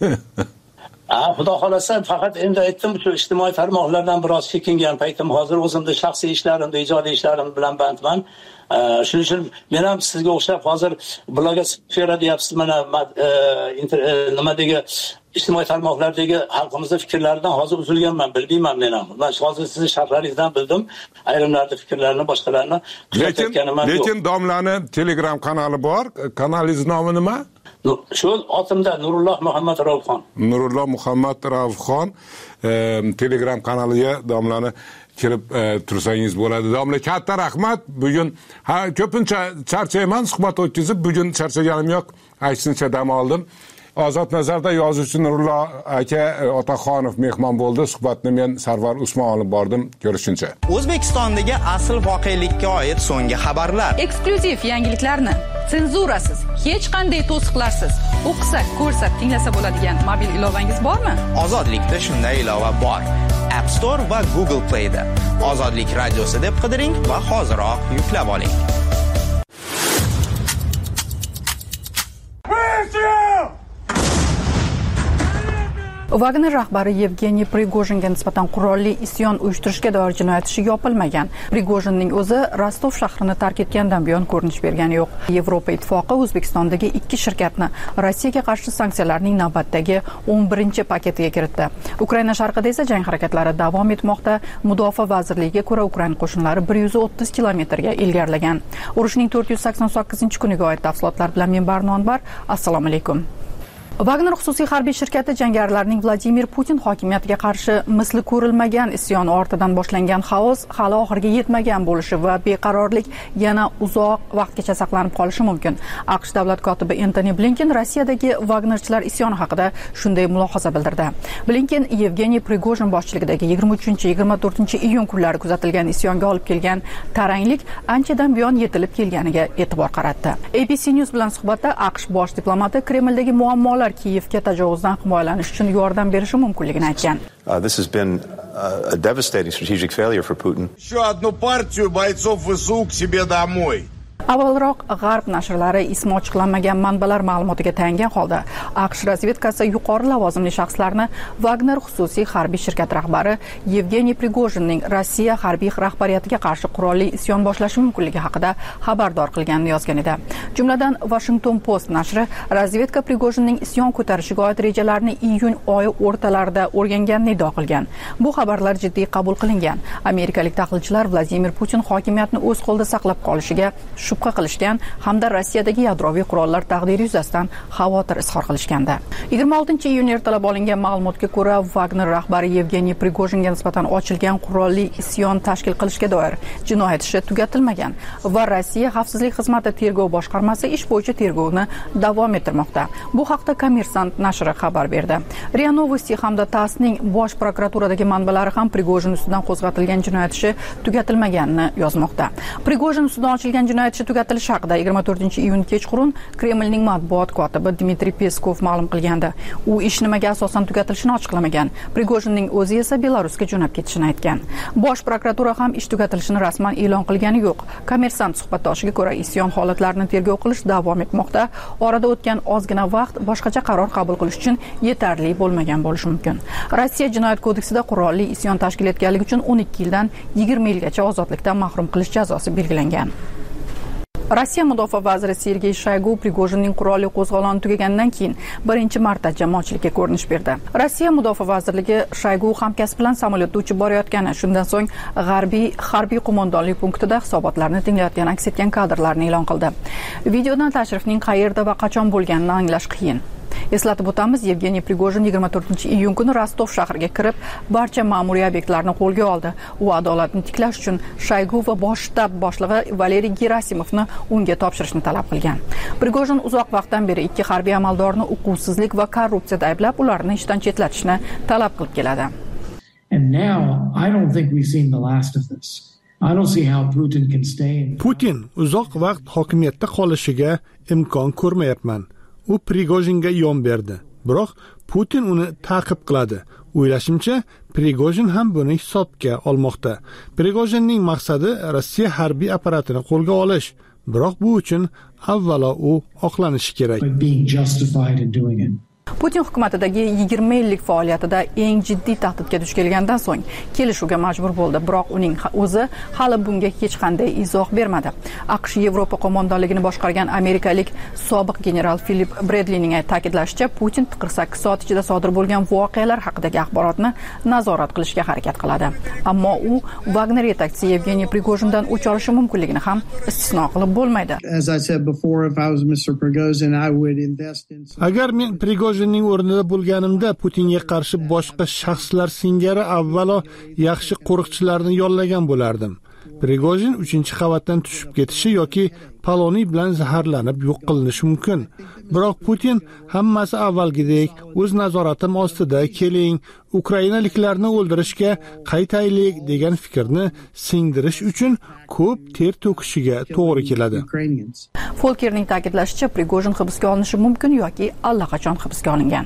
Xudo xolasa faqat endi aytdim, shu ijtimoiy tarmoqlardan biroz chekingan paytim, hozir o'zimda shaxsiy ishlarimda, ijodiy ishlarim bilan bandman. Shuning uchun men ham sizga o'xshab hozir blogosfera deyapsiz, mana nimadagi ijtimoiy tarmoqlardagi xalqimizning fikrlaridan hozir uzilganman, bilmayman men ham. Men hozir sizning sharhlaringizdan bildim, ayrimlarning fikrlarini, boshqalarini kuzatayotganim yo'q. Lekin domlani Telegram kanali bor. Kanalingiz nomi nima? Shu otimda Nurulloh Muhammad Raufxon. Nurulloh Muhammad Raufxon Telegram kanaliga domlani kirib tursangiz bo'ladi. Domla, katta rahmat. Bugun ko'pincha charchayman, suhbat o'tkazib, bugun charchaganim yo'q. Aytsincha dam oldim. Ozod Nazarda yozuvchi Nurulloh aka Otaxonov mehmon bo'ldi. Suhbatni men Sarvar Usmon olib bordim. Ko'rishguncha. O'zbekistondagi asl voqelikka oid so'nggi xabarlar. Eksklyuziv yangiliklarni senzurasiz, hech qanday to'siqlarsiz o'qisa, ko'rsa, tinglasa bo'ladigan mobil ilovangiz bormi? Ozodlikda shunday ilova bor. App Store va Google Play da. Ozodlik radiosi deb qidiring va hoziroq yuklab oling. Wagner rahbari Yevgeniy Prigojinga nisbatan qurolli isyon uyushtirishga doir jinoyat ishi yopilmagan. Prigojinning o'zi Rostov shahrini tark etgandan buyon ko'rinish bergani yo'q. Yevropa ittifoqi O'zbekistondagi 2 shirkatni Rossiyaga qarshi sanksiyalarning navbatdagi 11-paketiga kiritdi. Ukraina sharqida esa jang harakatlari davom etmoqda. Mudofaa vazirligiga ko'ra, Ukraina qo'shinlari 130 kilometrga ilgarilagan. Urushning 489-kuniga oid tafsilotlar bilan men Barnonbar. Assalomu alaykum. Wagner xususiy harbiy shirkati jangarilarning Vladimir Putin hokimiyatiga qarshi misli ko'rilmagan isyon ortidan boshlangan xaos hali oxiriga yetmagan bo'lishi va beqarorlik yana uzoq vaqtgacha saqlanib qolishi mumkin. AQSh davlat kotibi Antony Blinken Rossiyadagi Wagnerchilar isyoni haqida shunday mulohaza bildirdi. Blinken Yevgeniy Prigojin boshchiligidagi 23-24 iyun kunlari kuzatilgan isyonga olib kelgan taranglik anchadan buyon yetilib kelganiga e'tibor qaratdi. ABC News bilan suhbatda AQSh bosh diplomati Kremldagi muammolar Kiyevga tajovuzdan himoyalanish uchun yordam berishi mumkinligini aytgan. This has been a devastating strategic failure for Putin. Еще одну партию бойцов ВСУ к себе домой. Avvalroq G'arb nashrlari ismi ochiqlanmagan manbalar ma'lumotiga tayangan holda AQSh razvedkasi yuqori lavozimli shaxslarni Wagner xususiy harbiy shirkati rahbari Yevgeniy Prigojinning Rossiya harbiy rahbariyatiga qarshi qurolli isyon boshlashi mumkinligi haqida xabardor qilganini yozgan edi. Jumladan Washington Post nashri razvedka Prigojinning isyon ko'tarishiga oid rejalarini iyun oyi o'rtalarida o'rganganini iddao qilgan. Bu xabarlar jiddiy qabul qilingan. Amerikalik tahlilchilar Vladimir Putin hokimiyatni o'z qo'lida saqlab qolishiga shubha qilishgan hamda Rossiyadagi yadroviy qurollar taqdiri yuzasidan xavotir izhor qilishgandi. 26-iyun ertalab olingan ma'lumotga ko'ra, Wagner rahbari Yevgeniy Prigojinga nisbatan ochilgan qurolli isyon tashkil qilishga doir jinoyat ishi tugatilmagan va Rossiya xavfsizlik xizmati tergov boshqarmasi ish bo'yicha tergovni davom ettirmoqda. Bu haqda Kommersant nashri xabar berdi. RIA Novosti hamda TASSning bosh prokuraturadagi manbalari ham Prigojin ustidan qo'zg'atilgan jinoyat ishi tugatilmaganini yozmoqda. Prigojin ustidan ochilgan jinoyat ishi tugatilishi haqida 24-iyun kechqurun Kremlning matbuot kotibi Dmitriy Peskov ma'lum qilgandi. U ish nimaga asosan tugatilishini ochiqlamagan. Prigojinning o'zi esa Belarusga jo'nab ketishini aytgan. Bosh prokuratura ham ish tugatilishini rasman e'lon qilgani yo'q. Kommersant suhbatdoshiga ko'ra, isyon holatlarini tergov qilish davom etmoqda. Orada o'tgan ozgina vaqt boshqacha qaror qabul qilish uchun yetarli bo'lmagan bo'lishi mumkin. Rossiya jinoyat kodeksida qurolli isyon tashkil etganligi uchun 12 yildan 20 yilgacha ozodlikdan mahrum qilish jazosi belgilangan. Rossiya mudofaa vaziri Sergey Shoygu Prigojinning qurolli qo'zg'oloni tugagandan keyin birinchi marta jamoatchilikka ko'rinish berdi. Rossiya mudofaa vazirligi Shoygu hamkasb bilan samolyotda uchib borayotgani, shundan so'ng g'arbiy harbiy qo'mondonlik punktida hisobotlarni tinglayotgan aks etgan kadrlarni e'lon qildi. Videodan tashrifning qayerda va qachon bo'lganini anglash qiyin. Eslatib o'tamiz, Yevgeniy Prigojin 24-iyun kuni Rostov shahriga kirib, barcha ma'muriy obyektlarni qo'lga oldi. U adolatni tiklash uchun Shoygu va bosh shtab boshlig'i Valeriy Gerasimovni unga topshirishni talab qilgan. Prigojin uzoq vaqtdan beri ikki harbiy amaldorni uquvsizlik va korrupsiyada ayblab, ularni ishdan chetlatishni talab qilib keladi. Putin uzoq vaqt hokimiyatda qolishiga imkon ko'rmayapman. U Prigojinga yon berdi. Biroq Putin uni ta'qib qiladi. O'ylashimcha, Prigojin ham buni hisobga olmoqda. Prigojinning maqsadi Rossiya harbiy apparatini qo'lga olish. Biroq bu uchun avvalo u oqlanishi kerak. Putin hukumatidagi 20 yillik faoliyatida eng jiddiy tahdidga duch kelgandan so'ng kelishuvga majbur bo'ldi. Biroq uning o'zi hali bunga hech qanday izoh bermadi. AQSh Yevropa qo'mondonligini boshqargan amerikalik sobiq general Philip Bredlining ta'kidlashicha, Putin 48 soat ichida sodir bo'lgan voqealar haqidagi axborotni nazorat qilishga harakat qiladi. Ammo u Wagner yetakchisi Yevgeniy Prigojindan o'ch olishi mumkinligini ham istisno qilib bo'lmaydi. Agar men Prigojinning o'rnida bo'lganimda, Putinga qarshi boshqa shaxslar singari avvalo yaxshi qo'riqchilarni yollagan bo'lardim. Prigojin 3-qavatdan tushib ketishi yoki poloniy bilan zaharlanib yo'q qilinishi mumkin. Biroq Putin hammasi avvalgidek o'z nazoratim ostida, keling, ukrainaliklarni o'ldirishga qaytaylik degan fikrni singdirish uchun ko'p ter to'kishiga to'g'ri keladi. Folkerning ta'kidlashicha, Prigojin hibsga olinishi mumkin yoki allaqachon hibsga olingan.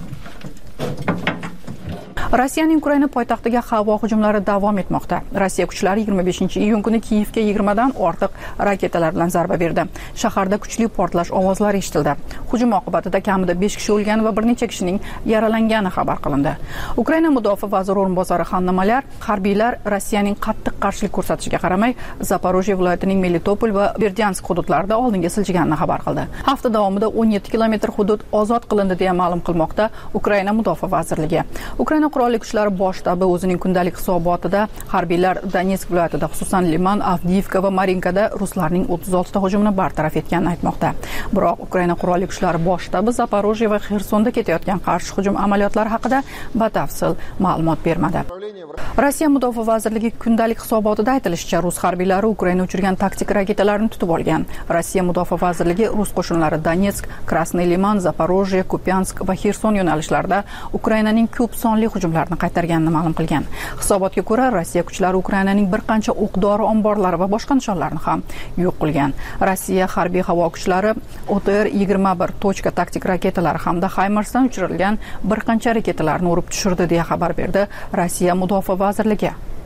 Rossiyaning Ukraina poytaxtiga havo hujumlari davom etmoqda. Rossiya kuchlari 25-iyun kuni Kiyevga 20 dan ortiq raketalar bilan zarba berdi. Shaharda kuchli portlash ovozlari eshitildi. Hujum oqibatida kamida 5 kishi o'lgan va bir necha kishining yaralangani xabar qilindi. Ukraina mudofaa vaziri o'rinbosari Hanna Malyar harbiylar Rossiyaning qattiq qarshilik ko'rsatishiga qaramay, Zaporojye viloyatining Melitopol va Berdyansk hududlarida oldinga siljiganini xabar qildi. Hafta davomida 17 kilometr hudud ozod qilindi deya ma'lum qilmoqda Ukraina mudofaa vazirligi. Ukraina qurolli kuchlari bosh shtabi o'zining kundalik hisobotida harbiylar Donetsk viloyatida, xususan Liman, Avdiivka va Marinkada ruslarning 36 ta hujumini bartaraf etganini aytmoqda. Biroq Ukraina qurolli kuchlari bosh shtabi Zaporojye va Xersonda ketayotgan qarshi hujum amaliyotlari haqida batafsil ma'lumot bermadi. Rossiya mudofaa vazirligi kundalik hisobotida aytilishicha, rus harbiylari Ukraina uchirgan taktik raketalarni tutib olgan. Rossiya mudofaa vazirligi rus qo'shinlari Donetsk, Krasnoy Liman, Zaporojye, Kupyansk va Xerson yo'nalishlarida Ukrainaning ko'p sonli hujumlarni qaytarganini ma'lum qilgan. Hisobotga ko'ra, Rossiya kuchlari Ukrainaning bir qancha o'q-dori omborlari va boshqa nishonlarni ham yo'q qilgan. Rossiya harbiy havo kuchlari OTR-21 taktik raketalari hamda HIMARSdan uchirilgan bir qancha raketalarni urib tushirdi deya xabar berdi Rossiya mudofaa vazirligi.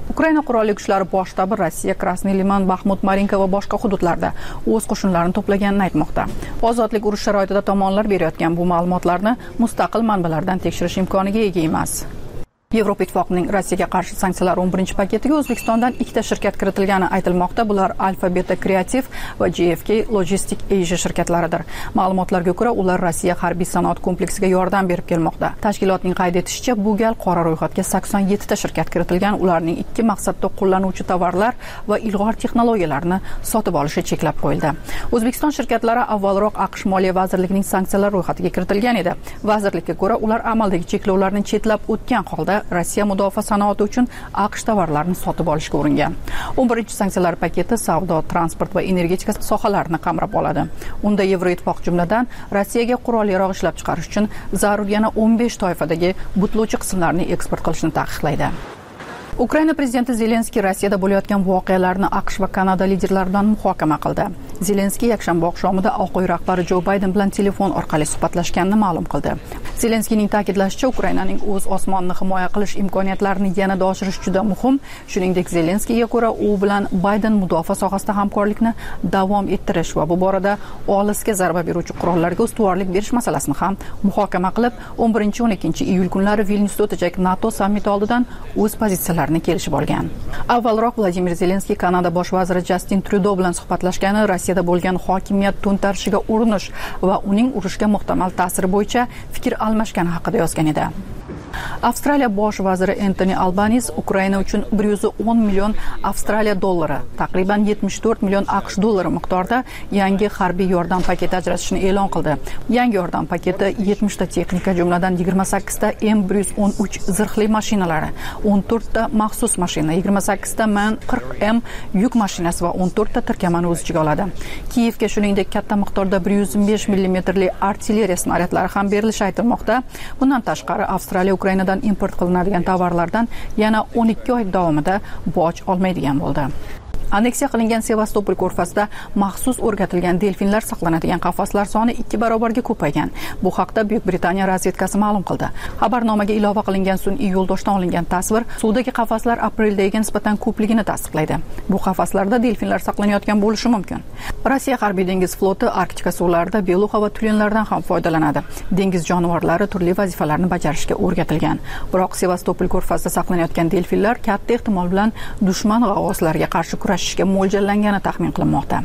Ukraina qurolli kuchlari bosh shtabi Rossiya Krasniy Liman, Baxmut, Marinka va boshqa hududlarda o'z qo'shinlarini to'plaganini aytmoqda. Ozodlik urush sharoitida tomonlar berayotgan bu ma'lumotlarni mustaqil manbalardan tekshirish imkoniga ega emas. Yevropa Ittifoqining Rossiyaga qarshi sanksiyalar 11 paketiga O'zbekistondan ikkita shirkat kiritilgani aytilmoqda. Bular Alfa Beta Creative va JFK Logistic Asia shirkatlaridir. Ma'lumotlarga ko'ra, ular Rossiya harbiy sanoat kompleksiga yordam berib kelmoqda. Tashkilotning qayd etishicha, bu gal qora ro'yxatga 87 ta shirkat kiritilgan. Ularning ikki maqsadda qo'llanuvchi tovarlar va ilg'or texnologiyalarni sotib olishi cheklab qo'yildi. O'zbekiston shirkatlari avvalroq AQSh Moliya vazirligining sanksiyalar ro'yxatiga kiritilgan edi. Vazirlikka ko'ra, ular amaldagi cheklovlarni chetlab o'tgan holda Rossiya mudofaa sanoati uchun AQSh tovarlarini sotib olishga uringan. 11-sanksiyalar paketi savdo, transport va energetika sohalarini qamrab oladi. Unda Yevroittifoq jumladan Rossiyaga qurol-yarog' ishlab chiqarish uchun zarur yana 15 toifadagi butlovchi qismlarni eksport qilishni taqiqlaydi. Ukraina prezidenti Zelenskiy Rossiyada bo'layotgan voqealarni AQSh va Kanada liderlari bilan muhokama qildi. Zelenskiy yakshanba oqshomida Oq uy rahbari Jo Bayden bilan telefon orqali suhbatlashganini ma'lum qildi. Zelenskiyning ta'kidlashicha, Ukrainaning o'z osmonini himoya qilish imkoniyatlarini yanada oshirish juda muhim. Shuningdek, Zelenskiyga ko'ra, u bilan Bayden mudofaa sohasida hamkorlikni davom ettirish va bu borada olisga zarba beruvchi qurollarga ustuvorlik berish masalasini ham muhokama qilib, 11-12 iyul kunlari Vilnyusda o'tajak NATO sammiti oldidan o'z pozitsiyalarini kelishib olgan. Avvalroq Vladimir Zelenskiy Kanada bosh vaziri Justin Trudeau bilan suhbatlashgani Rossiyada bo'lgan hokimiyat to'ntarishiga urinish va uning urushga muhtamal ta'siri bo'yicha fikr almashgani haqida yozgan edi. Avstraliya bosh vaziri Anthony Albanese Ukraina uchun 110 million Avstraliya dollari, taqriban 74 million AQSh dollari miqdorida yangi harbiy yordam paketi ajratishni e'lon qildi. Yangi yordam paketi 70 ta texnika, jumladan 28 ta M113 zirhli mashinalari, 14 ta maxsus mashina, 28 ta MAN-40M yuk mashinasi va 14 ta tirkamani o'z ichiga oladi. Kiyevga shuningdek katta miqdorda 105 mm artilleriya snaryadlari ham berilishi aytilmoqda. Bundan tashqari Avstraliya Ukrainadan import qilinadigan tovarlardan yana 12 oy davomida boj olmaydigan bo'ldi. Aneksiya qilingan Sevastopol ko'rfazida maxsus o'rgatilgan delfinlar saqlanadigan qafaslar soni 2 barobarga ko'paygan. Bu haqda Buyuk Britaniya razvedkasi ma'lum qildi. Xabarnomaga ilova qilingan sun'iy yo'ldoshdan olingan tasvir suvdagi qafaslar apreldagiga nisbatan ko'pligini tasdiqlaydi. Bu qafaslarda delfinlar saqlanayotgan bo'lishi mumkin. Rossiya harbiy dengiz floti Arktika suvlarida beluxa va tulenlardan ham foydalanadi. Dengiz jonivorlari turli vazifalarni bajarishga o'rgatilgan. Biroq Sevastopol ko'rfazida saqlanayotgan delfinlar katta ehtimol bilan dushman g'avvoslarga qarshi kurashishga mo'ljallangani taxmin qilinmoqda.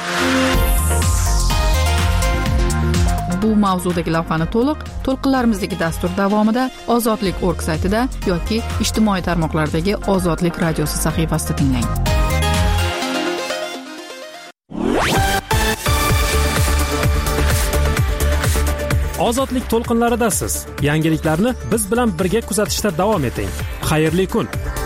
Bu mavzudagi lavhani to'lqinlarimizdagi dastur davomida ozodlik.org saytida yoki ijtimoiy tarmoqlardagi Ozodlik radiosi sahifasida tinglang. Ozodlik to'lqinlaridasiz. Yangiliklarni biz bilan birga kuzatishda davom eting. Xayrli kun.